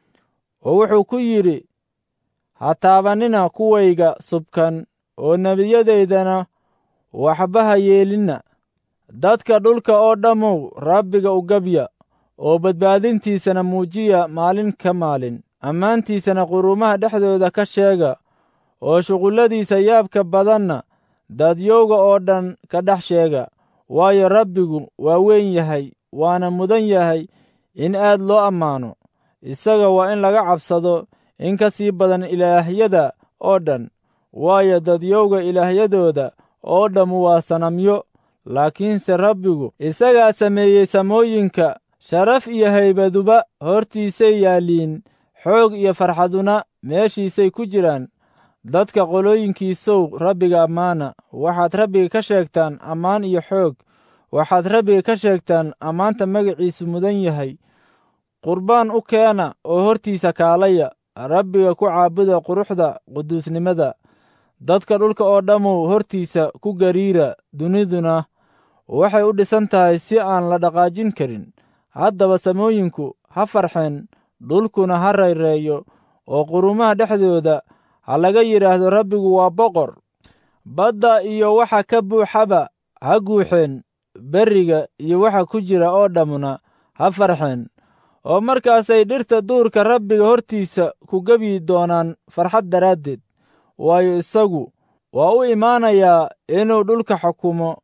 oo wuxuu ku yidhi, ha taabanina kuwayga subkan, oo nebiyadaydana waxba ha yeelinna. dadka dhulka oo dhammow Rabbiga u gabya, oo badbaadintiisana muujiya maalin ka maalin. ammaantiisana quruumaha dhexdooda ka sheega, oo shuqulladiisa yaabka badanna dadyowga oo dhan ka dhex sheega. waayo Rabbigu waa weyn yahay, waana mudan yahay in aad loo ammaano. isaga waa in laga cabsado in ka sii badan ilaahyada oo dhan, waayo dadyowga ilaahyadooda oo dhammu waa sanamyo. laakiinse Rabbigu isagaa sameeyey samooyinka, sharaf iyo haybaduba hortiisay yaalliin, xoog iyo farxaduna meeshiisay ku jiraan. dadka qolooyinkiisow Rabbiga ammaana. waxaad Rabbiga ka sheegtaan ammaan iyo xoog, waxaad Rabbiga ka sheegtaan ammaanta magaciisu mudan yahay. qurbaan u keena oo hortiisa kaalaya, Rabbiga ku caabuda quruxda quduusnimada. dadka dhulka oo dhammow hortiisa ku gariira, duniduna waxay u dhisan tahay si aan la dhaqaajin karin. haddaba samooyinku ha farxeen, dhulkuna ha rayreeyo, oo quruumaha dhexdooda ha laga yidhaahdo, Rabbigu waa boqor. badda iyo waxa ka buuxaba ha guuxeen, berriga iyo waxa ku jira oo dhammuna ha farxeen. oo markaasay dhirta duurka Rabbiga hortiisa ku gebyi doonaan farxad daraaddeed. waayo isagu waa u imaanayaa inuu dhulka xukumo.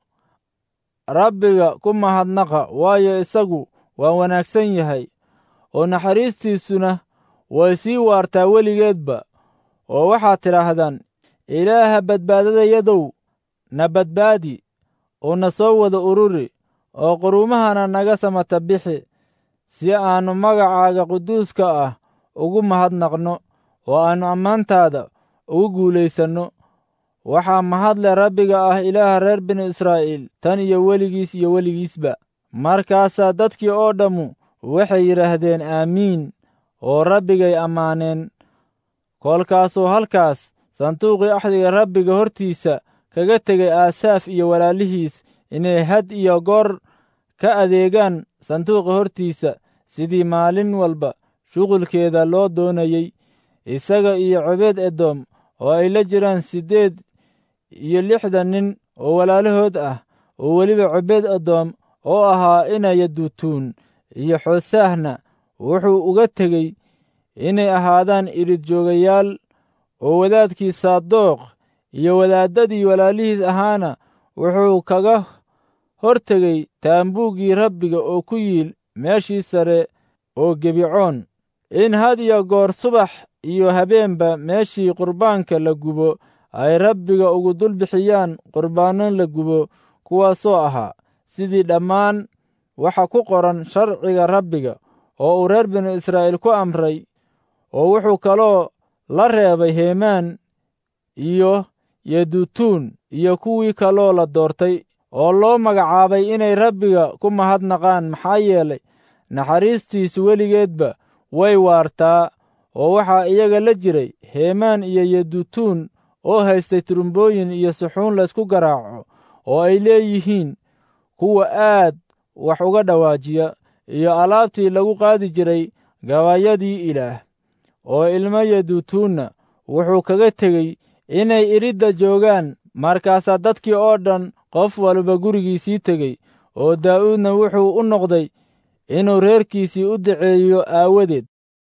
Rabbiga ku mahadnaqa, waayo isagu waa wanaagsan yahay, oo naxariistiisuna way sii waartaa weligeedba. oo waxaad tidhaahdaan, Ilaaha badbaadadayadow, na badbaadi, oo na soo wada ururi, oo quruumahana naga samata bixi, si aannu magacaaga quduuska ah ugu mahadnaqno, oo aannu ammaantaada ugu guulaysanno. waxaa mahadle Rabbiga ah, Ilaaha reer binu Israa'iil, tan iyo weligiis iyo weligiisba. markaasaa dadkii oo dhammu waxay yidhaahdeen aamiin, oo Rabbigay ammaaneen. kolkaasuu halkaas sanduuqii axdiga Rabbiga hortiisa kaga tegay Aasaaf iyo walaalihiis inay had iyo goor ka adeegaan sanduuqa hortiisa, sidii maalin walba shuqulkeeda loo doonayey. isaga iyo Cobeed Edoom oo ay la jiraan 68 nin oo walaalahood ah, oo weliba Cobeed Edoom oo ahaa ina Yadutuun iyo Xoosahna wuxuu uga tegey inay ahaadaan irid joogayaal. oo wadaadkii Saadoq iyo wadaaddadii walaalihiis ahaana wuxuu kaga hortegey taambuuggii Rabbiga oo ku yiil meeshii sare oo Gibecoon, in had iyo goor subax iyo habeenba meeshii qurbaanka la gubo ay Rabbiga ugu dul bixiyaan qurbaanno la gubo, kuwaasoo ahaa sidii dhammaan waxa ku qoran sharciga Rabbiga oo uu reer binu Israa'iil ku amray. oo wuxuu kaloo la reebay Heemaan iyo Yedutuun iyo kuwii kaloo la doortay oo loo magacaabay inay Rabbiga ku mahadnaqaan, maxaa yeelay naxariistiisu weligeedba way waartaa. oo waxaa iyaga la jiray Heemaan iyo Yedutuun oo haystay turumbooyin iyo suxuun laysku garaaco, oo ay leeyihiin kuwa aad wax uga dhawaajiya, iyo alaabtii lagu qaadi jiray gabayadii Ilaah. oo ilmo Yedutuunna wuxuu kaga tegey inay iridda joogaan. markaasaa dadkii oo dhan qof walba gurigiisii tegey, oo Daa'uudna wuxuu u noqday inuu reerkiisii u duceeyo aawadeed.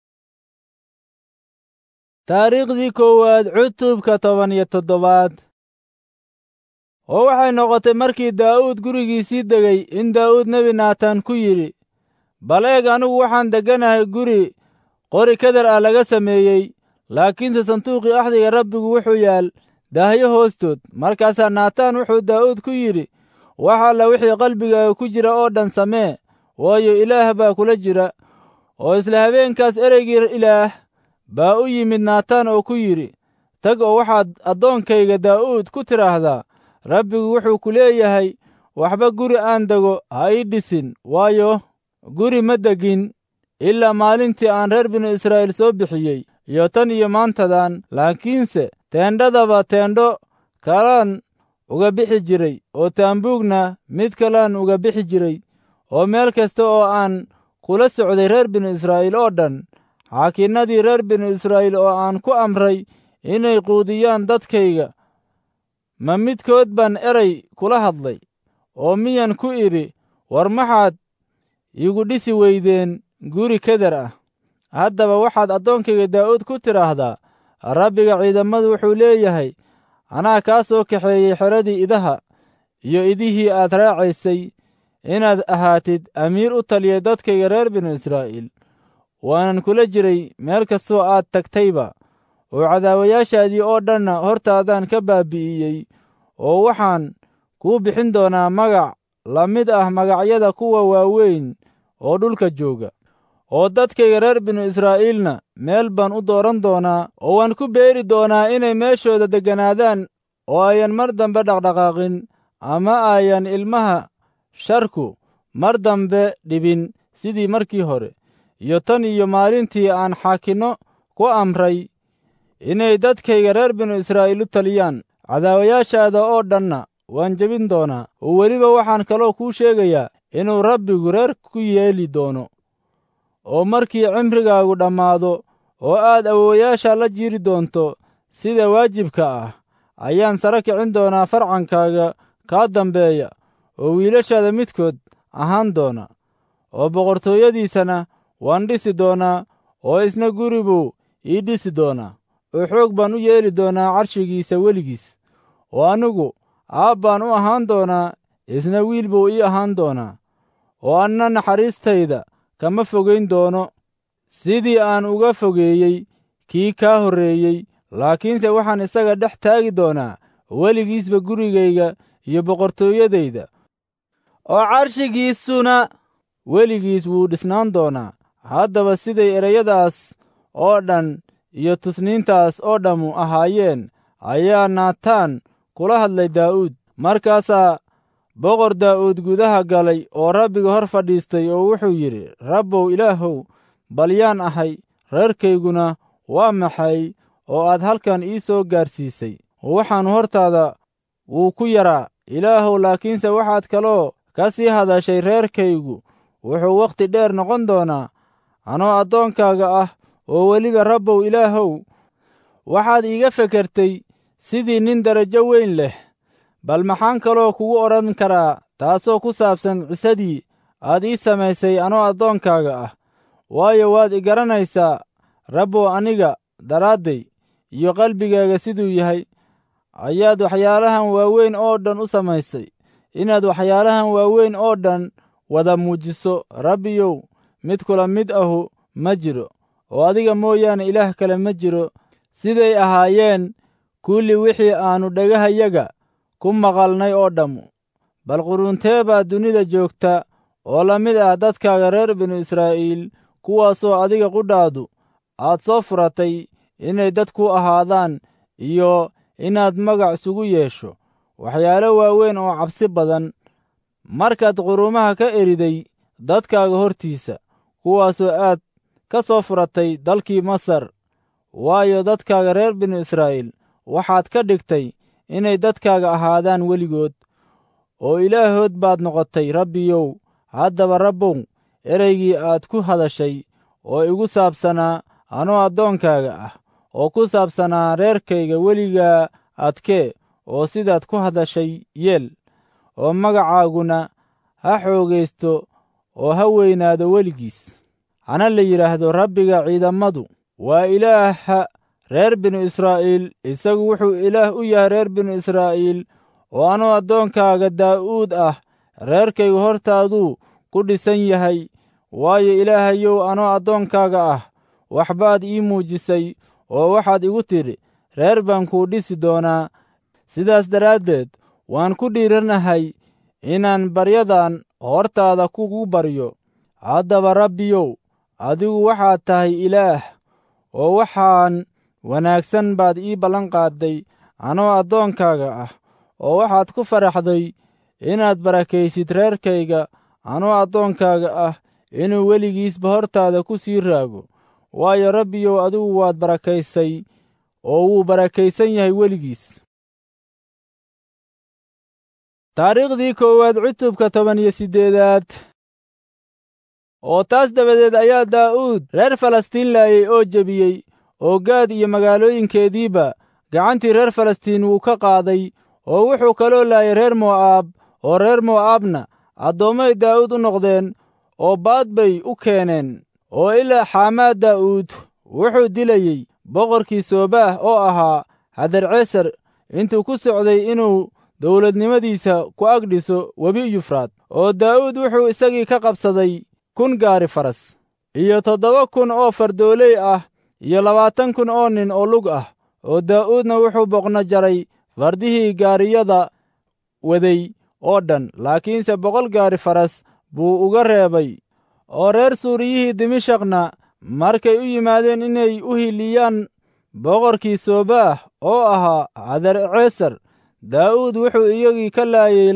taariikhdii koowaad cutubka 17. oo waxay noqotay markii Daa'uud gurigiisii degay in Daa'uud nebi Naataan ku yidhi, bal eeg, anigu waxaan degganahay guri qori keder ah laga sameeyey, laakiinse sanduuqii axdiga rabbigu wuxuu yaal daahyo hoostood. markaasaa naataan wuxuu daa'uud ku yidhi, wax alla wixii qalbigaaga ku jira oo dhan samee, waayo ilaah baa kula jira. oo isla habeenkaas ereygii ilaah baa u yimid naataan oo ku yidhi, tag oo waxaad addoonkayga daa'uud ku tidhaahdaa, rabbigu wuxuu ku leeyahay, waxba guri aan dego ha ii dhisin, waayo guri ma degin ilaa maalintii aan reer binu israa'iil soo bixiyey iyo tan iyo maantadan. laakiinse teendhadaba teendho kalaan uga bixi jiray, oo taambuugna mid kalaan uga bixi jiray. oo meel kasta oo aan kula socday reer binu israa'iil oo dhan, xaakinnadii reer binu israa'iil oo aan ku amray inay quudiyaan dadkayga, ma midkood baan eray kula hadlay, oo miyan ku idhi, war maxaad iigu dhisi weydeen guri keder ah? haddaba waxaad addoonkayga daa'uud ku tidhaahdaa, rabbiga ciidamadu wuxuu leeyahay, anaa kaa soo kaxeeyey xeradii idaha iyo idihii aad raacaysay, inaad ahaatid amiir u taliya dadkayga reer binu israa'iil. waanan kula jiray meel kastoo aad tagtayba, oo cadaawayaashaadii oo dhanna hortaadaan ka baabi'iyey. oo waxaan kuu bixin doonaa magac la mid ah magacyada kuwa waaweyn oo dhulka jooga. oo dadkayga reer binu israa'iilna meel baan u dooran doonaa, oo waan ku beeri doonaa inay meeshooda degganaadaan, oo ayan mar dambe dhaqdhaqaaqin, ama ayan ilmaha sharku mar dambe dhibin sidii markii hore, iyo tan iyo maalintii aan xaakinno ku amray inay dadkayga reer binu israa'iil u taliyaan. cadaawayaashaada oo dhanna waan jebin doonaa. oo weliba waxaan kaloo kuu sheegayaa inuu rabbigu reer ku yeeli doono. oo markii cimrigaagu dhammaado oo aad awoowayaasha la jiri doonto sida waajibka ah, ayaan sare kicin doonaa farcankaaga kaa dambeeya, oo wiilashaada midkood ahaan doona. oo boqortooyadiisana waan dhisi doonaa, oo isna guri buu ii dhisi doonaa. oo xoog baan u yeeli doonaa carshigiisa weligiis. oo anigu aab baan u ahaan doonaa, isna wiil buu ii ahaan doonaa. oo anna naxariistayda kama fogayn doono sidii aan uga fogeeyey kii kaa horreeyey, laakiinse waxaan isaga dhex taagi doonaa weligiisba gurigayga iyo boqortooyadayda, oo carshigiisuna weligiis wuu dhisnaan doonaa. haddaba siday ereyadaas oo dhan iyo tusniintaas oo dhammu ahaayeen, ayaa naataan kula hadlay daa'uud. markaasaa boqor daa'uud gudaha galay oo rabbiga hor fadhiistay, oo wuxuu yidhi, rabbow ilaahow, bal yaan ahay, reerkayguna waa maxay oo aad halkan ii soo gaarsiisay? waxaan hortaada wuu ku yaraa ilaahow, laakiinse waxaad kaloo ka sii hadashay, reerkaygu wuxuu wakhti dheer noqon doonaa anoo addoonkaaga ah. oo weliba rabbow ilaahow, waxaad iiga fekertay sidii nin darajo weyn leh. bal maxaan kaloo kugu odhan karaa taasoo ku saabsan cisadii aad ii samaysay anoo addoonkaaga ah? waayo waad i garanaysaa rabbow, aniga daraadday iyo qalbigaaga siduu yahay ayaad waxyaalahan waaweyn oo dhan u samaysay, inaad waxyaalahan waaweyn oo dhan wada muujiso. rabbiyow, mid kula mid ahu ma jiro, oo adiga mooyaane ilaah kale ma jiro, siday ahaayeen kulli wixii aannu dhagahayaga ku maqalnay oo dhammu. bal quruuntee baa dunida joogta oo la mid ah dadkaaga reer binu israa'iil, kuwaasoo adiga qudhaadu aad soo furatay inay dad ku ahaadaan, iyo inaad magac isugu yeesho waxyaalo waaweyn oo cabsi badan, markaad quruumaha ka eriday dadkaaga hortiisa, kuwaasoo aad ka soo furatay dalkii Masar. waayo dadkaaga reer binu israa'iil waxaad ka dhigtay inay dadkaaga ahaadaan weligood, oo ilaahood baad noqotay. rabbiyow, haddaba rabbow, ereygii aad ku hadashay oo igu saabsanaa anoo addoonkaaga ah, oo ku saabsanaa reerkayga, weligaa adkee, oo sidaad ku hadashay yeel. oo magacaaguna ha xoogaysto oo ha weynaado weligiis. hana la yidhaahdo, rabbiga ciidamadu waa ilaaha reer binu israa'iil, isagu wuxuu ilaah u yahay reer binu israa'iil. oo anoo addoonkaaga daa'uud ah, reerkaygu hortaaduu ku dhisan yahay. waayo ilaahayow, anoo addoonkaaga ah waxbaad ii muujisay, oo waxaad igu tidhi, reer baan kuu dhisi doonaa. sidaas daraaddeed waan ku dhiiranahay inaan baryadan hortaada kugu baryo. haddaba Rabbiyow, adigu waxaad tahay ilaah, oo waxaan wanaagsan baad ii ballanqaadday anoo addoonkaaga ah, oo waxaad ku faraxday inaad barakaysid reerkayga anoo addoonkaaga ah, inuu weligiisba hortaada ku sii raago. waayo Rabbiyow, adigu waad barakaysay oo wuu barakaysan yahay weligiis. taariikhdii koowaad cutubka 18. oo taas dabadeed ayaa daa'uud reer falastiin laayay oo jebiyey, oo Gaad iyo magaalooyinkeediiba gacantii reer falastiin wuu ka qaaday, oo wuxuu kaloo laayay reer Mo'aab, oo reer Mo'aabna addoommay daa'uud u noqdeen, oo baad bay u keeneen. oo ilaa Xamaad daa'uud wuxuu dilayey boqorkii Sobaah oo ahaa Hadarcesar, intuu ku socday inuu dawladnimadiisa ku agdhiso webi Yufraad. oo daa'uud wuxuu isagii ka qabsaday 1,000 gaari faras, iyo 7,000 oo fardooley ah, iyo 20,000 oo nin oo lug ah. oo daa'uudna wuxuu boqno jaray fardihii gaariyada waday oo dhan, laakiinse 100 gaari faras buu uga reebay. oo reer Suuriyihii Dimashaqna markay u yimaadeen inay u hiliyaan boqorkii Sobaah oo ahaa Hadarcesar, daa'uud wuxuu iyagii ka laayay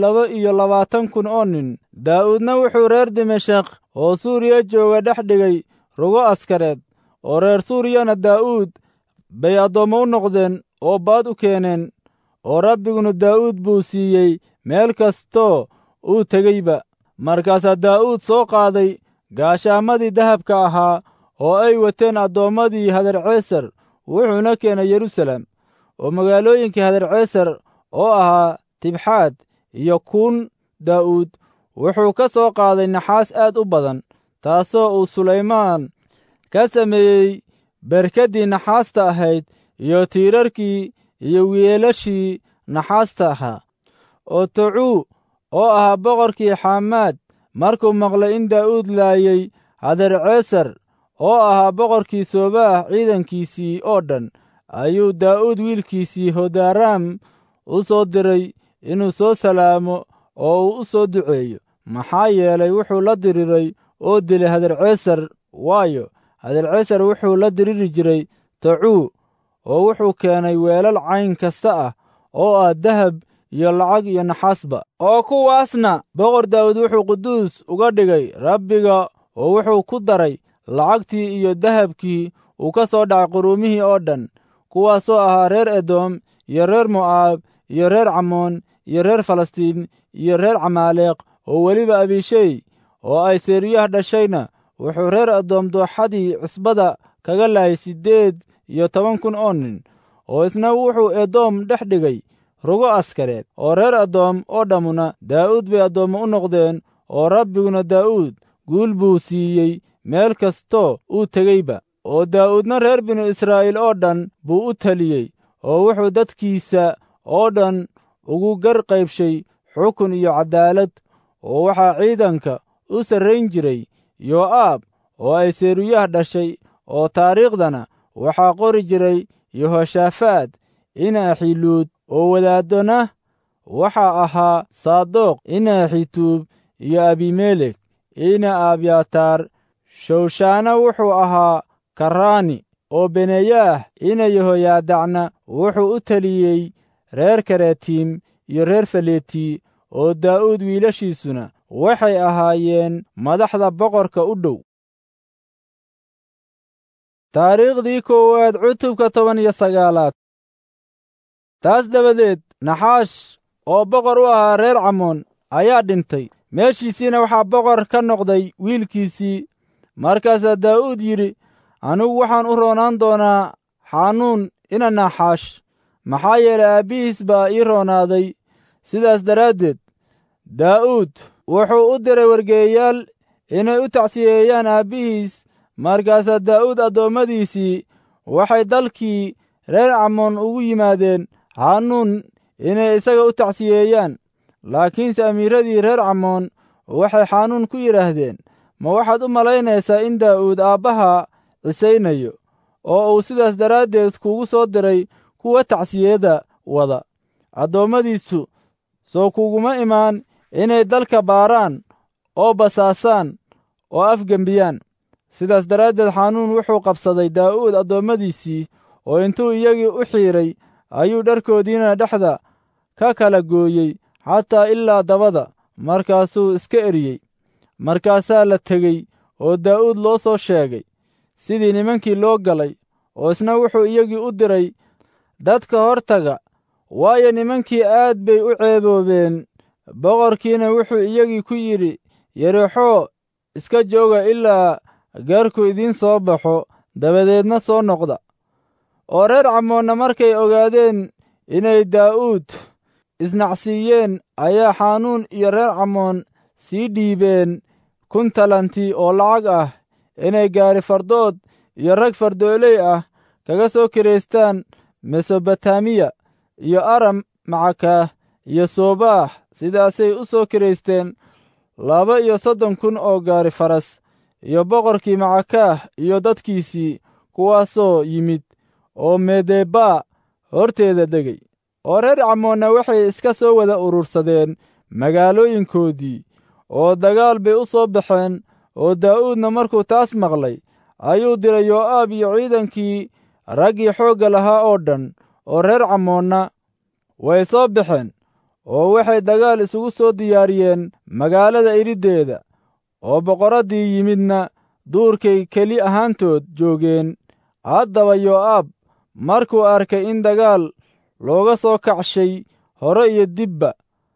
22,000 oo nin. daa'uudna wuxuu reer Dimashaq oo Suuriya jooga dhex dhigay rugo askareed, oo reer Suuriyana daa'uud bay addoommo u noqdeen oo baad u keeneen. oo Rabbiguna daa'uud buu siiyey meel kastoo uu tegeyba. markaasaa daa'uud soo qaaday gaashaamadii dahabka ahaa oo ay wateen addoommadii Hadarcesar, wuxuuna keenay Yeruusaalem. oo magaalooyinkii Hadarcesar oo ahaa Tibxaad iyo Kuun daa'uud wuxuu ka soo qaaday naxaas aad u badan, taasoo uu Sulaymaan ka sameeyey berkaddii naxaasta ahayd, iyo tiirarkii iyo wiilashii naxaasta ahaa. oo Tocuu oo ahaa boqorkii Xamaad markuu maqlay in daa'uud laayay Hadarcesar oo ahaa boqorkii Sobaah ciidankiisii oo dhan, ayuu daa'uud wiilkiisii Hodaraam u soo diray inuu soo salaamo oo uu u soo duceeyo, maxaa yeelay wuxuu la diriiray oo dilay Hadarcesar. waayo Hadarcesar wuxuu la diriri jiray Tocuu, oo wuxuu keenay weelal cayn kasta ah oo ah dahab iyo lacag iyo naxaasba. oo kuwaasna boqor daa'uud wuxuu quduus uga dhigay Rabbiga, oo wuxuu ku daray lacagtii iyo dahabkii uu ka soo dhacay quruumihii oo dhan, kuwaasoo ahaa reer Edom iyo reer Mo'aab iyo reer Camoon iyo reer Falastiin iyo reer Camaaleeq, oo weliba Abishey oo ay Seruyaha dhashayna wuxuu reer Edom dooxadii cusbada kaga laayay 18,000 oo nin. oo isna wuxuu Edom dhex dhigay rugo askareed. oo reer Edom oo dhammuna daa'uud bay addoommo u noqdeen, oo Rabbiguna daa'uud guul buu siiyey meel kastoo uu tegeyba. oo daa'uudna reer binu Israa'iil oo dhan buu u taliyey, oo wuxuu dadkiisa oo dhan ugu gar qaybshay xukun iyo caddaalad. oo waxaa ciidanka u sarrayn jiray Yoo'aab oo ay Seruyaha dhashay. oo taariikhdana waxaa qori jiray Yehoshaafaad ina Axiluud. oo wadaaddona waxaa ahaa Saadoq ina Axituub iyo Abimelek ina Abyataar. Shawshaana wuxuu ahaa Karaani. oo Benayaah ina Yehoyaadacna wuxuu u taliyey reer Karetiim iyo reer Faleti. oo daa'uud wiilashiisuna waxay ahaayeen madaxda boqorka u dhow. taariikhdii koowaad cutubka 19. taas dabadeed Naxaash oo boqor u ahaa reer Camoon ayaa dhintay, meeshiisiina waxaa boqor ka noqday wiilkiisii. markaasaa daa'uud yidhi, anigu waxaan u roonaan doonaa Xanuun ina Naxaash, maxaa yeelay aabbihiis baa ii roonaaday. sidaas daraaddeed daa'uud wuxuu u diray wargeeyayaal inay u tacsiyeeyaan aabbihiis. markaasaa daa'uud addoommadiisii waxay dalkii reer Camoon ugu yimaadeen Xanuun inay isaga u tacsiyeeyaan. laakiinse amiiradii reer Camoon waxay Xanuun ku yidhaahdeen, ma waxaad u malaynaysaa in daa'uud aabbaha cisaynayo? oo uu sidaas daraaddeed kugu soo diray kuwa tacsiyada wada. Addoommadiisu soo kuguma imaan inay dalka baaraan oo basaasaan oo afgembiyaan. Sidaas daraaddeed xanuun wuxuu qabsaday daa'uud addoommadiisii, oo intuu iyagii u xiidray ayuu dharkoodiina dhexda ka kala gooyey xataa ilaa dabada, markaasuu iska eriyey. Markaasaa la tegey oo daa'uud loo soo sheegay sidii nimankii loo galay, oo isna wuxuu iyagii u diray dadka hortaga, waayo nimankii aad bay u ceeboobeen. Boqorkiina wuxuu iyagii ku yidhi, Yerixoo iska jooga ilaa gaarku idiin soo baxo, dabadeedna soo noqda. oo reer Camoonna markay ogaadeen inay daa'uud isnacsiiyeen, ayaa xanuun iyo reer Camoon sii dhiibeen 1,000 talanti oo lacag ah inay gaari fardood iyo rag fardooley ah kaga soo kiraystaan Mesobotamiya iyo Aram Macakaah iyo Soobaax. sidaasay u soo kiraysteen 32,000 oo gaari faras, iyo boqorkii Macakaah iyo dadkiisii, kuwaasoo yimid oo Medeba horteeda degay. oo reer Camoonna waxay iska soo wada urursadeen magaalooyinkoodii, oo dagaal bay u soo baxeen. oo daa'uudna markuu taas maqlay, ayuu diray Yoo'aab iyo ciidankii raggii xoogga lahaa oo dhan. oo reer Camoonna way soo baxeen, oo waxay dagaal isugu soo diyaariyeen magaalada iriddeeda. oo boqoraddii yimidna duurkay keli ahaantood joogeen. haddaba Yoo'aab markuu arkay in dagaal looga soo kacshay hore iyo dibba,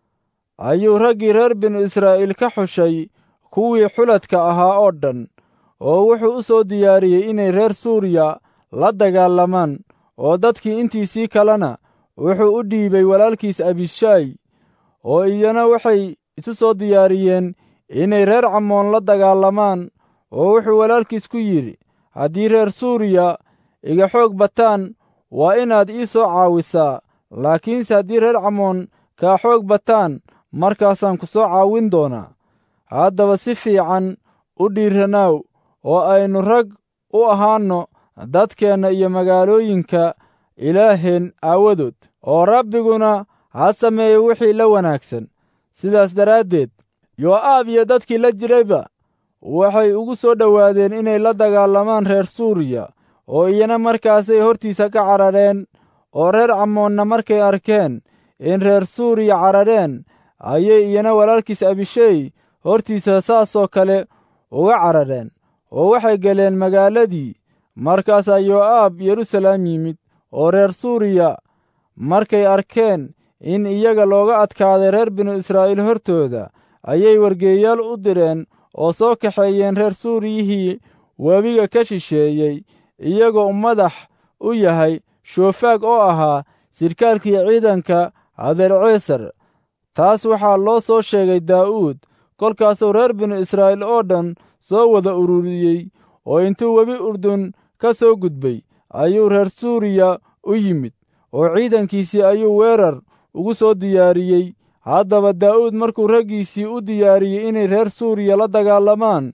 ayuu raggii reer binu Israa'iil ka xushay kuwii xuladka ahaa oo dhan, oo wuxuu u soo diyaariyey inay reer Suuriya la dagaalamaan. oo dadkii intiisii kalena wuxuu u dhiibay walaalkiis Abishaay, oo iyana waxay isu soo diyaariyeen inay reer Camoon la dagaalamaan. oo wuxuu walaalkiis ku yidhi, haddii reer Suuriya iga xoog bataan, waa inaad ii soo caawisaa, laakiinse haddii reer Camoon kaa xoog bataan, markaasaan ku soo caawin doonaa. haddaba si fiican u dhiiranaaw, oo aynu rag u ahaanno dadkeenna iyo magaalooyinka Ilaaheen aawadood. oo Rabbiguna ha sameeyo wixii la wanaagsan. sidaas daraaddeed Yoo'aab iyo dadkii la jirayba waxay ugu soo dhowaadeen inay la dagaalamaan reer Suuriya, oo iyana markaasay hortiisa ka carareen. oo reer Camoonna markay arkeen in reer Suuriya carareen, ayay iyana walaalkiis Abishay hortiisa saasoo kale uga carareen, oo waxay galeen magaaladii. markaasaa Yoo'aab Yeruusaalem yimid. oo reer Suuriya markay arkeen in iyaga looga adkaaday reer binu Israa'iil hortooda, ayay wargeeyaal u direen oo soo kaxeeyeen reer Suuriyihii webiga ka shisheeyey, iyagoo madax u yahay Shoofag oo ahaa sirkaalkii ciidanka Hadeerceesar. taas waxaa loo soo sheegay Daa'uud. kolkaasuu reer binu Israa'iil oo dhan soo wada ururiyey, oo intuu webi Urdun ka soo gudbay, ayuu reer Suuriya u yimid, oo ciidankiisii ayuu weerar ugu soo diyaariyey. haddaba Daa'uud markuu raggiisii u diyaariyey inay reer Suuriya la dagaalamaan,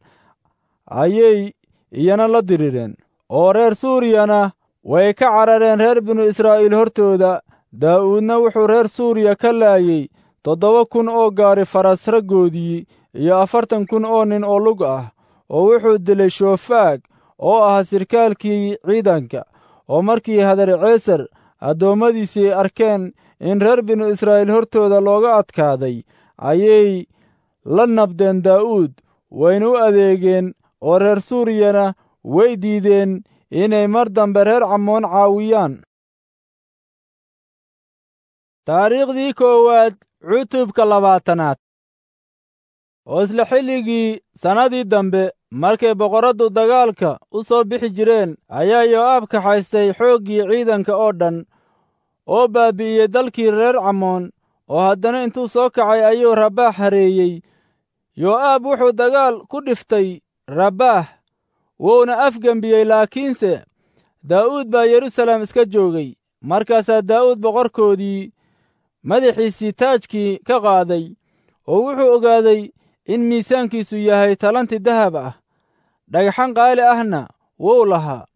ayay iyana la dirireen. oo reer Suuriyana way ka carareen reer binu Israa'iil hortooda. daa'uudna wuxuu reer Suuriya ka laayey 7,000 oo gaari faras raggoodii, iyo 40,000 oo nin oo lug ah. oo wuxuu dilay Shoofag oo ahaa sirkaalkii ciidanka. oo markii Hadeerceesar addoommadiisii arkeen in reer binu Israa'iil hortooda looga adkaaday, ayay la nabdeen Daa'uud, wayna u adeegeen. oo reer Suuriyana way diideen inay mar dambe reer Camoon caawiyaan. taariikhdii koowaad cutubka 20aad. oo isla xilligii sannadii dambe, markay boqorraddu dagaalka u soo bixi jireen, ayaa Yoo'aab kaxaystay xooggii ciidanka oo dhan, oo baabi'iyey dalkii reer Camoon. oo haddana intuu soo kacay ayuu Rabbaax hareeyey. Yoo'aab wuxuu dagaal ku dhiftay Rabbaax, wuuna afgembiyey, laakiinse Daa'uud baa Yeruusaalem iska joogay. markaasaa Daa'uud boqorkoodii madaxiisii taajkii ka qaaday, oo wuxuu ogaaday in miisaankiisu yahay talanti dahab ah, dhagxan qaali ahna wuu lahaa.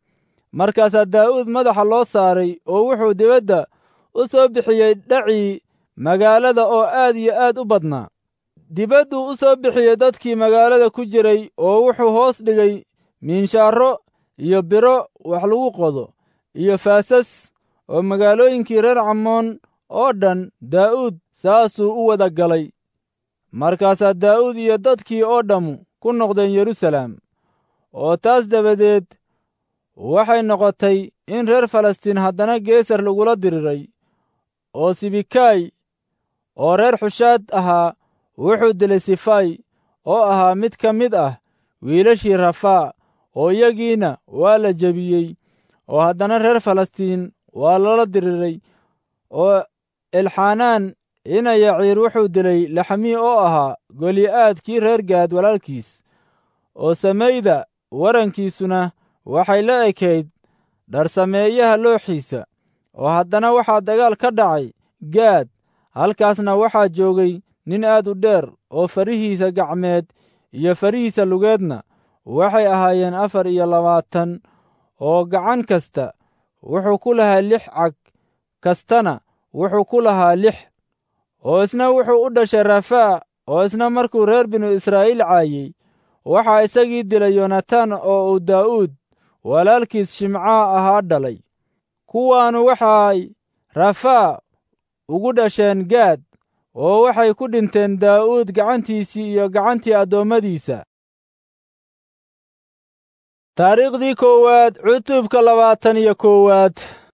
markaasaa daa'uud madaxa loo saaray oo wuxuu dibadda u soo bixiyey dhacii magaalada oo aad iyo aad u badnaa. dibadduu u soo bixiyey dadkii magaalada ku jiray oo wuxuu hoos dhigay miinshaaro iyo biro wax lagu qodo iyo faasas oo magaalooyinkii reer camoon oo dhan daa'uud saasuu u wada galay. markaasaa daa'uud iyo dadkii oo dhammu ku noqdeen yeruusaalem. oo taas dabadeed waxay noqotay in reer falastiin haddana geesar lagula diriray, oo sibikaay oo reer xushaad ahaa wuxuu dilay sifay oo ahaa mid ka mid ah wiilashii rafaa, oo iyagiina waa la jebiyey. oo haddana reer falastiin waa lala diriray, oo elxanaan ina yaciir wuxuu dilay laxmii oo ahaa goli'aad kii reer gaad walaalkiis, oo samayda warankiisuna waxay la ekayd dharsameeyaha looxiisa. oo haddana waxaa dagaal ka dhacay gaad, halkaasna waxaa joogay nin aad u dheer oo farihiisa gacmeed iyo farihiisa lugeedna waxay ahaayeen 24, oo gacan kasta wuxuu ku lahaa 6 cag, kastana wuxuu ku lahaa 6. oo isna wuxuu u dhashay rafaa, oo isna markuu reer binu israa'iil caayey waxaa isagii dilay yonatan oo uu daa'uud walaalkiis shimcaa ahaa dhalay. kuwaanu waxay rafaa ugu dhasheen gaad, oo waxay ku dhinteen daa'uud gacantiisii iyo gacantii addoommadiisa. taariikhdii koowaad cutubka 21.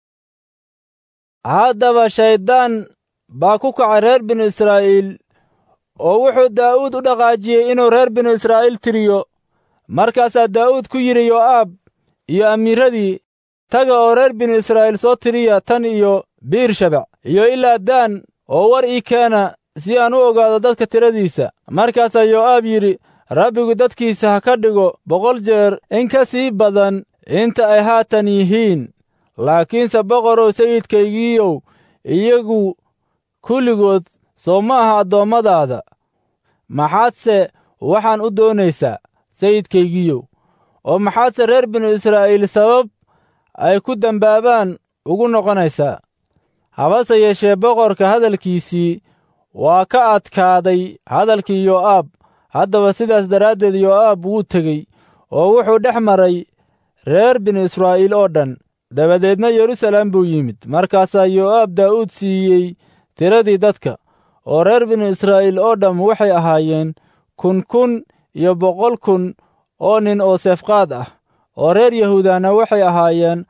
haddaba shayddaan baa ku kacay reer binu israa'iil, oo wuxuu daa'uud u dhaqaajiyey inuu reer binu israa'iil tiriyo. markaasaa daa'uud ku yidhi yo'aab iyo amiiradii, taga oo reer binu israa'iil soo tiriya tan iyo biirshabec iyo ilaa daan, oo war ii keena si aan u ogaado dadka tiradiisa. markaasaa yo'aab yidhi, rabbigu dadkiisa ha ka dhigo 100 jeer in ka sii badan inta ay haatan yihiin. laakiinse boqorow sayidkaygiiyow, iyagu kulligood soo ma aha addoommadaada. maxaadse waxaan u doonaysaa sayidkaygiiyow? oo maxaadse reer binu israa'iil sabab ay ku dembaabaan ugu noqonaysaa? habase yeeshee boqorka hadalkiisii waa ka adkaaday hadalkii yo'aab. haddaba sidaas daraaddeed yo'aab wuu tegey oo wuxuu dhex maray reer binu israa'iil oo dhan. dabadeedna yeruusaalem buu yimid. markaasaa yo'aab daa'uud siiyey tiradii dadka, oo reer binu israa'iil oo dhamm waxay ahaayeen 1,000 iyo 100,000 oo nin oo seefqaad ah. oo reer yahuudana waxay ahaayeen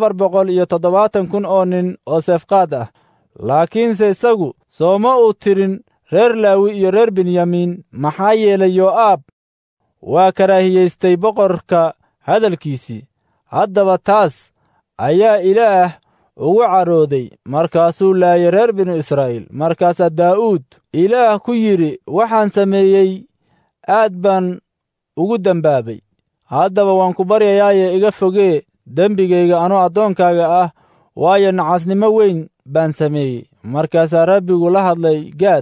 470,000 oo nin oo seefqaad ah. laakiinse isagu sooma uu tirin reer laawi iyo reer benyamiin, maxaa yeelay yo'aab waa karaahiyaystay boqorka hadalkiisii. haddaba taas ayaa ilaah ugu carooday, markaasuu laayay reer binu israa'iil. markaasaa daa'uud ilaah ku yidhi, waxaan sameeyey aad baan ugu dembaabay. haddaba waan ku baryayaaye iga fogee dembigayga anoo addoonkaaga ah, waayo nacasnimo weyn baan sameeyey. markaasaa rabbigu la hadlay gaad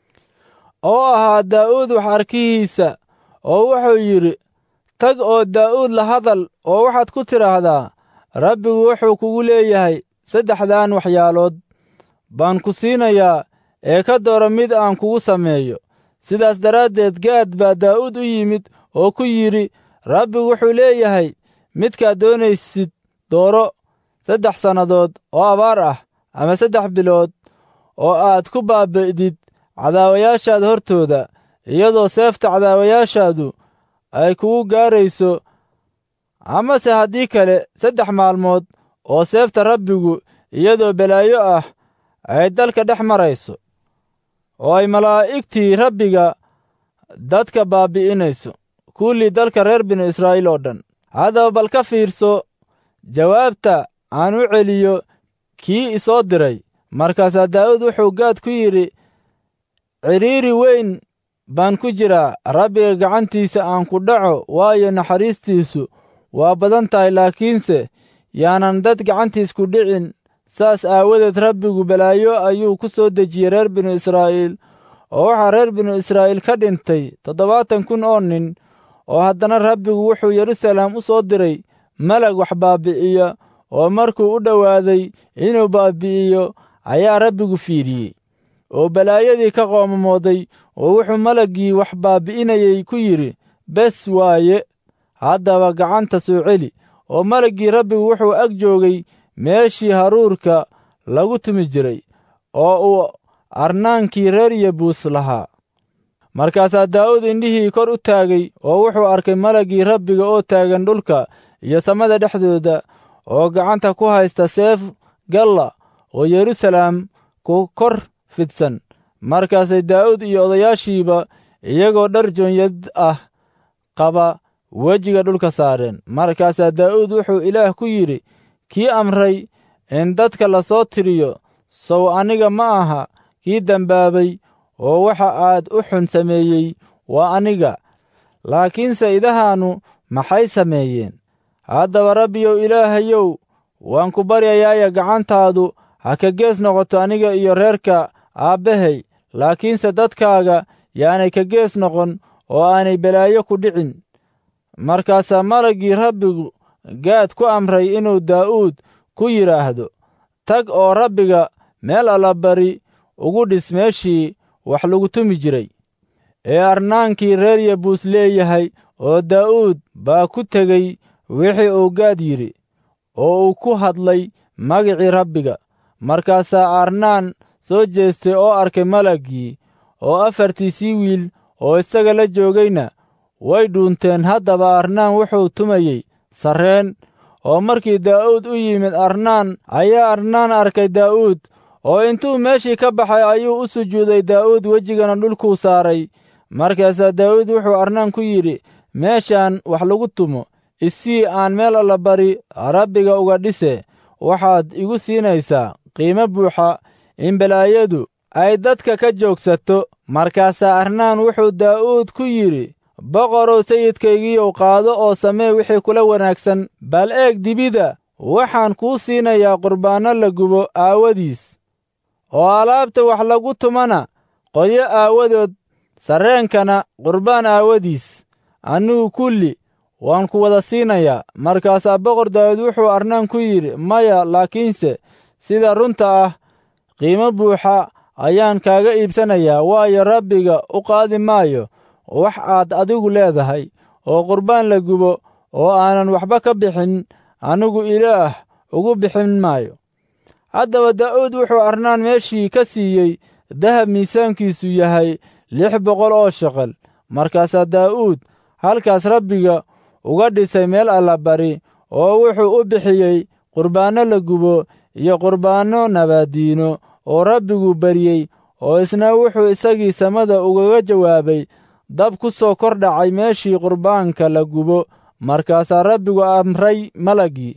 oo ahaa daa'uud wax arkihiisa, oo wuxuu yidhi, tag oo daa'uud la hadal oo waxaad ku tidhaahdaa, rabbigu wuxuu kugu leeyahay 3 waxyaalood baan ku siinayaa, ee ka doora mid aan kugu sameeyo. sidaas daraaddeed gaad baa daa'uud u yimid oo ku yidhi, rabbigu wuxuu leeyahay, midkaad doonaysid dooro 3 sannadood oo abaar ah, ama 3 bilood oo aad ku baabi'did cadaawayaashaada hortooda, iyadoo seefta cadaawayaashaadu ay kugu gaarayso, amase haddii kale 3 maalmood oo seefta rabbigu iyadoo balaayo ah ay dalka dhex marayso, oo ay malaa'igtii rabbiga dadka baabi'inayso, kullii dalka reer binu israa'iil oo dhan. haddaba bal ka fiirso jawaabta aan u celiyo kii isoo diray. markaasaa daa'uud wuxuu gaad ku yidhi, cidhiiri weyn baan ku jiraa, rabbiga gacantiisa aan ku dhaco, waayo naxariistiisu waa badan tahay, laakiinse yaanan dad gacantiis ku dhicin. saas aawadeed rabbigu balaayo ayuu ku soo dejiyey reer binu israa'iil, oo waxaa reer binu israa'iil ka dhintay 70,000 oo nin. oo haddana rabbigu wuxuu yeruusaalem u soo diray malag wax baabbi'iya, oo markuu u dhowaaday inuu baabbi'iyo ayaa rabbigu fiiriyey oo balaayadii ka qoomamooday, oo wuxuu malaggii wax baabbi'inayey ku yidhi, bes waaye, haddaba gacanta soo celi. oo malaggii rabbigu wuxuu ag joogay meeshii haruurka lagu tumi jiray oo uu arnaankii reer yebuus lahaa. markaasaa daa'uud indhihii kor u taagay oo wuxuu arkay malaggii rabbiga oo taagan dhulka iyo samada dhexdooda, oo gacanta ku haysta seef galla oo yeruusalaam ku kor fidsan. markaasay daa'uud iyo odayaashiiba iyagoo dhar joonyad ah qaba wejiga dhulka saareen. markaasaa daa'uud wuxuu ilaah ku yidhi, kii amray in dadka la soo tiriyo sow aniga ma aha kii dembaabay, oo waxa aad u xun sameeyey waa aniga, laakiinse idahaannu maxay sameeyeen? haddaba rabbiyow ilaahayow, waan ku baryayaaya gacantaadu ha ka gees noqoto aniga iyo reerka aabbahay, laakiinse dadkaaga yaanay ka gees noqon oo aanay balaayo ku dhicin. markaasaa malaggii rabbigu gaad ku amray inuu daa'uud ku yidhaahdo, tag oo rabbiga meel allabari ugu dhis meeshii wax lagu tumi jiray ee arnaankii reer yebuus leeyahay. oo daa'uud baa ku tegey wixii uu gaad yidhi, oo uu ku hadlay magicii rabbiga. markaasaa arnaan soo jeestay oo arkay malaggii, oo afartiisii wiil oo isaga la joogayna way dhuunteen. haddaba arnaan wuxuu tumayey sarreen, oo markii daa'uud u yimid arnaan ayaa arnaan arkay daa'uud, oo intuu meeshii ka baxay ayuu u sujuuday daa'uud, wejigana dhulkuu saaray. markaasaa daa'uud wuxuu arnaan ku yidhi, meeshaan wax lagu tumo isii aan meel allabari rabbiga uga dhise, waxaad igu siinaysaa qiimo buuxa in balaayadu ay dadka ka joogsato. markaasaa arnaan wuxuu daa'uud ku yidhi, boqorow sayidkaygiiyow, qaado oo samee wixii kula wanaagsan. bal eeg dibida waxaan kuu siinayaa qurbaanno la gubo aawadiis, oo alaabta wax lagu tumana qoryo aawadood, sarreenkana qurbaan aawadiis. anigu kulli waan ku wada siinayaa. markaasaa boqor daa'uud wuxuu arnaan ku yidhi, maya, laakiinse sida runta ah qiimo buuxa ayaan kaaga iibsanayaa, waayo rabbiga u qaadi maayo wax aad adigu leedahay, oo qurbaan la gubo oo aanan waxba ka bixin anigu ilaah ugu bixin maayo. haddaba daa'uud wuxuu arnaan meeshii ka siiyey dahab miisaankiisu yahay 600 oo sheqel. markaasaa daa'uud halkaas rabbiga uga dhisay meel allabari, oo wuxuu u bixiyey qurbaanno la gubo iyo qurbaanno nabaaddiino oo rabbigu baryey. oo isna wuxuu isagii samada ugaga jawaabay dab ku soo kor dhacay meeshii qurbaanka la gubo. markaasaa rabbigu amray malaggii,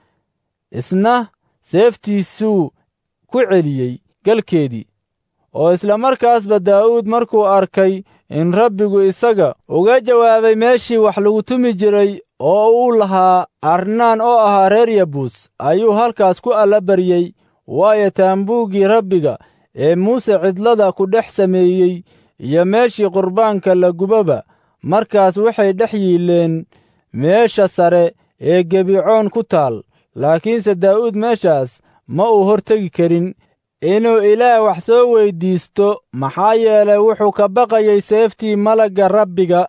isna seeftiisuu ku celiyey galkeedii. oo isla markaasba daa'uud markuu arkay in rabbigu isaga uga jawaabay meeshii wax lagu tumi jiray oo uu lahaa arnaan oo ahaa reer yebuus, ayuu halkaas ku allabaryey, waayo taambuuggii rabbiga ee muuse cidlada ku dhex sameeyey iyo meeshii qurbaanka la gubaba markaas waxay dhex yiileen meesha sare ee Gibecoon ku taal. laakiinse daa'uud meeshaas ma uu hortegi karin inuu ilaah wax soo weyddiisto, maxaa yeelay wuxuu ka baqayay seeftii malagga rabbiga.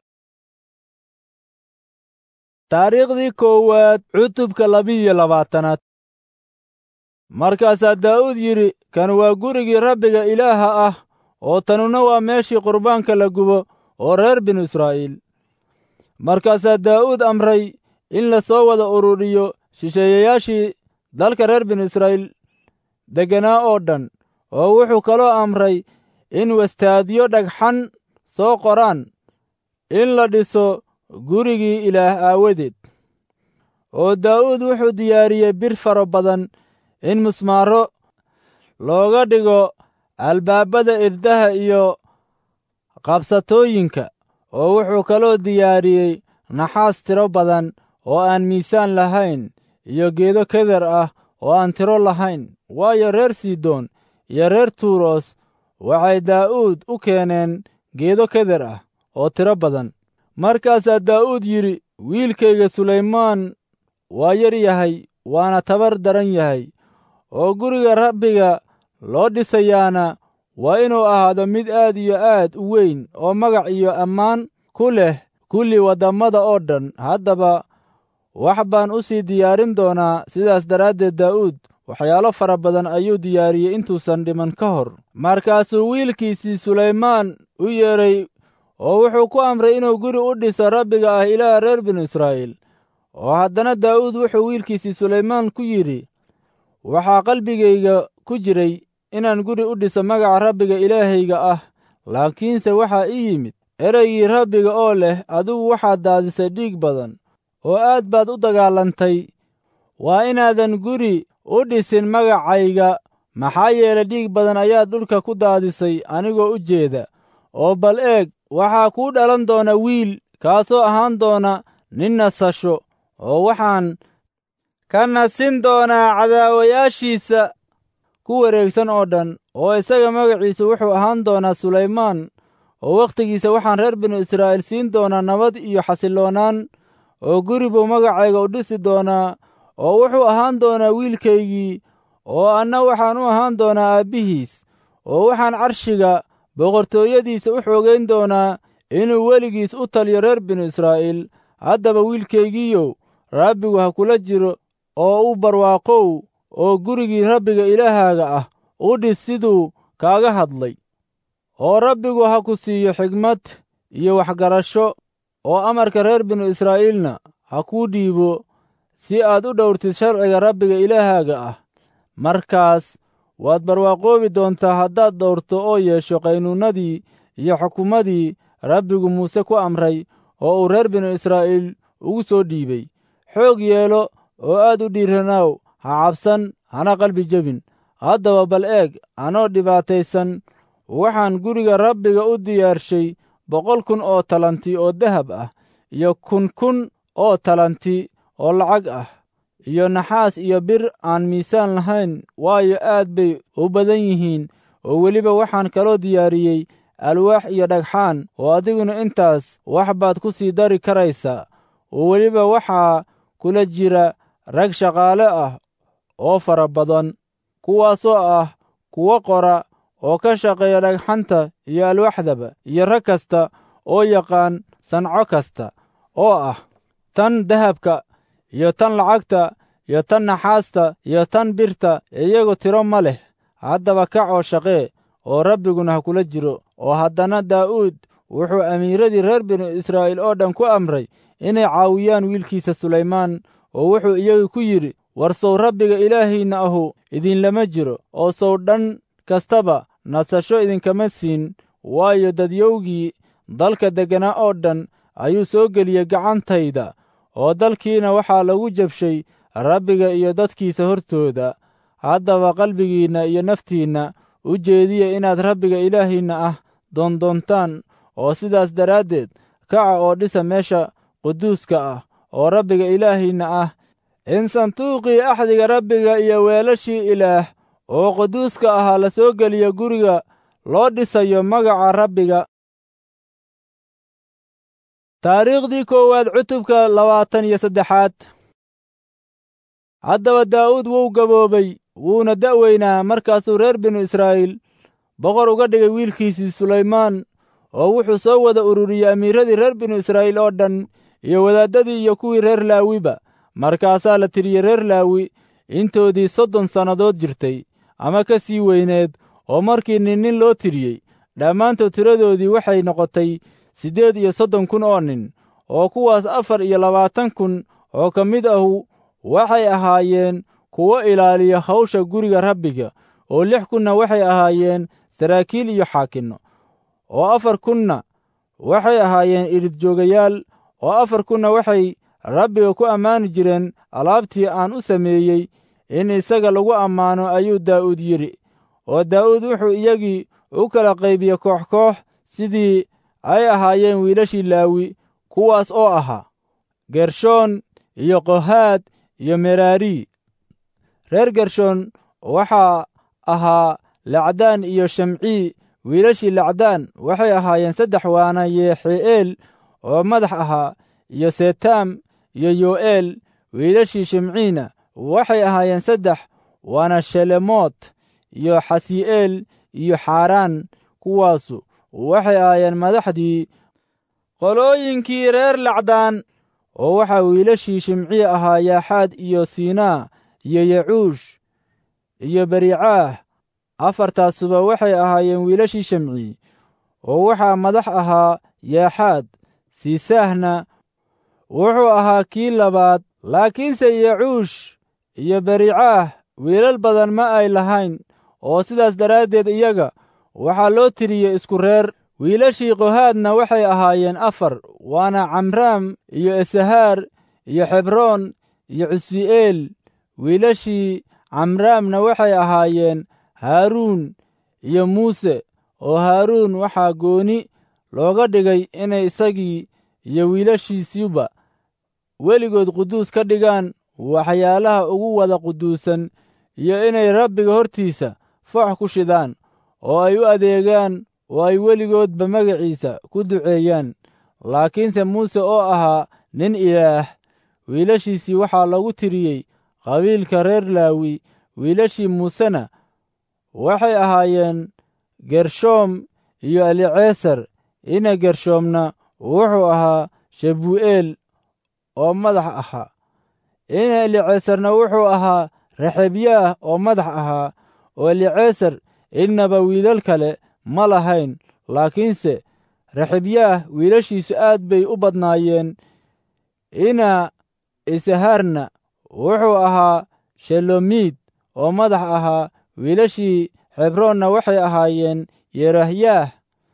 taariikhdii koowaad cutubka 22. markaasaa daa'uud yidhi, kan waa gurigii rabbiga ilaaha ah, oo tanuna waa meeshii qurbaanka la gubo oo reer binu israa'iil. markaasaa daa'uud amray in la soo wada ururiyo shisheeyayaashii dalka reer binu israa'iil degganaa oo dhan, oo wuxuu kaloo amray in wastaadyo dhagxan soo qoraan in la dhiso gurigii ilaah aawadeed. oo daa'uud wuxuu diyaariyey bir faro badan in musmaaro looga dhigo albaabada irdaha iyo qabsatooyinka, oo wuxuu kaloo diyaariyey naxaas tiro badan oo aan miisaan lahayn iyo geedo keder ah oo aan tiro lahayn, waayo reer Sidoon iyo reer Tuuros waxay daa'uud u keeneen geedo keder ah oo tiro badan. markaasaa daa'uud yidhi, wiilkayga Sulaymaan waa yar yahay waana tabar daran yahay, oo guriga rabbiga loo dhisayaana waa inuu ahaado mid aad iyo aad u weyn oo magac iyo ammaan ku leh kulli waddammada oo dhan. Haddaba wax baan u sii diyaarin doonaa. Sidaas daraaddeed daa'uud waxyaalo fara badan ayuu diyaariyey intuusan dhiman ka hor. Markaasuu wiilkiisii sulaymaan u yeedhay oo wuxuu ku amray inuu guri u dhiso rabbiga ah ilaaha reer binu israa'iil. oo haddana daa'uud wuxuu wiilkiisii sulaymaan ku yidhi, waxaa qalbigayga ku jiray inaan guri u dhiso magaca rabbiga ilaahayga ah, laakiinse waxaa ii yimid ereygii rabbiga oo leh, adigu waxaad daadisay dhiig badan oo aad baad u dagaalantay. waa inaadan guri u dhisin magacayga, maxaa yeelay dhiig badan ayaad dhulka ku daadisay anigoo u jeeda. oo bal eeg, waxaa kuu dhalan doona wiil, kaasoo ahaan doona nin nasasho, oo waxaan ka nasin doonaa cadaawayaashiisa ku wareegsan oo dhan. oo isaga magaciisu wuxuu ahaan doonaa sulaymaan, oo wakhtigiisa waxaan reer binu israa'iil siin doonaa nabad iyo xasilloonaan. oo guri buu magacayga u dhisi doonaa, oo wuxuu ahaan doonaa wiilkaygii, oo anna waxaan u ahaan doonaa aabbihiis. oo waxaan carshiga boqortooyadiisa u xoogayn doonaa inuu weligiis u taliyo reer binu israa'iil. haddaba wiilkaygiiyow, rabbigu ha kula jiro oo u barwaaqow, oo gurigii rabbiga ilaahaaga ah u dhis siduu kaaga hadlay. oo rabbigu ha ku siiyo xigmad iyo waxgarasho, oo amarka reer binu israa'iilna ha kuu dhiibo, si aad u dhowrtid sharciga rabbiga ilaahaaga ah. markaas waad barwaaqoobi doontaa haddaad dhowrto oo yeesho qaynuunnadii iyo xukumadii rabbigu muuse ku amray oo uu reer binu israa'iil ugu soo dhiibay. xoog yeelo oo aad u dhiiranaaw, ha cabsan hana qalbi jebin. haddaba bal eeg, anoo dhibaataysan waxaan guriga rabbiga u diyaarshay 100,000 oo talanti oo dahab ah, iyo 1,000 oo talanti oo lacag ah, iyo naxaas iyo bir aan miisaan lahayn, waayo aad bay u badan yihiin. oo weliba waxaan kaloo diyaariyey alwaax iyo dhagxaan, oo adiguna intaas wax baad ku sii dari karaysaa. oo weliba waxaa kula jira rag shaqaale ah oo fara badan, kuwaasoo ah kuwo qora oo ka shaqeeya dhagxanta iyo alwaaxdaba, iyo rag kasta oo yaqaan sanco kasta, oo ah tan dahabka iyo tan lacagta iyo tan naxaasta iyo tan birta, iyagu tiro ma leh. haddaba kac oo shaqee, oo rabbiguna ha kula jiro. oo haddana daa'uud wuxuu amiiradii reer binu israa'iil oo dhan ku amray inay caawiyaan wiilkiisa sulaymaan, oo wuxuu iyaga ku yidhi, war sow rabbiga ilaahiinna ahu idinlama jiro, oo sow dhan kastaba nasasho idinkama siin. waayo dadyowgii dalka degganaa oo dhan ayuu soo geliyey gacantayda, oo dalkiina waxaa lagu jabshay rabbiga iyo dadkiisa hortooda. haddaba qalbigiinna iyo naftiinna u jeediya inaad rabbiga ilaahiinna ah doondoontaan, oo sidaas daraaddeed kaca oo dhisa meesha quduuska ah oo rabbiga ilaahiinna ah, in sanduuqii axdiga rabbiga iyo weelashii ilaah oo quduuska ahaa la soo geliyo guriga loo dhisayo magaca rabbiga. taariikhdii koowaad cutubka 23. haddaba daa'uud wuu gaboobay, wuuna da'weynaa. markaasuu reer binu israa'iil boqor uga dhigay wiilkiisii sulaymaan, oo wuxuu soo wada ururiyey amiiradii reer binu israa'iil oo dhan, iyo wadaaddadii iyo kuwii reer laawiba. markaasaa la tiriyey reer laawi intoodii 30 sannadood jirtay ama ka sii weyneed, oo markii nin loo tiriyey, dhammaantood tiradoodii waxay noqotay 38,000 oo nin. oo kuwaas 24,000 oo ka mid ahu waxay ahaayeen kuwo ilaaliya hawsha guriga rabbiga, oo 6,000 waxay ahaayeen saraakiil iyo xaakinno, oo 4,000 waxay ahaayeen iridjoogayaal, oo 4,000 waxay rabbiga ku ammaani jireen alaabtii aan u sameeyey in isaga lagu ammaano, ayuu daa'uud yidhi. oo daa'uud wuxuu iyagii u kala qaybiyey koox koox sidii ay ahaayeen wiilashii laawi, kuwaas oo ahaa gershoon iyo qohaad iyo meraari. reer gershoon waxaa ahaa lacdaan iyo shamcii. wiilashii lacdaan waxay ahaayeen 3, waana yeexi'eel oo madax ahaa, iyo setaam iyo yo'eel. wiilashii shimciina waxay ahaayeen 3, waana shelemoot iyo xasii'eel iyo xaaraan. kuwaasu waxay ahaayeen madaxdii qolooyinkii reer lacdaan. oo waxaa wiilashii shimcii ahaa yaaxaad iyo siinaa iyo yacuush iyo bericaah. 4taasuba waxay ahaayeen wiilashii shimcii. oo waxaa madax ahaa yaaxaad. siisaahna wuxuu ahaa kii 2. laakiinse yacuush iyo bericaah wiilal badan ma ay lahayn, oo sidaas daraaddeed iyaga waxaa loo tiriyey isku reer. wiilashii qohaadna waxay ahaayeen 4, waana camraam iyo esahaar iyo xebroon iyo cusii'eel. wiilashii camraamna waxay ahaayeen haaruun iyo muuse. oo haaruun waxaa gooni looga dhigay inay isagii iyo wiilashiisuba weligood quduus ka dhigaan waxyaalaha ugu wada quduusan, iyo inay Rabbiga hortiisa foox ku shidaan, oo ay u adeegaan, oo ay weligoodba magaciisa ku duceeyaan. laakiinse muuse oo ahaa nin ilaah, wiilashiisii waxaa lagu tiriyey qabiilka reer laawi. wiilashii muusena waxay ahaayeen gershoom iyo eliceesar. ina gershoomna wuxuu ahaa shebuu'eel oo madax ahaa. ina eliceesarna wuxuu ahaa rexebyaah oo madax ahaa. oo eliceesar innaba wiilal kale ma lahayn, laakiinse rexebyaah wiilashiisu aad bay u badnaayeen. ina isahaarna wuxuu ahaa shelomiid oo madax ahaa. wiilashii xebroonna waxay ahaayeen yerahyaah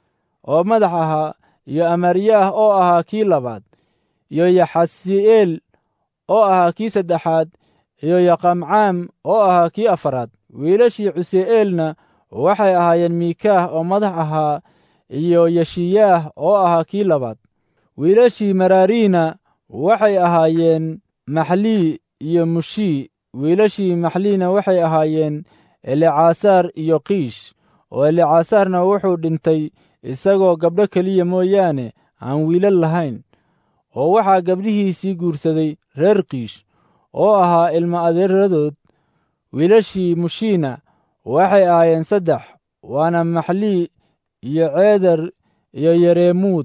oo madax ahaa, iyo amaryaah oo ahaa kii 2, iyo yaxasi'eel oo ahaa kii 3, iyo yaqamcaam oo ahaa kii 4. wiilashii cusee'eelna waxay ahaayeen miikaah oo madax ahaa, iyo yeshiyaah oo ahaa kii 2. wiilashii maraariina waxay ahaayeen maxlii iyo mushii. wiilashii maxliina waxay ahaayeen elecasaar iyo qiish. oo elecasaarna wuxuu dhintay isagoo gabdho keliya mooyaane aan wiilal lahayn. oo waxaa gabdhihiisii guursaday reer qiish oo ahaa ilmo adeeradood. wiilashii mushiina waxay ahaayeen 3, waana maxlii iyo ceedar iyo yereemuut.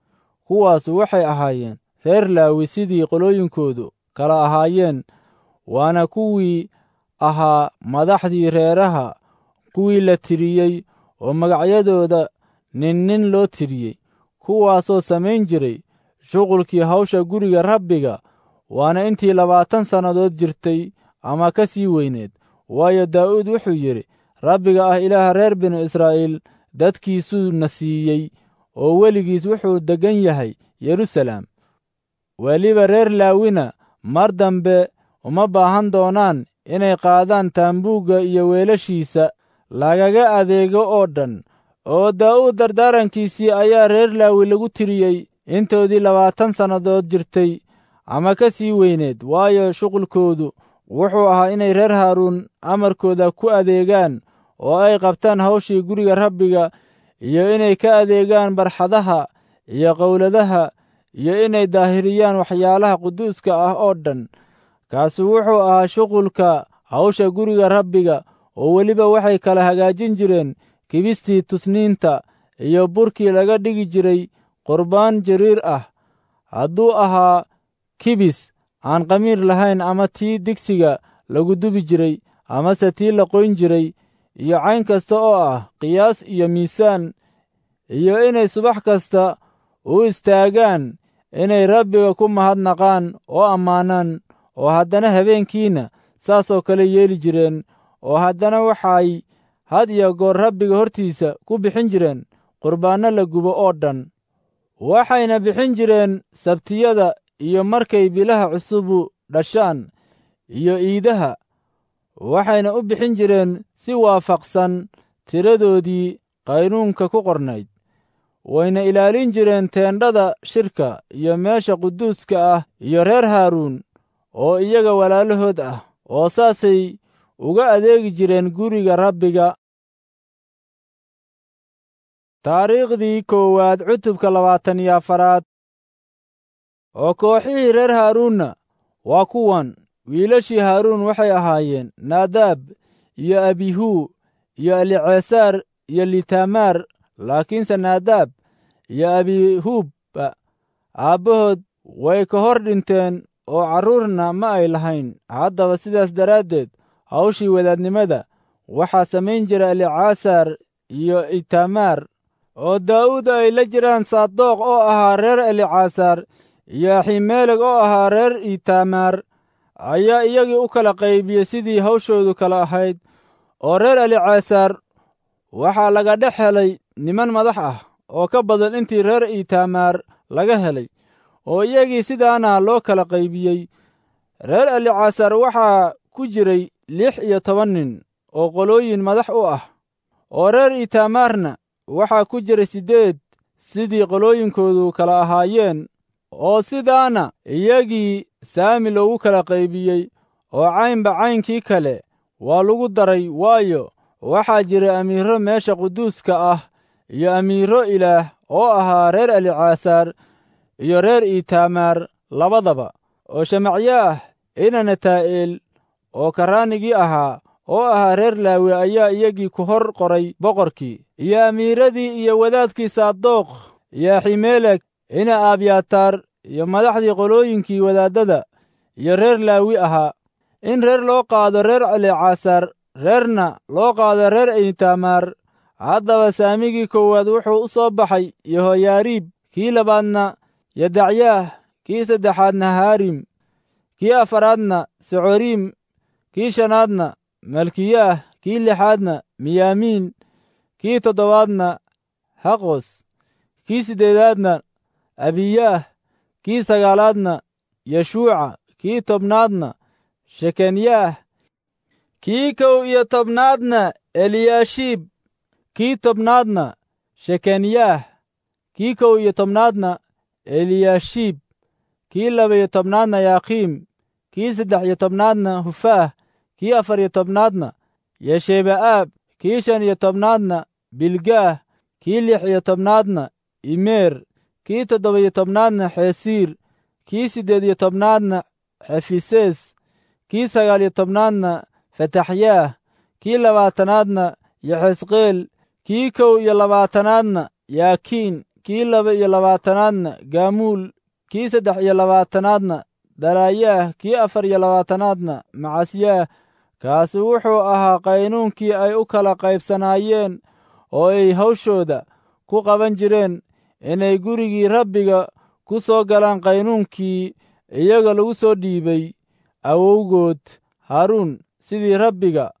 kuwaasu waxay ahaayeen reer laawi sidii qolooyinkoodu kala ahaayeen, waana kuwii ahaa madaxdii reeraha, kuwii la tiriyey oo magacyadooda nin loo tiriyey, kuwaasoo samayn jiray shuqulkii hawsha guriga Rabbiga. waana intii 20 sannadood jirtay ama ka sii weyneed. waayo daa'uud wuxuu yidhi, Rabbiga ah ilaaha reer binu israa'iil dadkiisuu na siiyey, oo weligiis wuxuu deggan yahay Yeruusaalem. weliba reer laawina mar dambe uma baahan doonaan inay qaadaan taambuugga iyo weelashiisa lagaga adeego oo dhan. oo daa'uud dardaarankiisii ayaa reer laawi lagu tiriyey intoodii 20 sannadood jirtay ama ka sii weyneed. waayo shuqulkoodu wuxuu ahaa inay reer haaruun amarkooda ku adeegaan, oo ay qabtaan hawshii guriga Rabbiga, iyo inay ka adeegaan barxadaha iyo qowladaha, iyo inay daahiriyaan waxyaalaha quduuska ah oo dhan. kaasu wuxuu ahaa shuqulka hawsha guriga Rabbiga. oo weliba waxay kala hagaajin jireen kibistii tusniinta iyo burkii laga dhigi jiray qurbaan jariir ah, hadduu ahaa kibis aan qamiir lahayn, ama tii digsiga lagu dubi jiray, amase tii la qoyn jiray, iyo cayn kasta oo ah qiyaas iyo miisaan, iyo inay subax kasta u istaagaan inay Rabbiga ku mahadnaqaan oo ammaanaan. oo haddana habeenkiina saasoo kale yeeli jireen. oo haddana waxay had iyo goor Rabbiga hortiisa ku bixin jireen qurbaanno la gubo oo dhan. waxayna bixin jireen sabtiyada iyo markay bilaha cusubu dhashaan iyo iidaha. waxayna u bixin jireen si waafaqsan tiradoodii qaynuunka ku qornayd. wayna ilaalin jireen teendhada shirka iyo meesha quduuska ah iyo reer haaruun oo iyaga walaalahood ah, oo saasay uga adeegi jireen guriga Rabbiga. taariikhdii 1 cutubka 24. oo kooxihii reer haaruunna waa kuwan. wiilashii haaruun waxay ahaayeen naadaab iyo abihu iyo elicesaar iyo litamaar, laakiinse naadaab iyo abihuba aabbahood way ka hor dhinteen oo carruurna ma ay lahayn. haddaba sidaas daraaddeed hawshii wadaadnimada waxaa samayn jira elicasaar iyo itamaar, oo daa'uud ay la jiraan saadoq oo ahaa reer elicasaar iyo aximeeleg oo ahaa reer itamaar, ayaa iyagii u kala qaybiyey sidii hawshoodu kala ahayd. oo reer elicasaar waxaa laga dhex helay niman madax ah oo ka badan intii reer itamaar laga helay, oo iyagii sidaana loo kala qaybiyey. reer elicasaar waxaa ku jiray 16 nin oo qolooyin madax u ah, oo reer itamaarna waxaa ku jiray 8 sidii qolooyinkoodu kala ahaayeen, oo sidaana iyagii saami loogu kala qaybiyey. oo caynba caynkii kale waa lagu daray, waayo waxaa jiray amiiro meesha quduuska ah iyo amiiro ilaah oo ahaa reer elicasaar iyo reer itamaar labadaba. oo shamacyaah ina nataa'eel oo karaanigii ahaa oo ahaa reer laawi ayaa iyagii ku hor qoray boqorkii, iyo amiiradii iyo wadaadkii saadoq iyo aximeeleg ina abyataar iyo madaxdii qolooyinkii wadaaddada iyo reer laawi ahaa, in reer loo qaado reer elicasaar, reerna loo qaado reer itamaar. haddaba saamigii koowaad wuxuu u soo baxay yehoyaariib, kii labaadna yadacyaah, kii saddexaadna haarim, kii afaraadna secoriim, kii shanaadna malkiyaah, kii lixaadna miyaamiin, kii toddobaadna haqos, kii siddeedaadna abiyaah, kii sagaalaadna yeshuuca, kii tobnaadna shekanyaah, kii 11 eliyaashiib, kii tobnaadna shekanyaah, kii 11 eliyaashiib, kii 12 yaaqiim, kii 13 hufaah, kii 14 yesheba'aab, kii 15 bilgaah, kii 16 imeer, kii 17 xesiir, kii 18 xefisees, kii 19 fataxyaah, kii 20 yaxesqeel, kii 21 yaakiin, kii 22 gaamuul, kii 23 daraayaah, kii 24 macasyaah. kaasi wuxuu ahaa qaynuunkii ay u kala qaybsanaayeen oo ay hawshooda ku qaban jireen, inay gurigii rabbiga ku soo galaan qaynuunkii iyaga lagu soo dhiibay awowgood haaruun, sidii rabbiga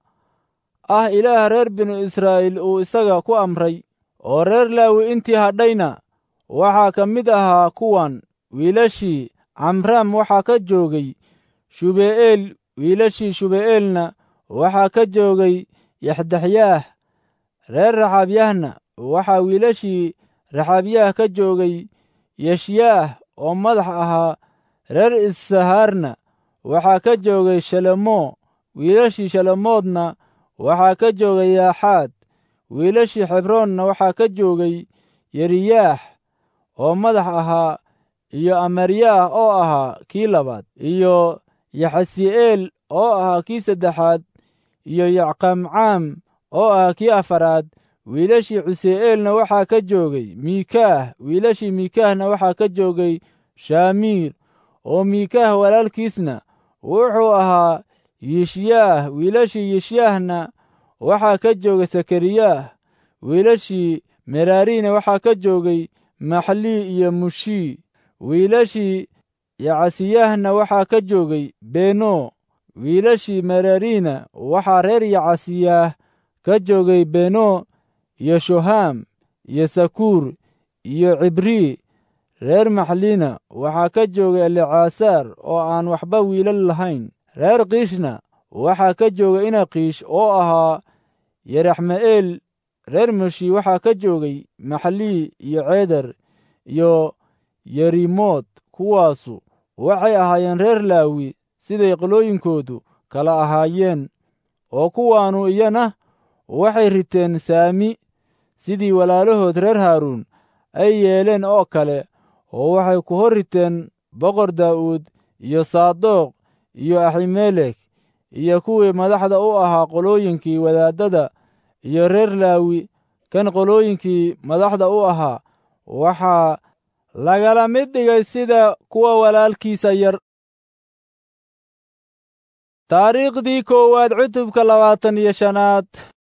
ah ilaaha reer binu israa'iil uu isaga ku amray. oo reer laawi intii hadhayna waxaa ka mid ahaa kuwan. wiilashii camraam waxaa ka joogay shube'eel, wiilashii shube'eelna waxaa ka joogay yaxdaxyaah. reer raxaabyahna waxaa wiilashii raxaabyaah ka joogay yeshyaah oo madax ahaa. reer issahaarna waxaa ka joogay shalemoo, wiilashii shalemoodna waxaa ka joogay yaaxaad. wiilashii xebroonna waxaa ka joogay yeriyaax oo madax ahaa, iyo amaryaah oo ahaa kii labaad, iyo yaxasi'eel oo ahaa kii saddexaad, iyo yacqamcaam oo ahaa kii afaraad. wiilashii cusee'eelna waxaa ka joogay miikaah, wiilashii miikaahna waxaa ka joogay shaamiir, oo miikaah walaalkiisna wuxuu ahaa yishyaah. wiilashii yishyaahna waxaa ka joogay sakariyaah. wiilashii meraariina waxaa ka joogay maxlii iyo mushii. wiilashii yacasiyaahna waxaa ka joogay beno. wiilashii meraariina waxaa reer yacasiyaah ka joogay beno iyo shohaam iyo sakuur iyo cibrii. reer maxliina waxaa ka joogay elicasaar oo aan waxba wiilal lahayn. reer kiishna waxaa ka joogay inaqiish oo ahaa yeraxme'eel. reer mushi waxaa ka joogay maxlii iyo ceedar iyo yerimoot. kuwaasu waxay ahaayeen reer laawi siday qolooyinkoodu kala ahaayeen. oo kuwaanu iyana waxay riteen saami sidii walaalahood reer haaruun ay yeeleen oo kale, oo waxay ku hor riteen boqor daa'uud iyo saadoq iyo aximelek iyo kuwii madaxda u ahaa qolooyinkii wadaaddada iyo reer laawi kan qolooyinkii madaxda u ahaa waxaa lagala mid dhigay sida kuwa walaalkiisa yar. taariikhdii koowaad cutubka 25.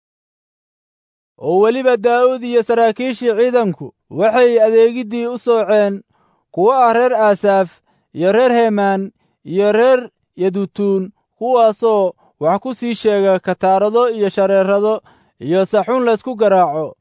oo weliba daa'uud iyo saraakiishii ciidanku waxay adeegiddii u sooceen kuwa ah reer aasaaf iyo reer heemaan iyo reer yedutuun, kuwaasoo wax ku sii sheega kataarado iyo shareerado iyo saxuun laysku garaaco,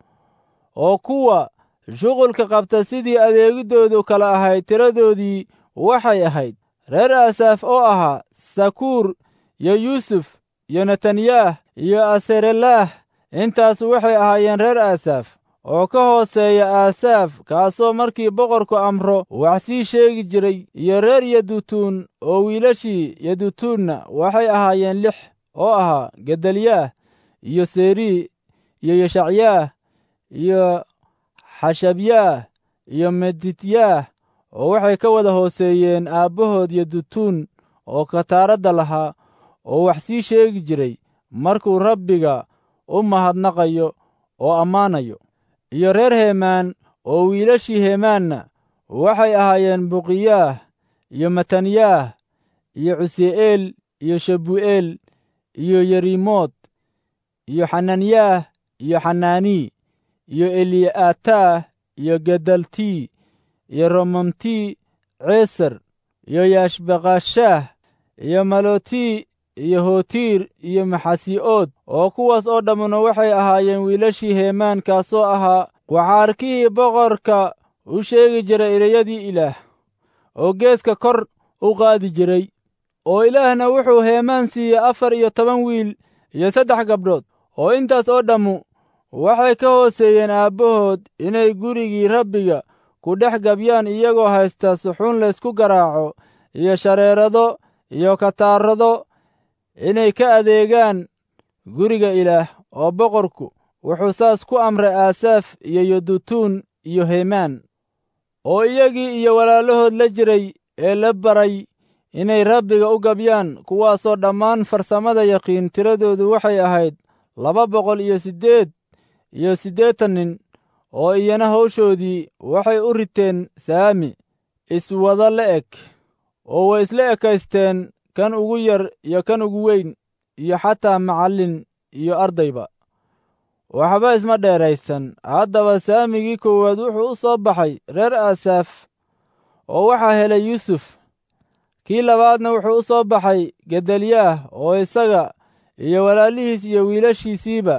oo kuwa shuqulka qabta sidii adeegiddoodu kala ahayd tiradoodii waxay ahayd reer aasaaf oo ahaa sakuur iyo yuusuf iyo netanyaah iyo aserelaah. intaas waxay ahaayeen reer aasaaf oo ka hooseeya aasaaf, kaasoo markii boqorku amro wax sii sheegi jiray, iyo reer yedutuun oo wiilashii yedutuunna waxay ahaayeen 6 oo ahaa gedalyaah iyo serii iyo yeshacyaah iyo xashabyaah iyo medityaah, oo waxay ka wada hooseeyeen aabbahood yedutuun oo kataaradda lahaa oo wax sii sheegi jiray markuu Rabbiga u mahadnaqayo oo ammaanayo. iyo reer heemaan oo wiilashii heemaanna waxay ahaayeen buqiyaah iyo matanyaah iyo cuse'eel iyo shabu'eel iyo yerimoot iyo xananyaah iyo xanaanii iyo eli'aataah iyo gedaltii iyo romamtii ceesar iyo yaashbaqashaah iyo malotii iyo hootiir iyo maxasi'ood, oo kuwaas oo dhammuna waxay ahaayeen wiilashii heemaan, kaasoo ahaa waxaarkihii boqorka u sheegi jiray ereyadii ilaah oo geeska kor u qaadi jiray. oo ilaahna wuxuu heemaan siiyey 14 wiil iyo 3 gabdhood, oo intaas oo dhammu waxay ka hooseeyeen aabbahood inay gurigii Rabbiga ku dhex gabyaan, iyagoo haysta suxuun laysku garaaco iyo shareerado iyo kataarado inay ka adeegaan guriga ilaah. oo boqorku wuxuu saas ku amray aasaaf iyo yedutuun iyo heemaan, oo iyagii iyo walaalahood la jiray ee la baray inay Rabbiga u gabyaan, kuwaasoo dhammaan farsamada yaqiin. tiradoodu waxay ahayd 288 nin, oo iyana hawshoodii waxay u riteen saami iswada la'eg, oo way isla ekaysteen kan ugu yar iyo kan ugu weyn, iyo xataa macallin iyo ardayba. waxba isma dheeraysan. haddaba saamigii koowaad wuxuu u soo baxay reer aasaaf, oo waxaa helay yuusuf. kii labaadna wuxuu u soo baxay gedalyaah, oo isaga iyo walaalihiis iyo wiilashiisiiba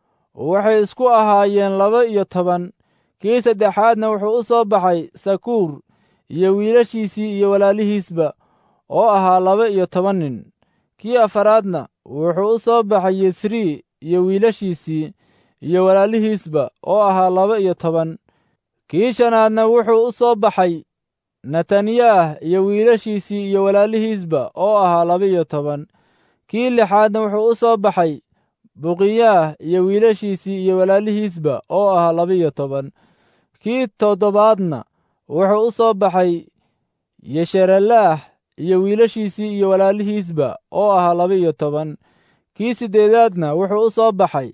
waxay isku ahaayeen 12. kii saddexaadna wuxuu u soo baxay sakuur iyo wiilashiisii iyo walaalihiisba oo ahaa 12 nin. kii afaraadna wuxuu u soo baxay yesrii iyo wiilashiisii iyo walaalihiisba oo ahaa 12. kii shanaadna wuxuu u soo baxay netanyaah iyo wiilashiisii iyo walaalihiisba oo ahaa 12. kii lixaadna wuxuu u soo baxay buqiyaah iyo wiilashiisii iyo walaalihiisba oo ahaa 12. kii toddobaadna wuxuu u soo baxay yesharelaah iyo wiilashiisii iyo walaalihiisba oo ahaa 12. kii siddeedaadna wuxuu u soo baxay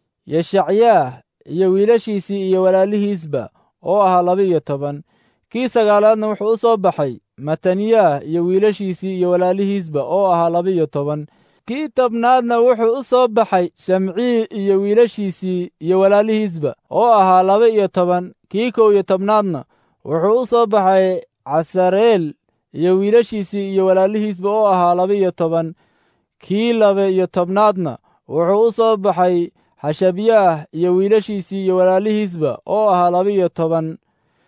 yeshacyaah iyo wiilashiisii iyo walaalihiisba oo ahaa 12. kii sagaalaadna wuxuu u soo baxay matanyaah iyo wiilashiisii iyo walaalihiisba oo ahaa 12. kii tobnaadna wuxuu u soo baxay shamcii iyo wiilashiisii iyo walaalihiisba oo ahaa 12. kii 11aadna wuxuu u soo baxay casareel iyo wiilashiisii iyo walaalihiisba oo ahaa 12. kii 12aadna wuxuu u soo baxay xashabyaah iyo wiilashiisii iyo walaalihiisba oo ahaa 12.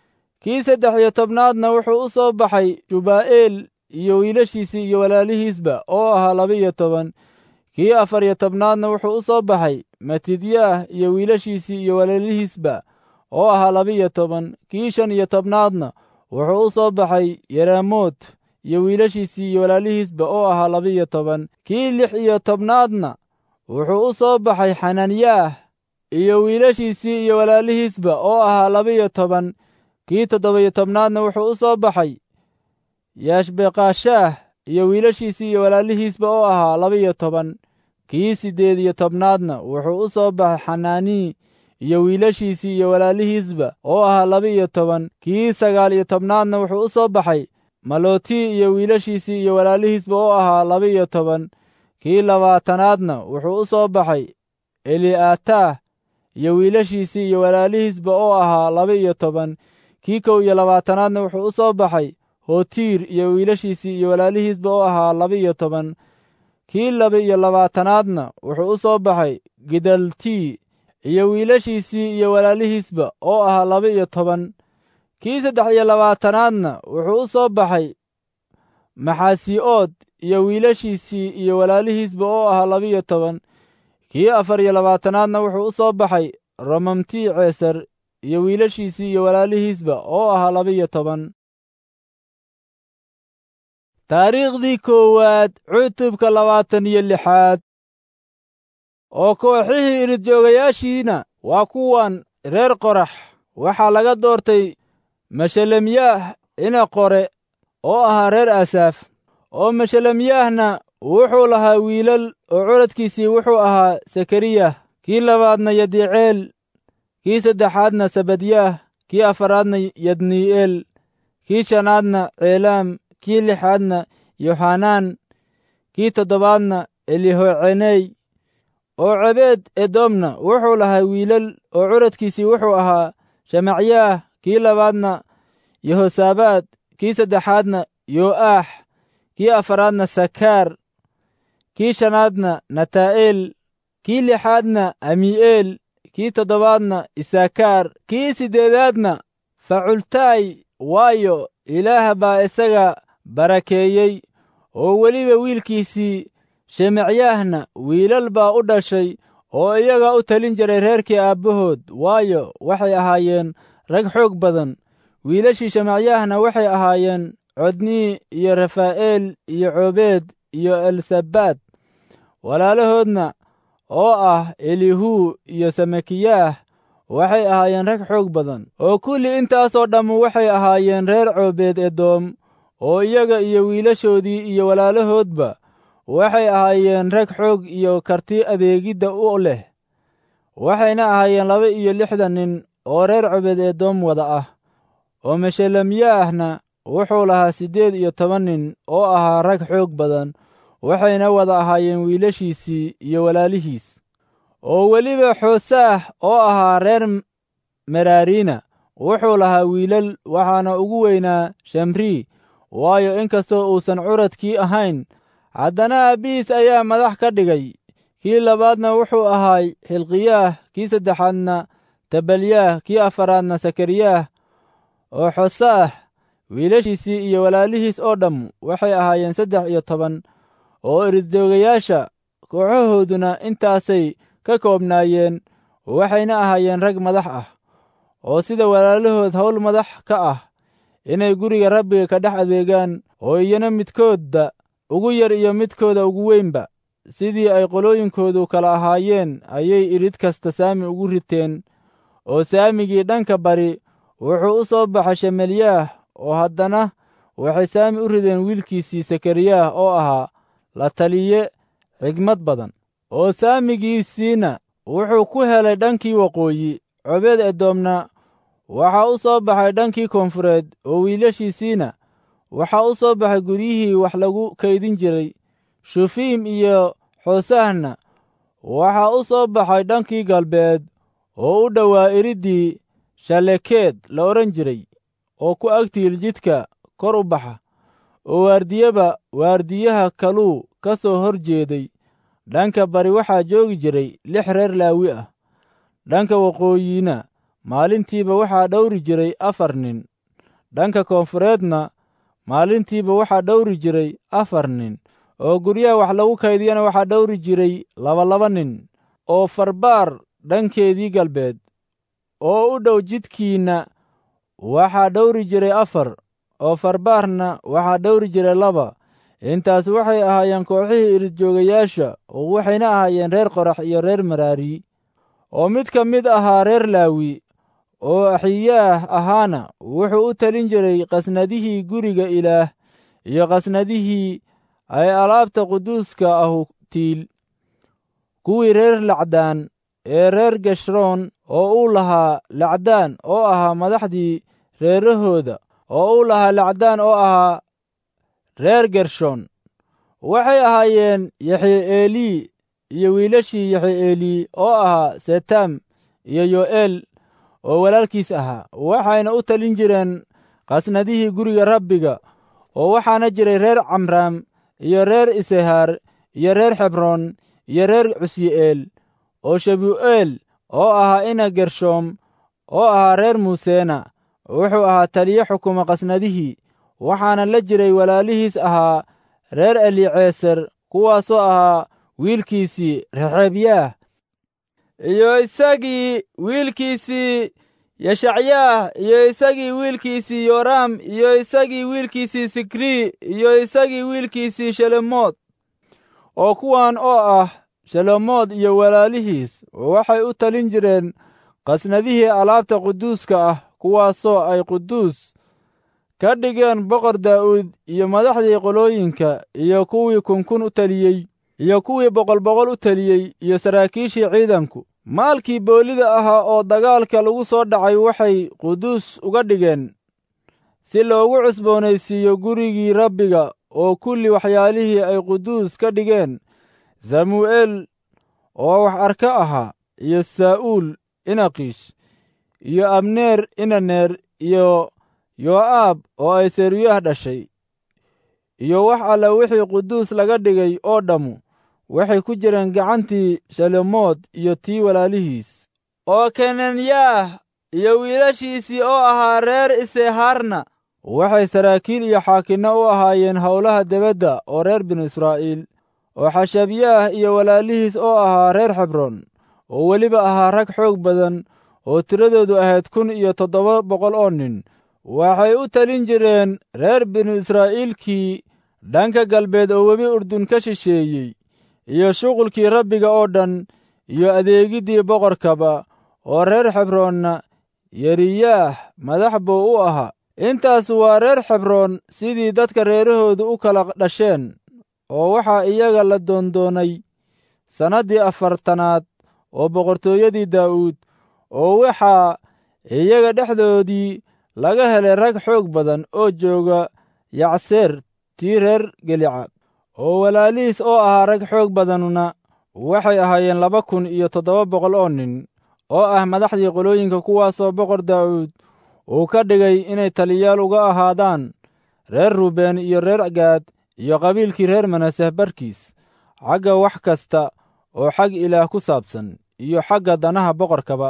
kii 13aadna wuxuu u soo baxay shubaa'eel iyo wiilashiisii iyo walaalihiisba oo ahaa 12. kii 14aadna wuxuu u soo baxay matidyaah iyo wiilashiisii iyo walaalihiisba oo ahaa 12. kii 15aadna wuxuu u soo baxay yeramoot iyo wiilashiisii iyo walaalihiisba oo ahaa 12. kii 16aadna wuxuu u soo baxay xananyaah iyo wiilashiisii iyo walaalihiisba oo ahaa 12. kii 17aadna wuxuu u soo baxay yaashbeqaashaah iyo wiilashiisii iyo walaalihiisba oo ahaa 12. kii 18aadna wuxuu u soo baxay xanaanii iyo wiilashiisii iyo walaalihiisba oo ahaa 12. kii 19aadna wuxuu u soo baxay malootii iyo wiilashiisii iyo walaalihiisba oo ahaa 12. kii 20aadna wuxuu u soo baxay eli'aataah iyo wiilashiisii iyo walaalihiisba oo ahaa 12. kii 21aadna wuxuu u soo baxay hotiir iyo wiilashiisii iyo walaalihiisba oo ahaa 12. kii 22aadna wuxuu u soo baxay gidaltii iyo wiilashiisii iyo walaalihiisba oo ahaa 12. kii 23aadna wuxuu u soo baxay maxasi'ood iyo wiilashiisii iyo walaalihiisba oo ahaa 12. kii 24aadna wuxuu u soo baxay romamtii ceesar iyo wiilashiisii iyo walaalihiisba oo ahaa 12. taariikhdii koowaad cutubka 26. oo kooxihii iridjoogayaashiina waa kuwan reer qorax. waxaa laga doortay meshelemyaah ina qore oo ahaa reer asaaf. oo meshelemyaahna wuxuu lahaa wiilal oo curadkiisii wuxuu ahaa sakariyah. kii 2aadna yadiiceel. kii 3aadna sabadyaah. kii 4aadna yadnii'eel. kii 5aadna ceelaam. kii 6aadna yoxanaan. kii 7aadna elihoceney. oo cebeed edoomna wuxuu lahaa wiilal oo curadkiisii wuxuu ahaa shamacyaah. kii 2aadna yehosaabaad. kii 3aadna yo'aax. kii 4aadna sakaar. kii 5aadna nataa'eel. kii 6aadna ami'eel. kii 7aadna isaakaar. kii 8aadna facultaay, waayo ilaah baa isaga barakeeyey. oo weliba wiilkiisii shemacyaahna wiilal baa u dhashay oo iyaga u talin jiray reerkii aabbahood, waayo waxay ahaayeen rag xoog badan. wiilashii shemacyaahna waxay ahaayeen codnii iyo rafaa'eel iyo coobeed iyo elsabaad. walaalahoodna oo ah elihu iyo samakiyaah waxay ahaayeen rag xoog badan. oo kulli intaasoo dhammu waxay ahaayeen reer coobeed edoom. oo iyaga iyo wiilashoodii iyo walaalahoodba waxay ahaayeen rag xoog iyo karti adeegidda u leh. waxayna ahaayeen 62 nin oo reer coobeed edoom wada ah. oo meshelemyaahna wuxuu lahaa 18 nin oo ahaa rag xoog badan. waxayna wada ahaayeen wiilashiisii iyo walaalihiis. oo weliba xoosaah oo ahaa reer meraariina wuxuu lahaa wiilal, waxaana ugu weynaa shamrii, waayo inkastoo uusan curadkii ahayn, haddana aabbihiis ayaa madax ka dhigay. kii 2aadna wuxuu ahaay xilqiyaah. kii 3aadna tabalyaah. kii 4aadna sakariyaah. oo xosaah wiilashiisii iyo walaalihiis oo dhammu waxay ahaayeen 13. oo iridjoogayaasha kooxahooduna intaasay ka koobnaayeen. waxayna ahaayeen rag madax ah, oo sida walaalahood hawl madax ka ah inay guriga rabbiga ka dhex adeegaan. oo iyana midkoodda ugu yar iyo midkooda ugu weynba sidii ay qolooyinkoodu kala ahaayeen ayay irid kasta saami ugu riteen. oo saamigii dhanka bari wuxuu u soo baxay shemelyaah. oo haddana waxay saami u rideen wiilkiisii sakariyaah oo ahaa la taliye xigmad badan. oo saamigiisiina wuxuu ku helay dhankii waqooyi. coobeed edoomna waxaa u soo baxay dhankii koonfureed. oo wiilashiisiina waxaa u soo baxay guryihii wax lagu kaydin jiray. shufiim iyo xoosahna waxaa u soo baxay dhankii galbeed oo u dhowaa iriddii shalekeed la odhan jiray, oo ku agtiil jidka kor u baxa. oo waardiyaba waardiyaha kaluu ka soo hor jeeday. dhanka bari waxaa joogi jiray 6 reer laawi ah. dhanka waqooyina maalintiiba waxaa dhowri jiray 4 nin. dhanka koonfureedna maalintiiba waxaa dhowri jiray 4 nin. oo guryaha wax lagu kaydiyana waxaa dhowri jiray 2 nin. oo farbaar dhankeedii galbeed oo u dhow jidkiinna waxaa dhowri jiray 4. oo farbaarna waxaa dhowri jiray 2. intaas waxay ahaayeen kooxihii iridjoogayaasha. oo waxayna ahaayeen reer qorax iyo reer meraari. oo mid ka mid ahaa reer laawi oo axiyaah ahaana wuxuu u talin jiray qasnadihii guriga ilaah iyo qasnadihii ay alaabta quduuska ahu tiil. kuwii reer lacdaan ee reer geshroon oo uu lahaa lacdaan oo ahaa madaxdii reerahooda oo uu lahaa lacdaan oo ahaa reer gershoon, waxay ahaayeen yaxi'eeli iyo wiilashii yaxi'eeli oo ahaa setam iyo yo'eel oo walaalkiis ahaa, waxayna u talin jireen qasnadihii guriga rabbiga. oo waxaana jiray reer camraam iyo reer isehaar iyo reer xebroon iyo reer cusyi'eel oo shebu'eel oo ahaa ina gershoom oo ahaa reer muuseena wuxuu ahaa taliye xukuma qasnadihii. waxaana la jiray walaalihiis ahaa reer eliceeser, kuwaasoo ahaa wiilkiisii rexebyaah iyo isagii wiilkiisii yeshacyaah iyo isagii wiilkiisii yoraam iyo isagii wiilkiisii sikrii iyo isagii wiilkiisii shelomood. oo kuwan oo ah shelomood iyo walaalihiis waxay u talin jireen qasnadihii alaabta quduuska ah, kuwaasoo ay quduus ka dhigeen boqor daa'uud iyo madaxdii qolooyinka iyo kuwii kunkun u taliyey iyo kuwii boqol u taliyey iyo saraakiishii ciidanku. maalkii boolida ahaa oo dagaalka lagu soo dhacay waxay quduus uga dhigeen si loogu cusboonaysiiyo gurigii rabbiga, oo kulli waxyaalihii ay quduus ka dhigeen samu'eel oo wax arka ahaa iyo saa'uul inaqiish iyo abneer inaneer iyo yo'aab oo ay seruyaah dhashay iyo wax alla wixii quduus laga dhigay oo dhammu waxay ku jireen gacantii shelomood iyo tii walaalihiis. oo kenanyaah iyo wiilashiisii oo ahaa reer isehaarna waxay saraakiil iyo xaakinno u ahaayeen howlaha debadda oo reer binu israa'iil. oo xashabyaah iyo walaalihiis oo ahaa reer xebroon oo weliba ahaa rag xoog badan oo tiradoodu ahayd 1,700 oo nin, waxay u talin jireen reer binu israa'iilkii dhanka galbeed oo webi urdun ka shisheeyey, iyo shuqulkii rabbiga oo dhan iyo adeegiddii boqorkaba. oo reer xebroonna yeriyaah madax buu u ahaa. intaas waa reer xebroon sidii dadka reerahoodu u kala dhasheen. oo waxaa iyaga la doondoonay sannaddii 40aad oo boqortooyadii daa'uud, oo waxaa iyaga dhexdoodii laga helay rag xoog badan oo jooga yacseer tii reer gelicaad. oo walaalihiis oo ahaa rag xoog badanuna waxay ahaayeen 2,700 oo nin, oo ah madaxdii qolooyinka, kuwaasoo boqor daa'uud uu ka dhigay inay taliyaal uga ahaadaan reer ruubeen iyo reer gaad iyo qabiilkii reer manaseh barkiis, xagga wax kasta oo xag ilaah ku saabsan iyo xagga danaha boqorkaba.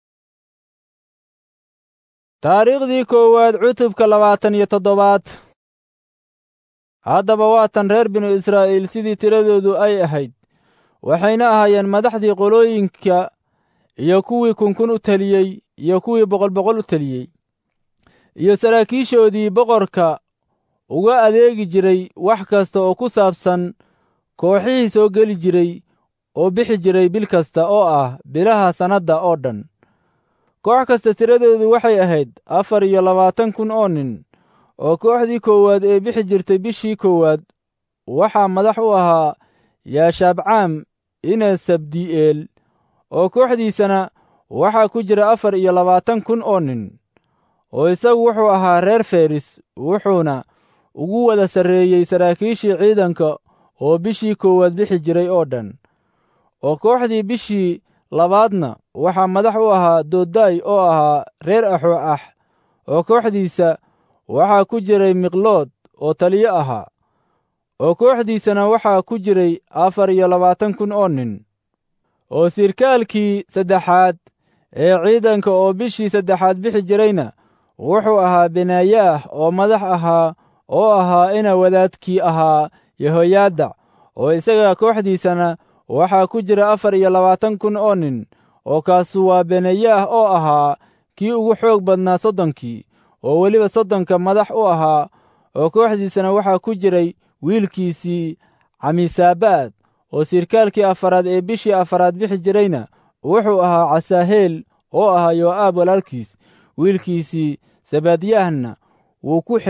taariikhdii koowaad cutubka 27. haddaba waa tan reer binu israa'iil sidii tiradoodu ay ahayd, waxayna ahaayeen madaxdii qolooyinka iyo kuwii kunkun u taliyey iyo kuwii boqol u taliyey, iyo saraakiishoodii boqorka uga adeegi jiray wax kasta oo ku saabsan kooxihii soo geli jiray oo bixi jiray bil kasta oo ah bilaha sannadda oo dhan. koox kasta tiradoodu waxay ahayd 24,000 oo nin. oo kooxdii koowaad ee bixi jirtay bishii koowaad waxaa madax u ahaa yaashabcaam ina sabdi'eel, oo kooxdiisana waxaa ku jira 24,000 oo nin. oo isagu wuxuu ahaa reer feris, wuxuuna ugu wada sarreeyey saraakiishii ciidanka oo bishii koowaad bixi jiray oo dhan. oo kooxdii bishii labaadna waxaa madax u ahaa doday oo ahaa reer axooax, oo kooxdiisa waxaa ku jiray miqlood oo taliye ahaa. oo kooxdiisana waxaa ku jiray 24,000 oo nin. oo sirkaalkii saddexaad ee ciidanka oo bishii saddexaad bixi jirayna wuxuu ahaa benayaah oo madax ahaa, oo ahaa ina wadaadkii ahaa yehoyaadac. oo isaga kooxdiisana waxaa ku jira 24,000 oo nin. oo kaasu waa benayaah oo ahaa kii ugu xoog badnaa soddonkii, oo weliba soddonka madax u ahaa. oo kooxdiisana waxaa ku jiray wiilkiisii camisabaad. oo sirkaalkii afaraad ee bishii afaraad bixi jirayna wuxuu ahaa casaaheel oo ahaa yo'aab walaalkiis. wiilkiisii sabadyahna wuu ku xigay,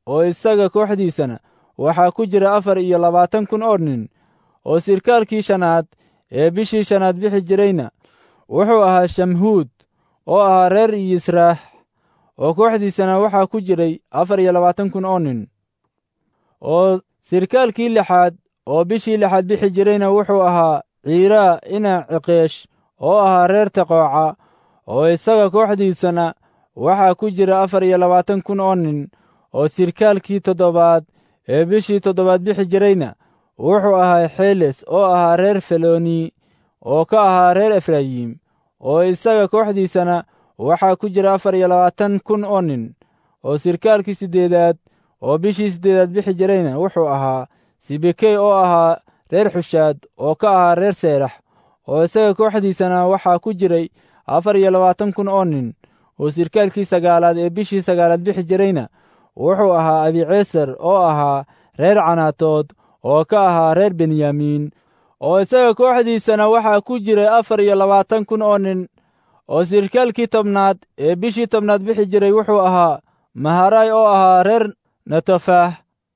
oo isaga kooxdiisana waxaa ku jira 24,000 oo nin. oo sirkaalkii shanaad ee bishii shanaad bixi jirayna wuxuu ahaa Shamhuud oo ahaa reer Yisraax, oo kooxdiisana waxaa ku jiray 24,000 oo nin. oo sirkaalkii lixaad oo bishii lixaad bixi jirayna wuxuu ahaa Ciiraa ina Ciqeesh oo ahaa reer Teqooca, oo isaga kooxdiisana waxaa ku jira 24,000 oo nin. oo sirkaalkii toddobaad ee bishii toddobaad bixi jirayna wuxuu ahaa Xeles oo ahaa reer Feloni oo ka ahaa reer Efraayim, oo isaga kooxdiisana waxaa ku jira 24,000 oo nin. oo sirkaalkii siddeedaad oo bishii siddeedaad bixi jirayna wuxuu ahaa Sibekey oo ahaa reer Xushaad oo ka ahaa reer Seerax, oo isaga kooxdiisana waxaa ku jiray 24,000 oo nin. oo sirkaalkii sagaalaad ee bishii sagaalaad bixi jirayna wuxuu ahaa Abiceesar oo ahaa reer Canaatood oo ka ahaa reer Benyamiin, oo isaga kooxdiisana waxaa ku jiray 24,000 oo nin. oo sirkaalkii tobnaad ee bishii tobnaad bixi jiray wuxuu ahaa Maharay oo ahaa reer Netofaah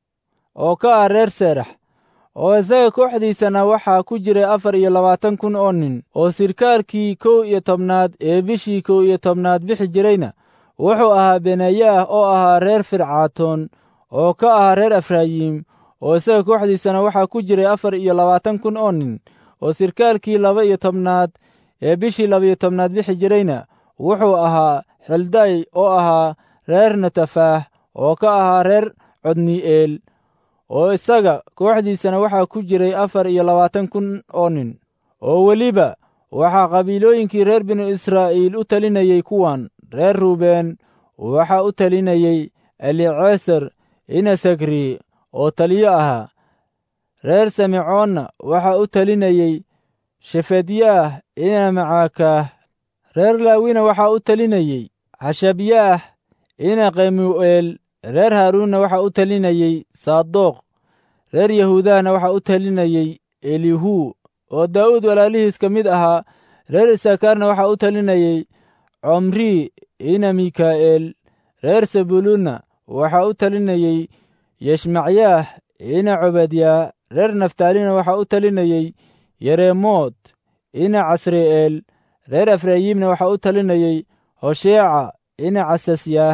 oo ka ah reer Seerax, oo isaga kooxdiisana waxaa ku jiray 24,000 oo nin. oo sirkaalkii 11 ee bishii 11 bixi jirayna wuxuu ahaa Benayaah oo ahaa reer Fircaatoon oo ka ahaa reer Efraayim, oo isaga kooxdiisana waxaa ku jiray 24,000 oo nin. oo sirkaalkii 12 ee bishii 12 bixi jirayna wuxuu ahaa Xilday oo ahaa reer Netofaah oo ka ahaa reer Codni'eel, oo isaga kooxdiisana waxaa ku jiray 24,000 oo nin. oo weliba waxaa qabiilooyinkii reer binu Israa'iil u talinayey kuwan: reer Ruubeen waxaa u talinayey Eliceesar ina Sakri oo taliyo ahaa. reer Simecoonna waxaa u talinayey Shefadyaah ina Macaakaah. reer Laawina waxaa u talinayey Xashabyaah ina Kemu'eel. reer Haaruunna waxaa u talinayey Saadoq. reer Yahuudahna waxaa u talinayey Elihu oo Daa'uud walaalihiis ka mid ahaa. reer Isaakaarna waxaa u talinayey Comri ina Mikaa'eel. reer Sebuluunna waxaa u talinayey Yeshmacyaah ina Cobadyaa. reer Naftaalina waxaa u talinayey Yereemoot ina Casri'eel. reer Efraayimna waxaa u talinayey Hosheeca ina Casasyaah.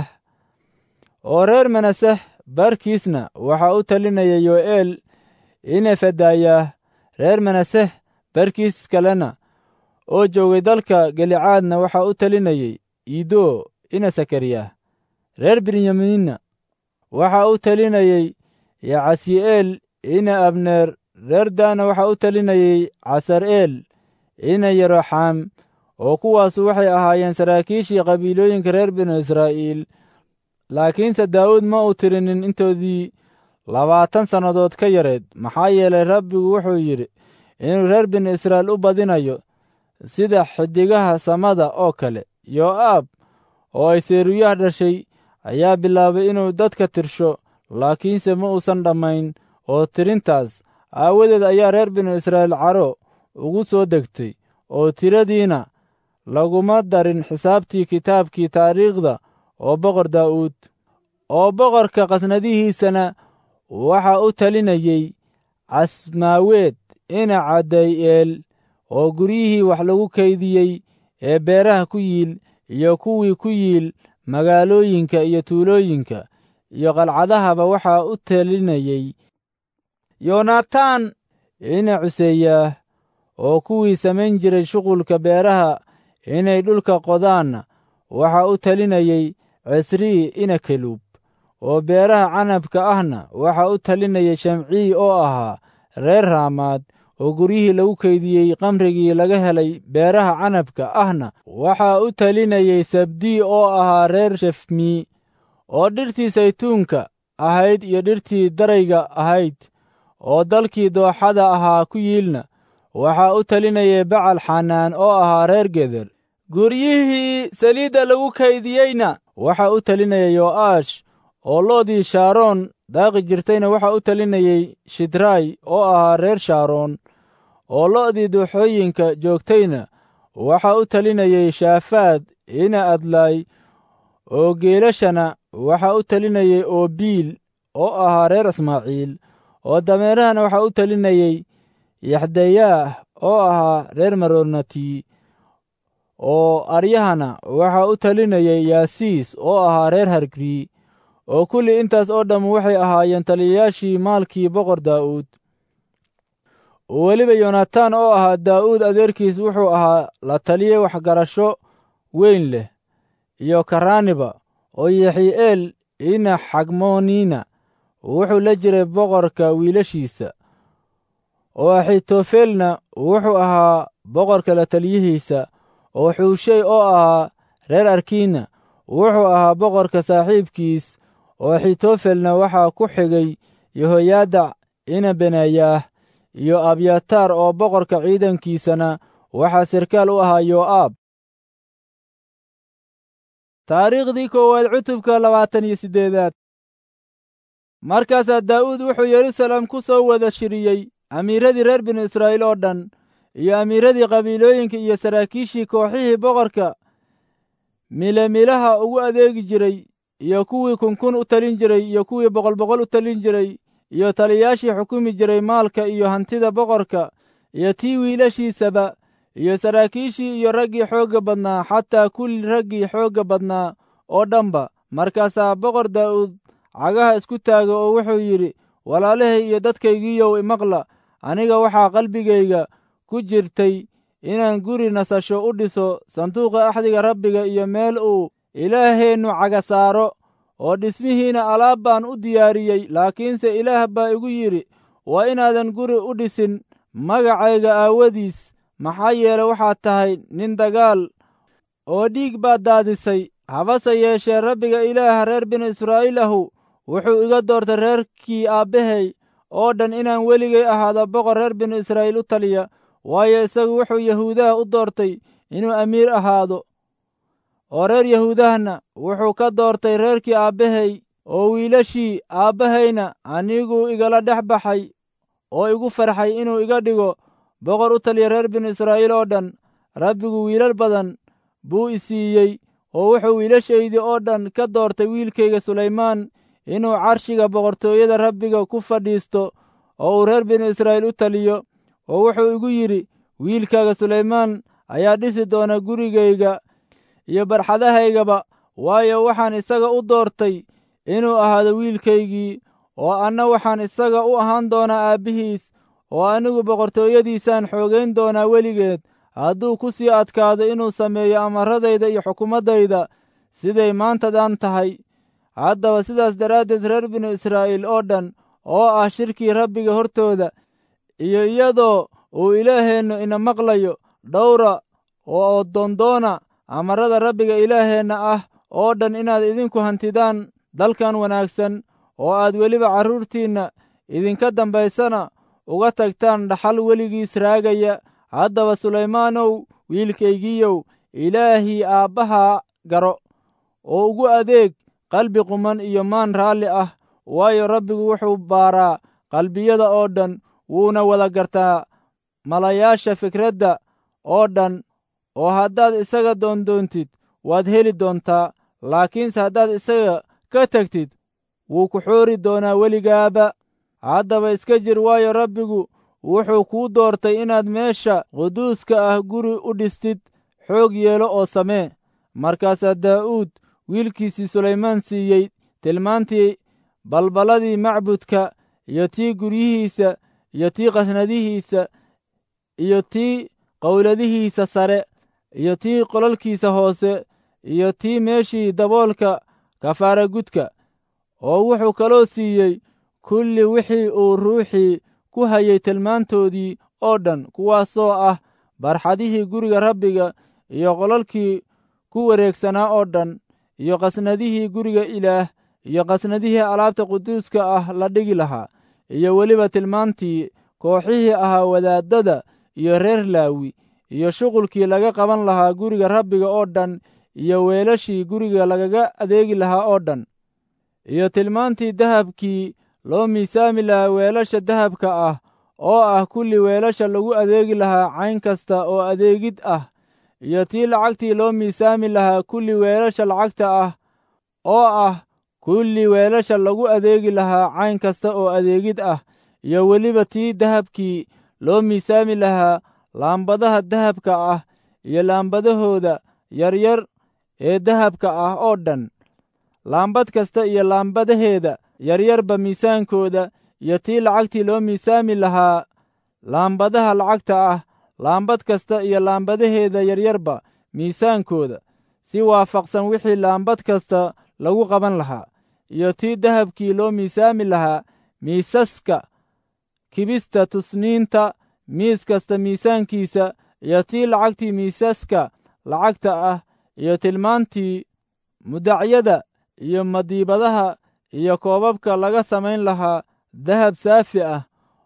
oo reer Manaseh barkiisna waxaa u talinayay Yo'eel ina Fadayaah. reer Manaseh barkiis kalena oo joogay dalka Galicaadna waxaa u talinayey Ido ina Sakariyah. reer Benyamiinna waxaa u talinayey Yacasi'eel ina Abneer. reer Daanna waxaa u talinayey Casar'eel ina Yeroxam. oo kuwaasu waxay ahaayeen saraakiishii qabiilooyinka reer binu Israa'iil. laakiinse Daa'uud ma uu tirinin intoodii 20 sannadood ka yareed, maxaa yeelay Rabbigu wuxuu yidhi inuu reer binu Israa'iil u badinayo sida xiddigaha samada oo kale. Yoo'aab oo ay Seruuyah dhashay ayaa bilaabay inuu dadka tirsho, laakiinse ma uusan dhammayn. oo tirintaas aawadeed ayaa reer binu Israa'iil caro ugu soo degtay, oo tiradiina laguma darin xisaabtii kitaabkii taariikhda oo boqor Daa'uud. oo boqorka qasnadihiisana waxaa u talinayey Casmaaweed ina Caday'eel. oo guryihii wax lagu kaydiyey ee beeraha ku yiil iyo kuwii ku yiil magaalooyinka iyo tuulooyinka iyo qalcadahaba waxaa u talinayey Yonatan ina Cuseyaah. oo kuwii samayn jiray shuqulka beeraha inay dhulka qodaanna waxaa u talinayey Cisrii ina Kelub. oo beeraha canabka ahna waxaa u talinayey Shamcii oo ahaa reer Raamaad. oo guryihii lagu kaydiyey qamrigii laga helay beeraha canabka ahna waxaa u talinayey Sabdii oo ahaa reer Shefmii. oo dhirtii saytuunka ahayd iyo dhirtii darayga ahayd oo dalkii dooxada ahaa ku yiilna waxaa u talinayay Bacal Xanaan oo ahaa reer Geder. guryihii saliidda lagu kaydiyeyna waxaa u talinayay Yo'aash. oo loodii Shaaroon daaqi jirtayna waxaa u talinayey Shidray oo ahaa reer Shaaroon. oo lo'dii dooxooyinka joogtayna waxaa u talinayey Shaafaad ina Adlay. oo geelashana waxaa u talinayey Oobiil oo ahaa reer ismaaciil, oo dameerahana waxaa u talinayey yaxdeyaah oo ahaa reer maroonati, oo aryahana waxaa u talinayey yaasiis oo ahaa reer hargrii, oo kulli intaas oo dhamm waxay ahaayeen taliyayaashii maalkii boqor daa'uud. weliba yonatan oo ahaa daa'uud adeerkiis wuxuu ahaa la taliye waxgarasho weyn leh, iyo karaaniba, oo yexi'eel ina xagmooniina wuxuu la jiray boqorka wiilashiisa, oo axitofelna wuxuu ahaa boqorka la taliyihiisa, oo xuushey oo ahaa reer arkiina wuxuu ahaa boqorka saaxiibkiis, oo axitofelna waxaa ku xigay yehoyaadac ina benayaah, iyo abyataar oo boqorka ciidankiisana waxaa sarkaal u ahaa yoo'aab. taariikhdii koowaad cutubka 28. markaasaa daa'uud wuxuu yeruusaalem ku soo wada shiriyey amiiradii reer binu israa'iil oo dhan, iyo amiiradii qabiilooyinka iyo saraakiishii kooxihii boqorka milemilaha ugu adeegi jiray, iyo kuwii kunkun u talin jiray, iyo kuwii boqol u talin jiray, iyo taliyayaashii xukumi jiray maalka iyo hantida boqorka, iyo tii wiilashiisaba, iyo saraakiishii iyo raggii xoogga badnaa, xataa kulli raggii xoogga badnaa oo dhanba. markaasaa boqor daa'uud cagaha isku taaga oo wuxuu yidhi, walaalahay iyo dadkaygiiyow imaqla, aniga waxaa qalbigayga ku jirtay inaan guri nasasho u dhiso sanduuqa axdiga rabbiga iyo meel uu ilaaheennu caga saaro, oo dhismihiina alaab baan u diyaariyey. laakiinse ilaah baa igu yidhi, waa inaadan guri u dhisin magacayga aawadiis, maxaa yeele waxaad tahay nin dagaal oo dhiig baad daadisay. habase yeeshee rabbiga ilaaha reer binu israa'iil ahu wuxuu iga doortay reerkii aabbahay oo dhan inaan weligay ahaado boqor reer binu israa'iil u taliya, waayo isagu wuxuu yahuudaha u doortay inuu amiir ahaado, oo reer yahuudahna wuxuu ka doortay reerkii aabbahay, oo wiilashii aabbahayna aniguu igala dhex baxay oo igu farxay inuu iga dhigo boqor u taliya reer binu israa'iil oo dhan. rabbigu wiilal badan buu i siiyey, oo wuxuu wiilashaydii oo dhan ka doortay wiilkayga sulaymaan inuu carshiga boqortooyada rabbiga ku fadhiisto, oo uu reer binu israa'iil u taliyo. oo wuxuu igu yidhi, wiilkaaga sulaymaan ayaa dhisi doona gurigayga iyo barxadahaygaba, waayo waxaan isaga u doortay inuu ahaado wiilkaygii, oo anna waxaan isaga u ahaan doonaa aabbihiis, oo anigu boqortooyadiisaan xoogayn doonaa weligeed, hadduu ku sii adkaado inuu sameeyo amaradayda iyo xukumaddayda siday maantadan tahay. haddaba sidaas daraaddeed reer binu israa'iil oo dhan oo ah shirkii rabbiga hortooda, iyo iyadoo uu ilaaheennu ina maqlayo, dhowra oo doondoona amarada rabbiga ilaaheenna ah oo dhan, inaad idinku hantidaan dalkan wanaagsan, oo aad weliba carruurtiinna idinka dambaysana uga tagtaan dhaxal weligiis raagaya. haddaba sulaymaanow wiilkaygiiyow, ilaahii aabbahaa garo, oo ugu adeeg qalbi quman iyo maan raalli ah, waayo rabbigu wuxuu baaraa qalbiyada oo dhan, wuuna wada gartaa malayaasha fikradda oo dhan. oo haddaad isaga doondoontid waad heli doontaa, laakiinse haddaad isaga ka tagtid wuu ku xoori doonaa weligaaba. haddaba iska jir, waayo rabbigu wuxuu kuu doortay inaad meesha quduuska ah guri u dhistid. xoog yeelo oo samee. markaasaa daa'uud wiilkiisii sulaymaan siiyey tilmaantii balballadii macbudka, iyo tii guryihiisa, iyo tii qasnadihiisa, iyo tii qowladihiisa sare, iyo tii qolalkiisa hoose, iyo tii meeshii daboolka kafaara gudka. oo wuxuu kaloo siiyey kulli wixii uu ruuxii ku hayay tilmaantoodii oo dhan, kuwaasoo ah barxadihii guriga rabbiga, iyo qolalkii ku wareegsanaa oo dhan, iyo qasnadihii guriga ilaah, iyo qasnadihii alaabta quduuska ah la dhigi lahaa, iyo weliba tilmaantii kooxihii ahaa wadaaddada iyo reer laawi, iyo shuqulkii laga qaban lahaa guriga rabbiga oo dhan, iyo weelashii guriga lagaga adeegi lahaa oo dhan, iyo tilmaantii dahabkii loo miisaami lahaa weelasha dahabka ah, oo ah kulli weelasha lagu adeegi lahaa cayn kasta oo adeegid ah, iyo tii lacagtii loo miisaami lahaa kulli weelasha lacagta ah, oo ah kulli weelasha lagu adeegi lahaa cayn kasta oo adeegid ah, iyo weliba tii dahabkii loo miisaami lahaa laambadaha dahabka ah iyo laambadahooda yaryar ee dahabka ah oo dhan, laambad kasta iyo laambadaheeda yaryarba miisaankooda, iyo tii lacagtii loo miisaami lahaa laambadaha lacagta ah, laambad kasta iyo laambadaheeda yaryarba miisaankooda, si waafaqsan wixii laambad kasta lagu qaban lahaa, iyo tii dahabkii loo miisaami lahaa miisaska kibista tusniinta, miis kasta miisaankiisa, iyo tii lacagtii miisaska lacagta ah, iyo tilmaantii mudacyada iyo madiibadaha iyo koobabka laga samayn lahaa dahab saafi ah,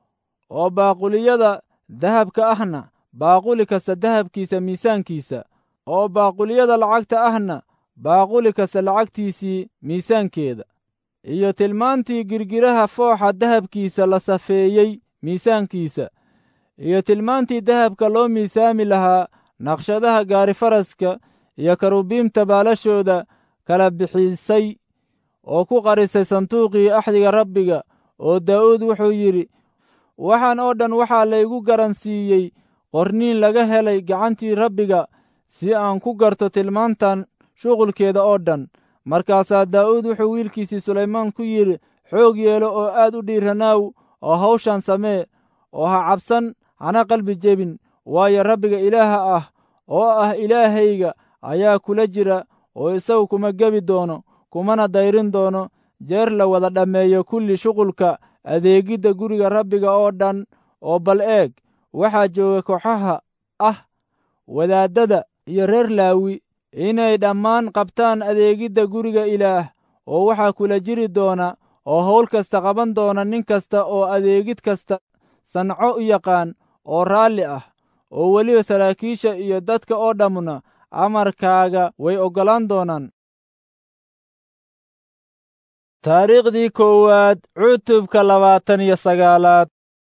oo baaquliyada dahabka ahna baaquli kasta dahabkiisa miisaankiisa, oo baaquliyada lacagta ahna baaquli kasta lacagtiisii miisaankeeda, iyo tilmaantii girgiraha fooxa dahabkiisa la safeeyey miisaankiisa, iyo tilmaantii dahabka loo miisaami lahaa naqshadaha gaarifaraska iyo karubiimta baalashooda kala bixisay oo ku qarisay sanduuqii axdiga Rabbiga. oo Daa'uud wuxuu yidhi, waxaan oo dhan waxaa laygu garansiiyey qorniin laga helay gacantii Rabbiga, si aan ku garto tilmaantan shuqulkeeda oo dhan. Markaasaa Daa'uud wuxuu wiilkiisii Sulaymaan ku yidhi, xoog yeelo oo aad u dhiiranaaw oo hawshan samee, oo ha cabsan hana qalbi jebin, waayo Rabbiga Ilaaha ah oo ah Ilaahayga ayaa kula jira, oo isagu kuma gebi doono, kumana dayrin doono, jeer la wada dhammeeyo kulli shuqulka adeegidda guriga Rabbiga oo dhan. oo bal eeg, waxaa jooga kooxaha ah wadaaddada iyo reer Laawi inay dhammaan qabtaan adeegidda guriga Ilaah, oo waxaa kula jiri doona oo hawl kasta qaban doona nin kasta oo adeegid kasta sanco u yaqaan oo raalli ah, oo weliba saraakiisha iyo dadka oo dhammuna amarkaaga way oggolaan doonaan. taariikhdii koowaad cutubka 29.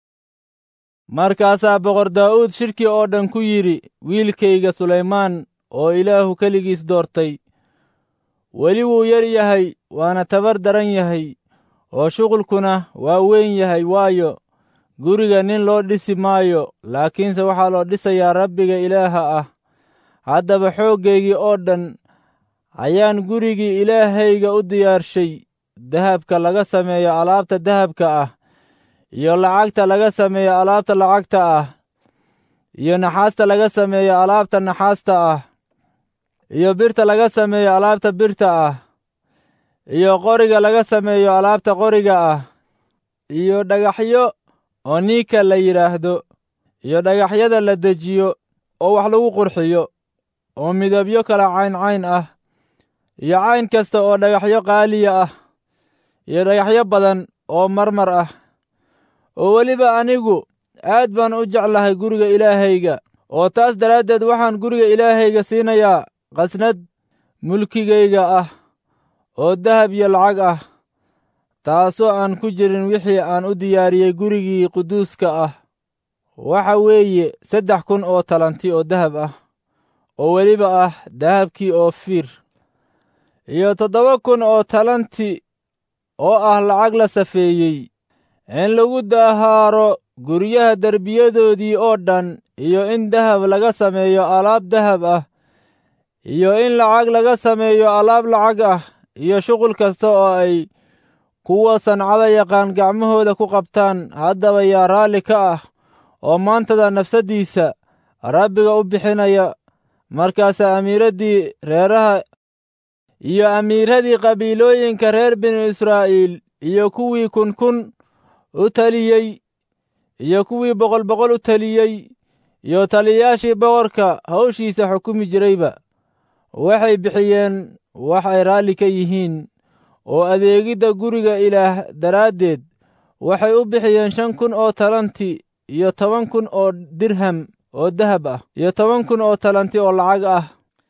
markaasaa boqor Daa'uud shirkii oo dhan ku yidhi, wiilkayga Sulaymaan oo Ilaahu keligiis doortay, weli wuu yar yahay, waana tabar daran yahay, oo shuqulkuna waa weyn yahay, waayo guriga nin loo dhisi maayo, laakiinse waxaa loo dhisayaa Rabbiga Ilaaha ah. haddaba xooggaygii oo dhan ayaan gurigii Ilaahayga u diyaarshay, dahabka laga sameeyo alaabta dahabka ah, iyo lacagta laga sameeyo alaabta lacagta ah, iyo naxaasta laga sameeyo alaabta naxaasta ah, iyo birta laga sameeyo alaabta birta ah, iyo qoriga laga sameeyo alaabta qoriga ah, iyo dhagaxyo oniika la yidhaahdo, iyo dhagaxyada la dejiyo oo wax lagu qurxiyo, oo midabyo kala cayn ah, iyo cayn kasta oo dhagaxyo qaaliya ah, iyo dhagaxyo badan oo marmar ah. oo weliba anigu aad baan u jeclahay guriga Ilaahayga, oo taas daraaddeed waxaan guriga Ilaahayga siinayaa qasnad mulkigayga ah oo dahab iyo lacag ah, taasoo aan ku jirin wixii aan u diyaariyey gurigii quduuska ah. waxa weeye 3,000 oo talanti oo dahab ah, oo weliba ah dahabkii Ofiir, iyo 7,000 oo talanti oo ah lacag la safeeyey, in lagu dahaaro guryaha derbiyadoodii oo dhan, iyo in dahab laga sameeyo alaab dahab ah, iyo in lacag laga sameeyo alaab lacag ah, iyo shuqul kasta oo ay kuwa sancada yaqaan gacmahooda ku qabtaan. haddaba yaa raalli ka ah oo maantada nafsaddiisa Rabbiga u bixinaya. markaasaa amiiraddii reeraha iyo amiiradii qabiilooyinka reer binu Israa'iil, iyo kuwii 1,000 u taliyey, iyo kuwii 100 u taliyey, iyo taliyayaashii boqorka hawshiisa xukumi jirayba, waxay bixiyeen wax ay raalli ka yihiin, oo adeegidda guriga Ilaah daraaddeed waxay u bixiyeen 5,000 oo talanti, iyo 10,000 oo dirham oo dahab ah, iyo 10,000 oo talanti oo lacag ah,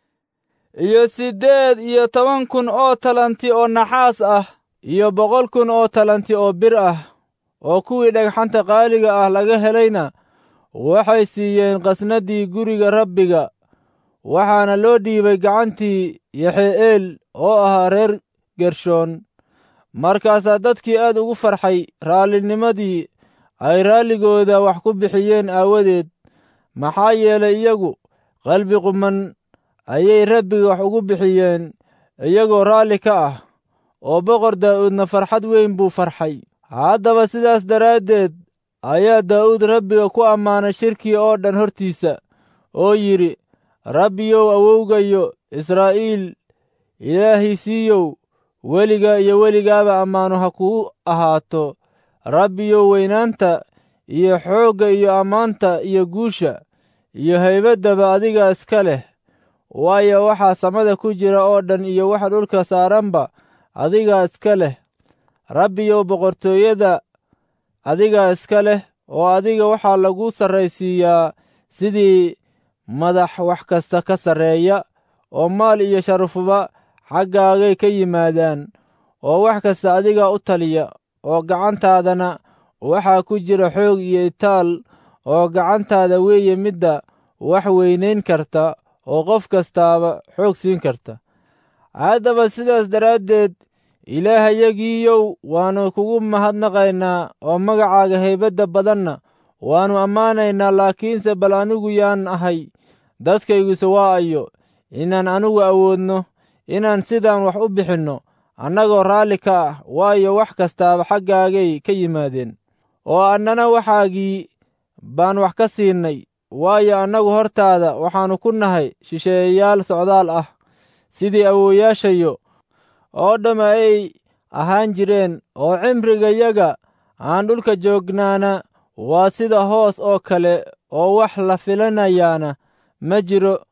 iyo 18,000 oo talanti oo naxaas ah, iyo 100,000 oo talanti oo bir ah. oo kuwii dhagxanta qaaliga ah laga helayna waxay siiyeen qasnaddii guriga Rabbiga, waxaana loo dhiibay gacantii Yaxi'eel oo ahaa reer Gershoon, markaasaa dadkii aad ugu farxay raalinimadii ay raalligooda wax ku bixiyeen aawadeed, maxaa yeelay iyagu qalbi quman ayay rabbiga wax ugu bixiyeen iyagoo raalli ka ah, oo boqor daa'uudna farxad weyn buu farxay. haddaba sidaas daraaddeed ayaa daa'uud rabbiga ku ammaanay shirkii oo dhan hortiisa, oo yidhi, rabbiyow awowgayo israa'iil ilaahiisiiyow, weligaa iyo weligaaba ammaanu ha kuu ahaato. rabbiyow weynaanta iyo xoogga iyo ammaanta iyo guusha iyo haybaddaba adiga iska leh, waayo waxaa samada ku jira oo dhan iyo waxa dhulka saaranba adigaa iska leh. rabbiyow boqortooyada adigaa iska leh, oo adiga waxaa lagu sarraysiiyaa sidii madax wax kasta ka sarreeya, oo maal iyo sharafuba xaggaagay ka yimaadaan, oo wax kasta adigaa u taliya, oo gacantaadana waxaa ku jira xoog iyo itaal, oo gacantaada weeye midda wax weynayn karta oo qof kastaaba xoog siin karta. haddaba sidaas daraaddeed ilaahayagiiyow waannu kugu mahadnaqaynaa, oo magacaaga haybadda badanna waannu ammaanaynaa. laakiinse bal anigu yaan ahay, dadkayguse waa ayo, inaan anigu awoodno inaan sidaan wax u bixinno annagoo raalli ka ah, waayo wax kastaaba xaggaagay ka yimaadeen, oo annana waxaagii baan wax ka siinnay. waayo annagu hortaada waxaannu ku nahay shisheeyayaal socdaal ah, sidii awoowayaashayo oo dhamma ay ahaan jireen, oo cimrigayaga aan dhulka joognaana waa sida hoos oo kale, oo wax la filanayaana ma jiro.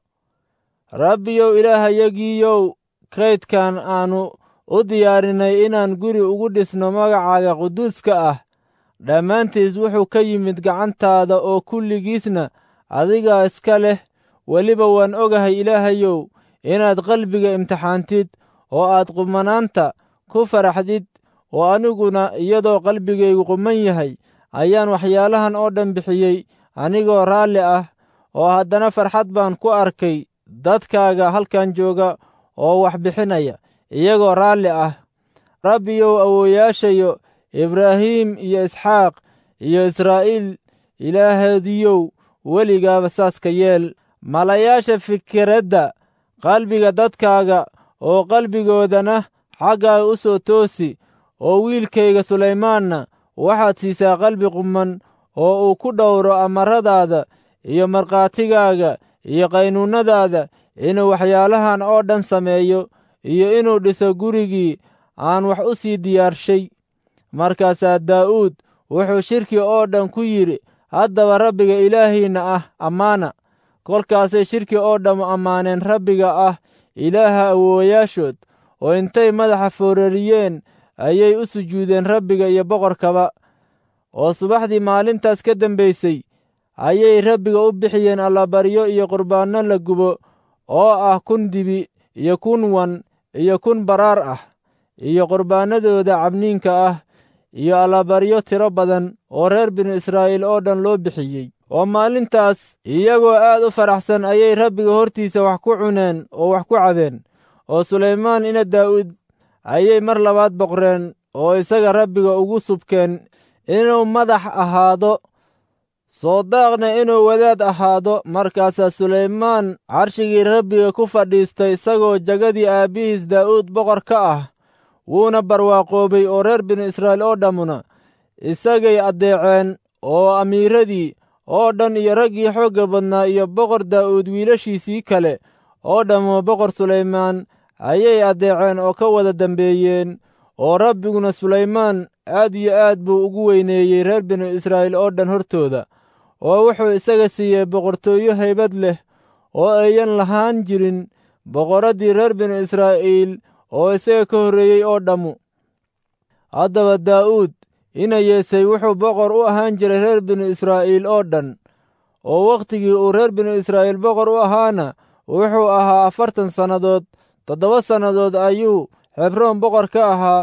rabbiyow ilaahayagiiyow, kaydkan aannu u diyaarinay inaan guri ugu dhisno magacaaga quduuska ah, dhammaantiis wuxuu ka yimid gacantaada, oo kulligiisna adigaa iska leh. weliba waan ogahay ilaahayow inaad qalbiga imtixaantid, oo aad qumanaanta ku faraxdid, oo aniguna iyadoo qalbigaygu quman yahay ayaan waxyaalahan oo dhan bixiyey anigoo raalli ah. oo haddana farxad baan ku arkay dadkaaga halkan jooga oo wax bixinaya iyagoo raalli ah. rabbiyow awoowayaashayo ibraahim iyo isxaaq iyo israa'iil ilaahoodiyow, weligaaba saaska yeel. malayaasha fikiradda qalbiga dadkaaga, oo qalbigoodana xaggaaga u soo toosi, oo wiilkayga sulaymaanna waxaad siisaa qalbi quman, oo uu ku dhowro amaradaada iyo markhaatigaaga iyo qaynuunnadaada, inuu waxyaalahan oo dhan sameeyo, iyo inuu dhiso gurigii aan wax u sii diyaarshay. markaasaa daa'uud wuxuu shirkii oo dhan ku yidhi, haddaba rabbiga ilaahiinna ah ammaana. kolkaasay shirkii oo dhammu ammaaneen rabbiga ah ilaaha awoowayaashood, oo intay madaxa foorariyeen ayay u sujuudeen rabbiga iyo boqorkaba. oo subaxdii maalintaas ka dambaysay ayay rabbiga u bixiyeen allabaryo iyo qurbaanno la gubo, oo ah 1,000 dibi iyo 1,000 wan iyo 1,000 baraar ah, iyo qurbaannadooda cabniinka ah, iyo allabaryo tiro badan oo reer binu israa'iil oo dhan loo bixiyey. oo maalintaas iyagoo aad u faraxsan ayay rabbiga hortiisa wax ku cuneen oo wax ku cabeen. oo sulaymaan ina daa'uud ayay mar labaad boqreen, oo isaga rabbiga ugu subkeen inuu madax ahaado, soodaaqna inuu wadaad ahaado. markaasaa sulaymaan carshigii rabbiga ku fadhiistay, isagoo jagadii aabbihiis daa'uud boqor ka ah, wuuna barwaaqoobay, oo reer binu israa'iil oo dhammuna isagay addeeceen. oo amiiradii oo dhan iyo raggii xoogga badnaa iyo boqor daa'uud wiilashiisii kale oo dhammo boqor sulaymaan ayay addeeceen oo ka wada dambeeyeen. oo rabbiguna sulaymaan aad iyo aad buu ugu weyneeyey reer binu israa'iil oo dhan hortooda, oo wuxuu isaga siiyey boqortooyo haybad leh oo ayan lahaan jirin boqorraddii reer binu israa'iil oo isaga ka horreeyey oo dhammu. haddaba daa'uud ina yeesay wuxuu boqor u ahaan jiray reer binu israa'iil oo dhan. oo wakhtigii uu reer binu israa'iil boqor u ahaana wuxuu ahaa 40 sannadood. 7 sannadood ayuu xebroon boqor ka ahaa,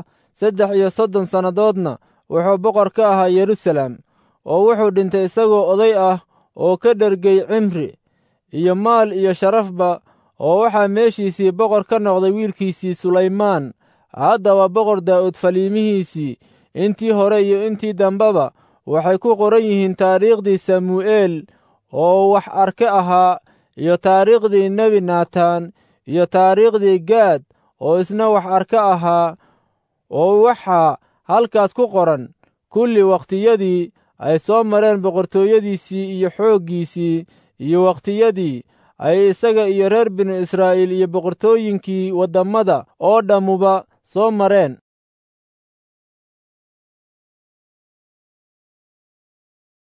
30 sannadoodna wuxuu boqor ka ahaa yeruusaalem. oo wuxuu dhintay isagoo oday ah oo ka dhergay cimri iyo maal iyo sharafba. oo waxaa meeshiisii boqor ka noqday wiilkiisii sulaymaan haddaba boqor daa'uud faliimihiisii intii hore iyo intii dambeba waxay ku qoran yihiin taariikhdii samu'eel oo wax arke ahaa, iyo taariikhdii nebi naataan, iyo taariikhdii gaad oo isna wax arke ahaa. oo waxaa halkaas ku qoran kulli wakhtiyadii ay soo mareen boqortooyadiisii iyo xooggiisii, iyo wakhtiyadii ay isaga iyo reer binu israa'iil iyo boqortooyinkii waddammada oo dhammuba soo mareen.